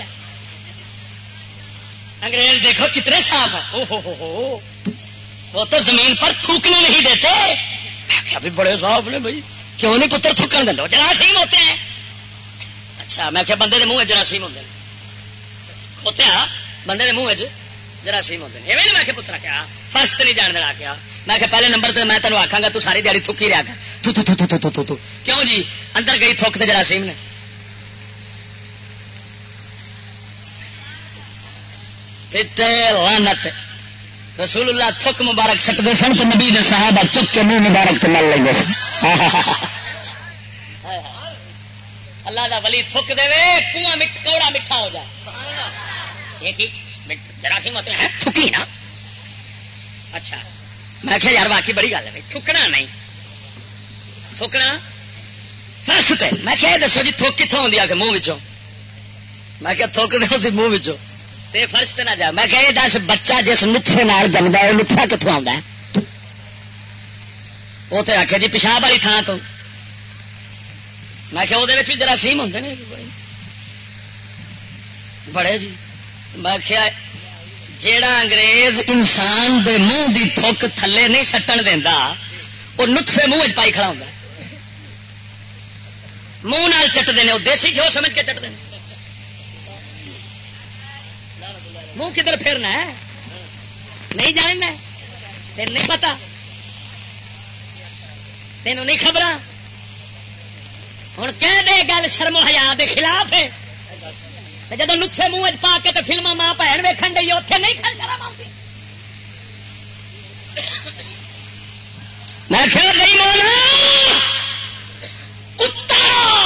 انگریز دیکھو کتنے صاف ہے او ہو ہو ہو وہ تو زمین پر تھوکنے نہیں دیتے. میں آخیا بھی بڑے صاف نے بھائی کیوں نہیں پتر تھوکن دیں جراثیم ہوتے ہیں. اچھا میں آخیا بندے کے منہ جراثیم ہوتے ہیں ہوتے ہیں بندے کے منہ جراثیم ہوتے ہیں ایویں میں کہ پترا کیا فرش تو نہیں جان دینا کیا میں کہ پہلے نمبر تے میں تینوں آکھاں گا تو ساری دیہڑی تھوکی رہا کر تو تو تو تو تو تو کیوں جی اندر گئی تھوک تے جراثیم نے لعنت رسول اللہ تھک مبارک سکتے سن تو نبی نے صحابہ چک کے منہ مبارک تو مل لیں سن اللہ دا ولی تھک دے کنواں مٹ کوڑا میٹھا ہو جائے جراثیم ہوتے ہیں تھکی نا اچھا میں کہ یار واقعی بڑی گل ہے تھکنا نہیں تھکنا فرش تے میں کہ دسو جی تھک کتوں آتی آ کے منہ وچوں میں کہ تھک نہیں ہوتی منہ وچوں تے فرش تے نہ جا میں کہ دس بچہ جس نطفے نال جمدا ہے نطفہ کتوں آتا ہے وہ تو آخیا جی پیشاب والی تھان تو میں کہ وہ بھی جراثیم ہوتے ہیں بڑے جی میں کیا جیڑا انگریز انسان دے منہ دی تھوک تھلے نہیں سٹن دینا وہ نطفے منہ پائی کھڑا ہوتا منہ نال چٹتے ہیں وہ دیسی گھیو سمجھ کے چٹتے ہیں منہ کدھر پھرنا ہے نہیں جاننا تین نہیں پتا تینوں نہیں خبر ہوں کہہ دے گل شرم و حیا دے خلاف ہے جب نطفے منہ پا کے تو فلما ماں بھن ویکن گئی اتنے نہیں کھڑ شرم آتی میں کھیل نہیں مولا کتا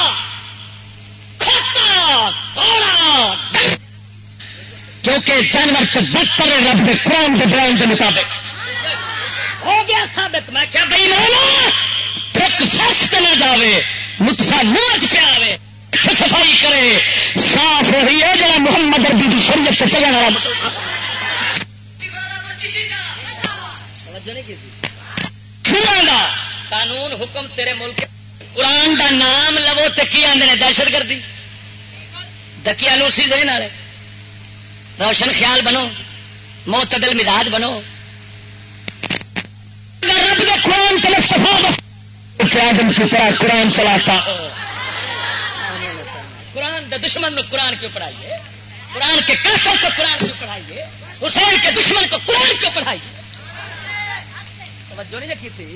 کھوتا گھوڑا کیونکہ جانور تو بدتر رب کے قرآن کے بیان کے مطابق ہو گیا ثابت میں کیا بھائی مولا تک فرش نہ جاوے نطفہ منہ پہ آوے صفائی کرے صاف وہی ہے جڑا محمد عربی کی شریعت پہ چلنے والا مسلمان قانون حکم تیرے ملک قرآن دا نام لو تو کی آدھے دہشت گردی دکیا نوسی ذہن والے روشن خیال بنو معتدل مزاج بنو رب کے قرآن سے استفادہ کی طرح قرآن چلاتا ہو قرآن کے دشمن کو قرآن کیوں پڑھائیے قرآن کے کافر کو قرآن کیوں پڑھائیے حسین کے دشمن کو قرآن کیوں پڑھائیے توجہ نہیں رکھی تھی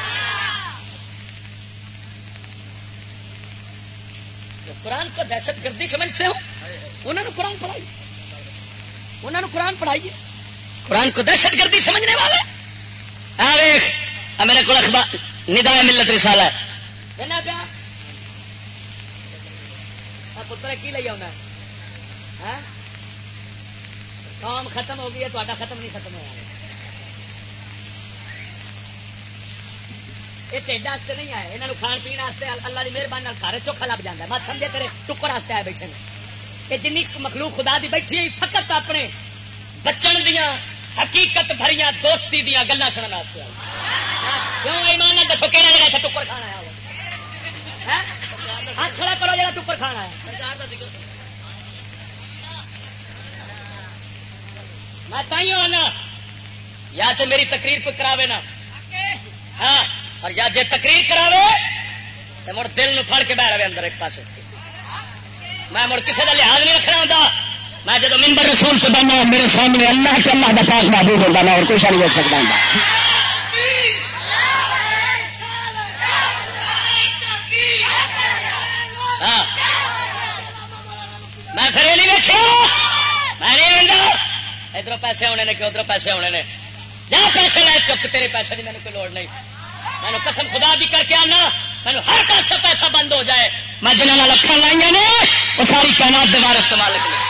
قرآن کو دہشت گردی سمجھتے ہو انہوں نے قرآن پڑھائیے انہوں نے قرآن پڑھائیے قرآن کو دہشت گردی سمجھنے والے میرے کو اخبار ندائے ملت رسالہ ہے پیا پتر کی لے آنا قوم ختم ہو گئی ہے تو ختم نہیں ختم ہوا یہ ٹھڈ واسطے نہیں آئے یہاں کھان پی واسطے اللہ کی مہربانی سارے چوکھا لگ جاتا ہے میں سمجھے تیرے ٹکر واسطے آئے بیٹھے یہ جن مخلوق خدا دی بیٹھی فقط اپنے بچن دیا حقیقت بھریاں دوستی دیا گلا سننے واسطے کیوں ایمان دسو کہنا لگا ایسا ٹکر کھانا آیا ہاتھ کھڑا کرو جا ٹکر کھانا ہے میں تھی آنا یا تو میری تقریر کو کراوے نا ہاں اور یا جے تقریر کراوے تو مڑ دل پھڑ کے بہ رہے اندر ایک پاس میں مڑ کسی کا لحاظ نہیں رکھنا ہوتا میں جب ممبر رسول سے بننا میرے سامنے اللہ کے اللہ کا پاک محبوب ہوتا میں اور کچھ نہیں دیکھ سکتا ہوں میں پھر یہ نہیں ویچا میں نہیں آؤں ادھر پیسے ہونے نے کہ ادھر پیسے ہونے نے جا پیسے لے چک تیرے پیسے کی میرے کوئی لوڑ نہیں میں قسم خدا دی کر کے آنا میں ہر پاسے پیسہ بند ہو جائے میں جنہوں نے لکھن لائی نے وہ ساری کائنات دوبارہ استعمال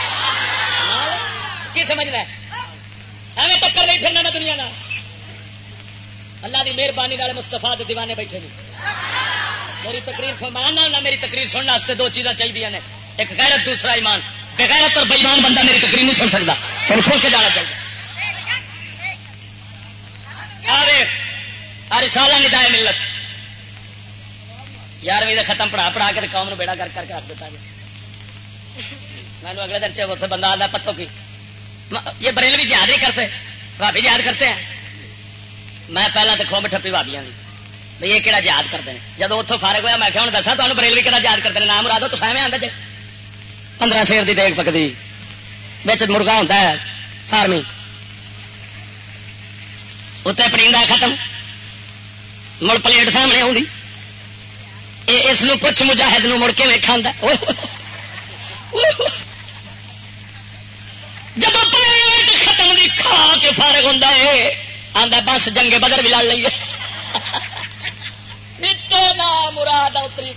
کی سمجھ رہا ہے ایویں ٹکر نہیں پھرنا میں دنیا نہ اللہ کی مہربانی والے مستفا کے دیوانے بیٹھے نہیں میری تقریر سن ماننا نہ میری تقریر سننے واسطے دو چیزاں چاہیے نے ایک غیرت دوسرا ایمان بغیرت اور بےمان بندہ میری تقریر نہیں سن سکتا پھر چھوڑ کے جانا چاہیے رسالہ ندائے ملت یارویں ختم پڑھا پڑھا کے قوم بیڑا کر کر کے رکھ دیتا جی میں نے اگلے دن سے اتنے بندہ آتا پتوں کی یہ بریلوی جہاد نہیں کرتے بھابی جہاد کرتے ہیں میں پہلے تو کھوم ٹپی بھابیاں کی بھائی یہ کہڑا جہاد کرتے ہیں جب اتوں فارغ ہوا میں ہوں دسا تمہیں بریلوی کہڑا جہاد کرتے ہیں نام مرادو تو سامنے آتا جی پندرہ سیر کی دیکھ پکتی بچ مرغا ہوتا ہے فارمی اتنے پرندہ ختم مڑ پلیٹ سامنے آؤں اس پوچھ مجاہد نو مڑ کے کھانا جب پلیٹ ختم دی کھا کے فارغ ہوتا ہے آدھا بس جنگے بدر بھی لڑ لیے مراد اتری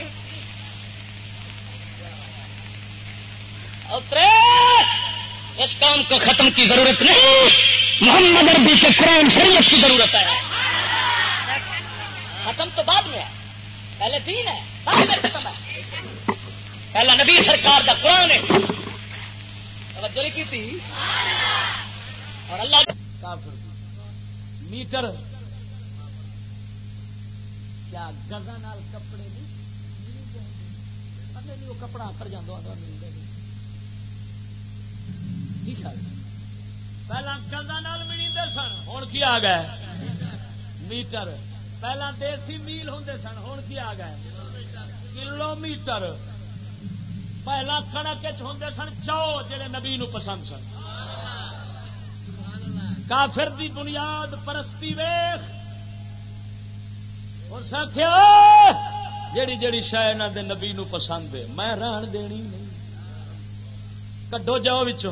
اترے اس کام کو ختم کی ضرورت نہیں محمد عربی کے قرآن شریعت کی ضرورت ہے ختم تو بعد میں ہے پہلے دین ہے بعد میں ختم ہے پہلا نبی سرکار کا قرآن ہے توجہ نہیں کی تھی اور اللہ میٹر کیا گزا نال کپڑے نہیں وہ کپڑا کر جانا پہلا گزا نال ملتے سن ہوں کی آ گئے میٹر پہلا دیسی میل ہوں سن ہوں کی آ گئے کلو میٹر پہلا کڑک ہوں سن چو جڑے نبی نو پسند سن کافر دی بنیاد پرستی ویخ اور سکھیا جیڑی جیڑی شاید انہاں دے نبی نو پسند ہے میں رہن دینی نہیں کڈو جاؤ وچوں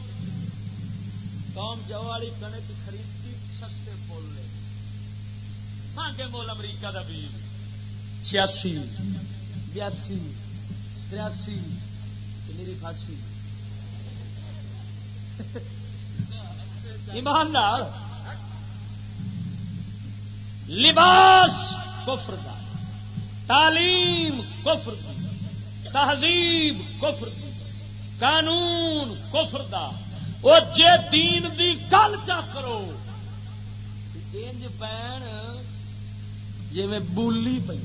قوم جو والی کنک خریدتی سستے مول لے مہنگے مول امریکہ دا بیج چھیاسی بیاسی تریاسی میری پھانسی ایمان نال لباس کفر دا تعلیم کفر دی تہذیب کفر دی قانون کفر دا وہ جے دین دی گل چا کرو انج پین جی میں بولی پی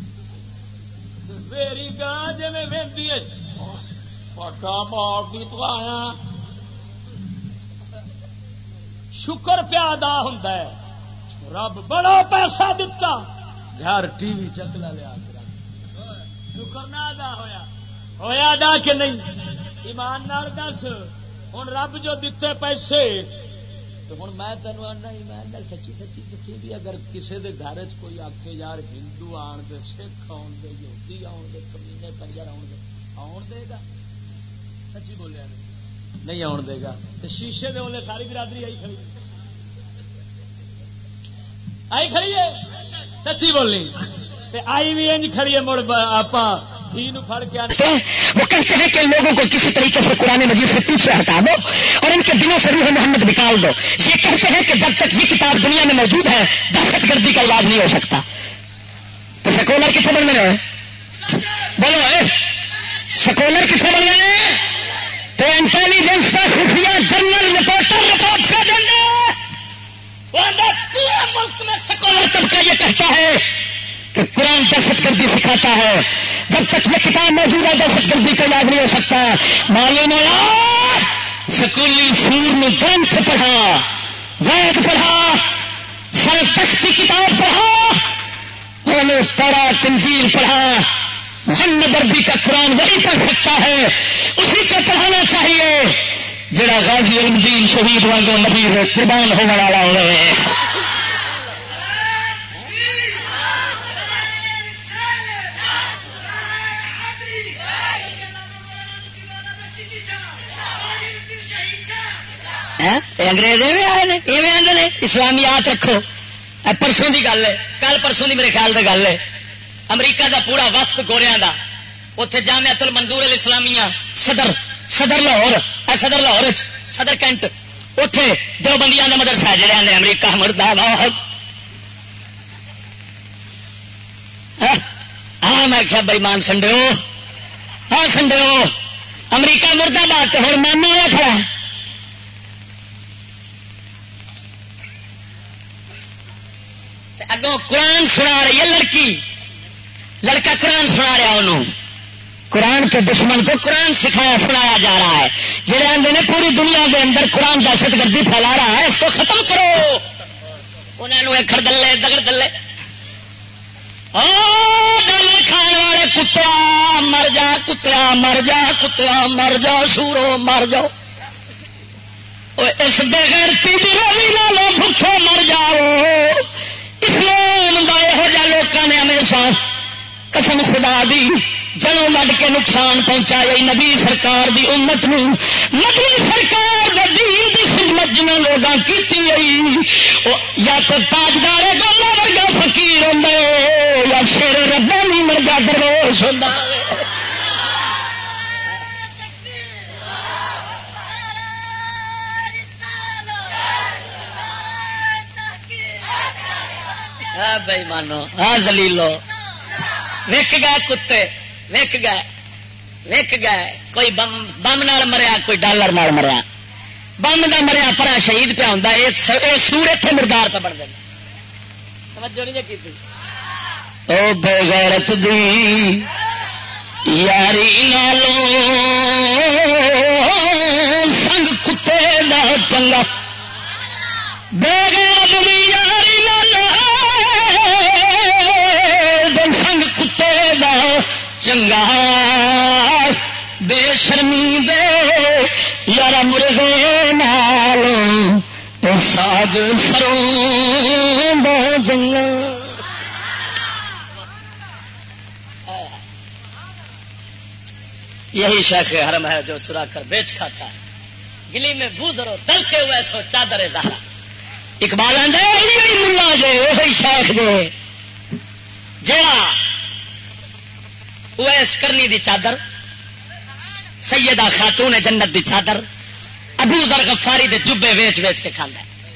میری گا جی میں وہدی ہے پٹا مار بھی تو آیا شکر پیا ادا ہوتا ہے رب بڑا پیسہ دتا گھر ٹی وی چکلا لیا شکر نہ ادا ہویا ہویا ادا کہ نہیں ایمان نال دس ہوں رب جو دیتے پیسے تو ہوں میں تینوں آنا ایمان نال سچی سچی دسی بھی اگر کسی دے گھر چ کوئی آکے یار ہندو آن دے سکھ آن دے یہودی آن دے کمینے کنجر آن دے آن دے گا سچی بولیا نہیں آن دے گا تو شیشے دے اولے ساری برادری آئی کھڑی آئی کھڑی ہے سچی بولنی آئی بھی انج کھڑی ہے مڑ آپ پھڑ کے آنے وہ کہتے ہیں کہ لوگوں کو کسی طریقے سے قرآن مجید سے پیچھے ہٹا دو اور ان کے دلوں سے روح محمد نکال دو یہ کہتے ہیں کہ جب تک یہ کتاب دنیا میں موجود ہے دہشت گردی کا علاج نہیں ہو سکتا تو سیکولر کتنے بن گئے بولو سیکولر کتنے بن گئے تو انٹیلیجنس کا خفیہ جنرل رپورٹر رپورٹ کر دیں گے پورے ملک میں سیکولر طبقہ یہ کہتا ہے کہ قرآن دہشت گردی سکھاتا ہے جب تک یہ کتاب موجود ہے دہشت گردی کا علاج نہیں ہو سکتا مالی نے سکولی سور نے گرنتھ پڑھا وید پڑھا سرکشتی کتاب پڑھا انہوں نے پڑھا تنجیل پڑھا محمد عربی کا قرآن وہی پڑھ سکتا ہے اسی کو پڑھانا چاہیے جڑا غازی علم دین شہید وانگو نبی ہو قربان ہونے والا ہو انگریز ایویں آئے نے ایویں آدھے نے اسلامیات رکھو پرسوں کی گل ہے کل پرسوں کی میرے خیال سے گل ہے امریکہ دا پورا وفد گوریاں دا اتنے جامعۃ المنظور الاسلامیہ صدر صدر لاہور صدر لاہور صدر کینٹ اتے دو بندیاں کا مدرسہ جڑے آدھے امریکہ مردہ بہت ہاں میں کیا بےمان سنڈے ہو ہاں سنڈے ہو امریکہ مردہ باد ہوں ماما والا کھڑا اگوں قرآن سنا رہی ہے لڑکی لڑکا قرآن سنا رہا انہوں قرآن کے دشمن کو قرآن سکھایا سنایا جا رہا ہے جڑے آدھے نے پوری دنیا کے اندر قرآن دہشت گردی پھیلا رہا ہے اس کو ختم کرو انہوں نے کھڑ دلے دگڑ دلے ڈلے کھانے والے کتیا مر جا کتیا مر جا کتیا مر جا سورو مر جاؤ اس بغیرتی دی روی نالوں بھوکے مر جاؤ. اسلام دا یہو جہاں لوگوں نے ہمیشہ قسم خدا دی جنوں وڈ کے نقصان پہنچایا نبی سرکار دی امت نو. نبی سرکار دے دین دی خدمت جنہاں لوگاں کیتی ہے یا تو تاجدار گولا ورگا فقیر ہوندا یا شیر ربانی ورگا درویش ہوندا. ہاں بھائی مانو ہاں زلیلو وک گئے کتے وک گئے وک گئے کوئی بم بم نال مریا کوئی ڈالر نال مریا. بم دا مریا پرا شہید پیا ہوندا اے سور اتنے مردار پہ بن گئے. توجہ نہیں کی او بے غیرت دی یاری نالوں سنگ کتے دا چنگا. بے غیرت دی یاری نالوں سنگ کتے دا چنگا. بے شرمی دے یار مرغے نال ساگ سروں دا جنگا. یہی شیخ حرم ہے جو چرا کر بیچ کھاتا ہے. گلی میں بوزرو دلتے ہوئے سو چادر زہرا. اقبال آدھے یہی ملا جے وہی شیخ جے جڑا اویس کرنی دی چادر سیدہ خاتون جنت دی چادر ابو ذر غفاری دے جبے ویچ ویچ کے کھانا.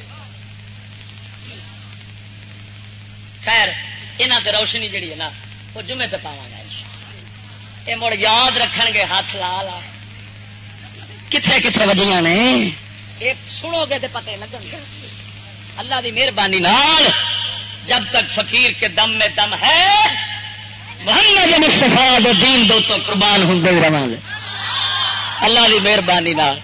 خیر یہاں تے روشنی جڑی ہے نا وہ جمعے تے پاواں گا. یہ مڑ یاد رکھن گے ہاتھ لا لا کتنے کتنے وجیاں نے. ایک سنو گے تو پتہ لگن گے. اللہ دی مہربانی نال جب تک فقیر کے دم میں دم ہے محمد مصطفیٰ دے دین دو تو قربان ہوں گے رواں گے. اللہ دی مہربانی نال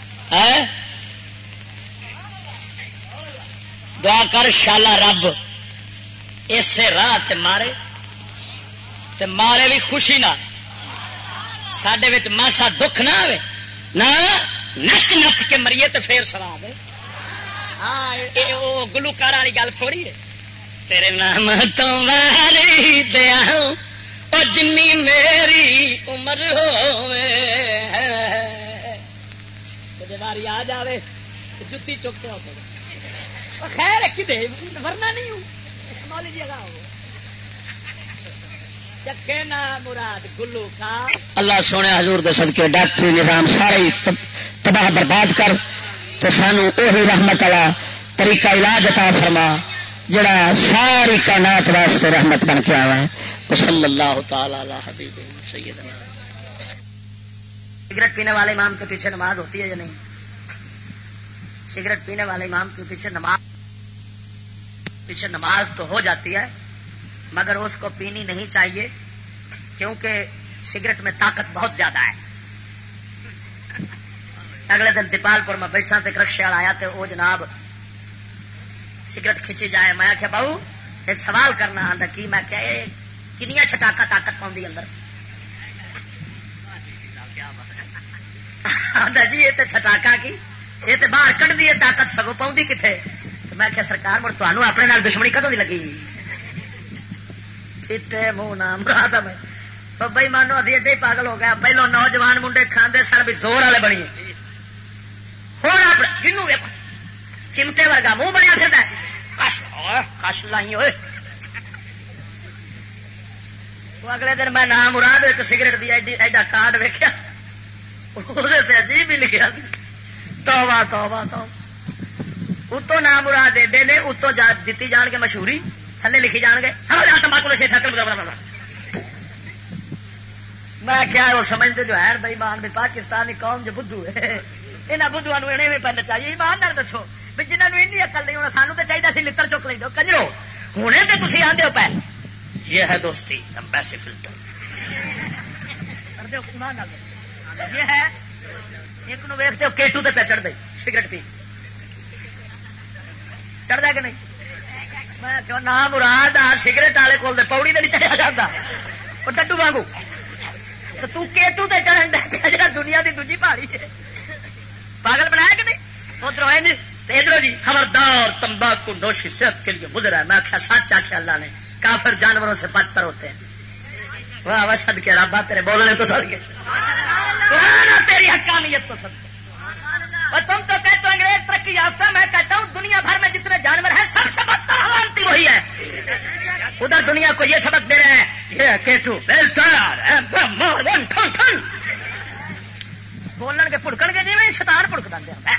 دعا کر شالا رب اسے راہ تے مارے تے مارے بھی خوشی نہ سڈے وچ ماسا دکھ نہ آئے نہ نچ نچ کے مریے تے پھر سنا دے. ہاں وہ گلوکار والی گل تھوڑی ہے. تیرے نام تو واری دیا او جنی میری عمر ہوے واری آ جائے جتی چک کے ہو خیر کدے ورنہ نہیں ہوں مالی جگہ ہو چکے نا مراد گلو کا. اللہ سونے حضور دے صدقے ڈاکٹری نظام سارے تباہ برباد کر تو سانو اوہی رحمت والا طریقہ علاج عطا فرما جڑا ساری کائنات واسطے رحمت بن کے آیا ہے. صلی اللہ تعالی علی حبیب سیدنا. سگریٹ پینے والے امام کے پیچھے نماز ہوتی ہے یا نہیں؟ سگریٹ پینے والے امام کے پیچھے نماز پیچھے نماز تو ہو جاتی ہے مگر اس کو پینی نہیں چاہیے کیونکہ سگریٹ میں طاقت بہت زیادہ ہے. اگلے دن دیپال پور میں بیٹھا تو رکشے والا آیا تو وہ جناب سگریٹ کھچی جائے. میں آخیا بہو ایک سوال کرنا آتا کی میں کیا کنیا چھٹاکا طاقت پاؤں اندر آتا جی یہ تو چھٹاکا کی یہ تو باہر کٹ دی طاقت سگو پاؤں کتنے. تو میں کیا سرکار مڑ تمہیں اپنے نال دشمنی کدوں دی لگی پیٹے منہ نہ مراد میں بھائی مانو ادھی ادے پاگل ہو گیا. پہلو نوجوان منڈے کھاندے سر بھی زور والے بنی ہوں جنوں ویکو چمٹے ورگا منہ بنیا پھرتا ہے کش کش لائی ہوئے. اگلے دن میں نام مراد ایک سگریٹ دی ایڈا کارڈ ویکیا عجیب ہی لکھا توبہ توبہ توبہ. اتوں نام مراد ایڈے نے اتوں دیتی جان کے مشہوری تھلے لکھی جان گے تمباکو نشے میں کیا وہ سمجھتے جو ہے بھائی مان بھی پاکستانی قوم جو بدھو ہے یہاں بدھوا میں پہننا چاہیے. ایمان نال دسو بھی جنہوں نے این اکل نہیں ہونا سانو تو چاہیے سی لڑ چک لیں کنجرو ہونے تو تھی آدھے ہو پہ یہ ہے دوستی ایمبیسی فلٹر یہ ہے ایک نو ویختے ہو کیٹو تے پہ چڑھ دے سگریٹ پی چڑھتا کہ نہیں. میں نہ مراد آ سگریٹ والے کول پوڑی تو نہیں چڑھیا جاتا وہ ڈڈو وانگو تو کیٹو تے چڑھن دیا دنیا کی دوجی پہاڑی ہے پاگل بنایا کہ نہیں. ادھر ادھر جی خبردار تمباکو نوشی صحت کے لیے مضر ہے. میں آخیا سچ آخیا اللہ نے کافر جانوروں سے بدتر ہوتے ہیں. واہ واہ سد کے رابطہ تیرے بولنے تو سد کے تیری حقانیت تو سد کے. اور تم تو کہتے ہو انگریز ترقی یافتہ, میں کہتا ہوں دنیا بھر میں جتنے جانور ہیں سب سے بدتر حالانتی وہی ہے. ادھر دنیا کو یہ سبق دے رہے ہیں یہ کیٹو بولن کے پڑکن کے جی میں شیطان پڑکتا دیا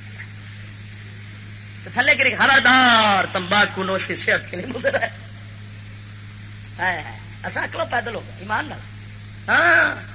تھلے گری. خبردار تمباکو نوشی صحت کے لیے مضر ہے. ایسا اکلو پیدل ہوگا ایمان نہ. ہاں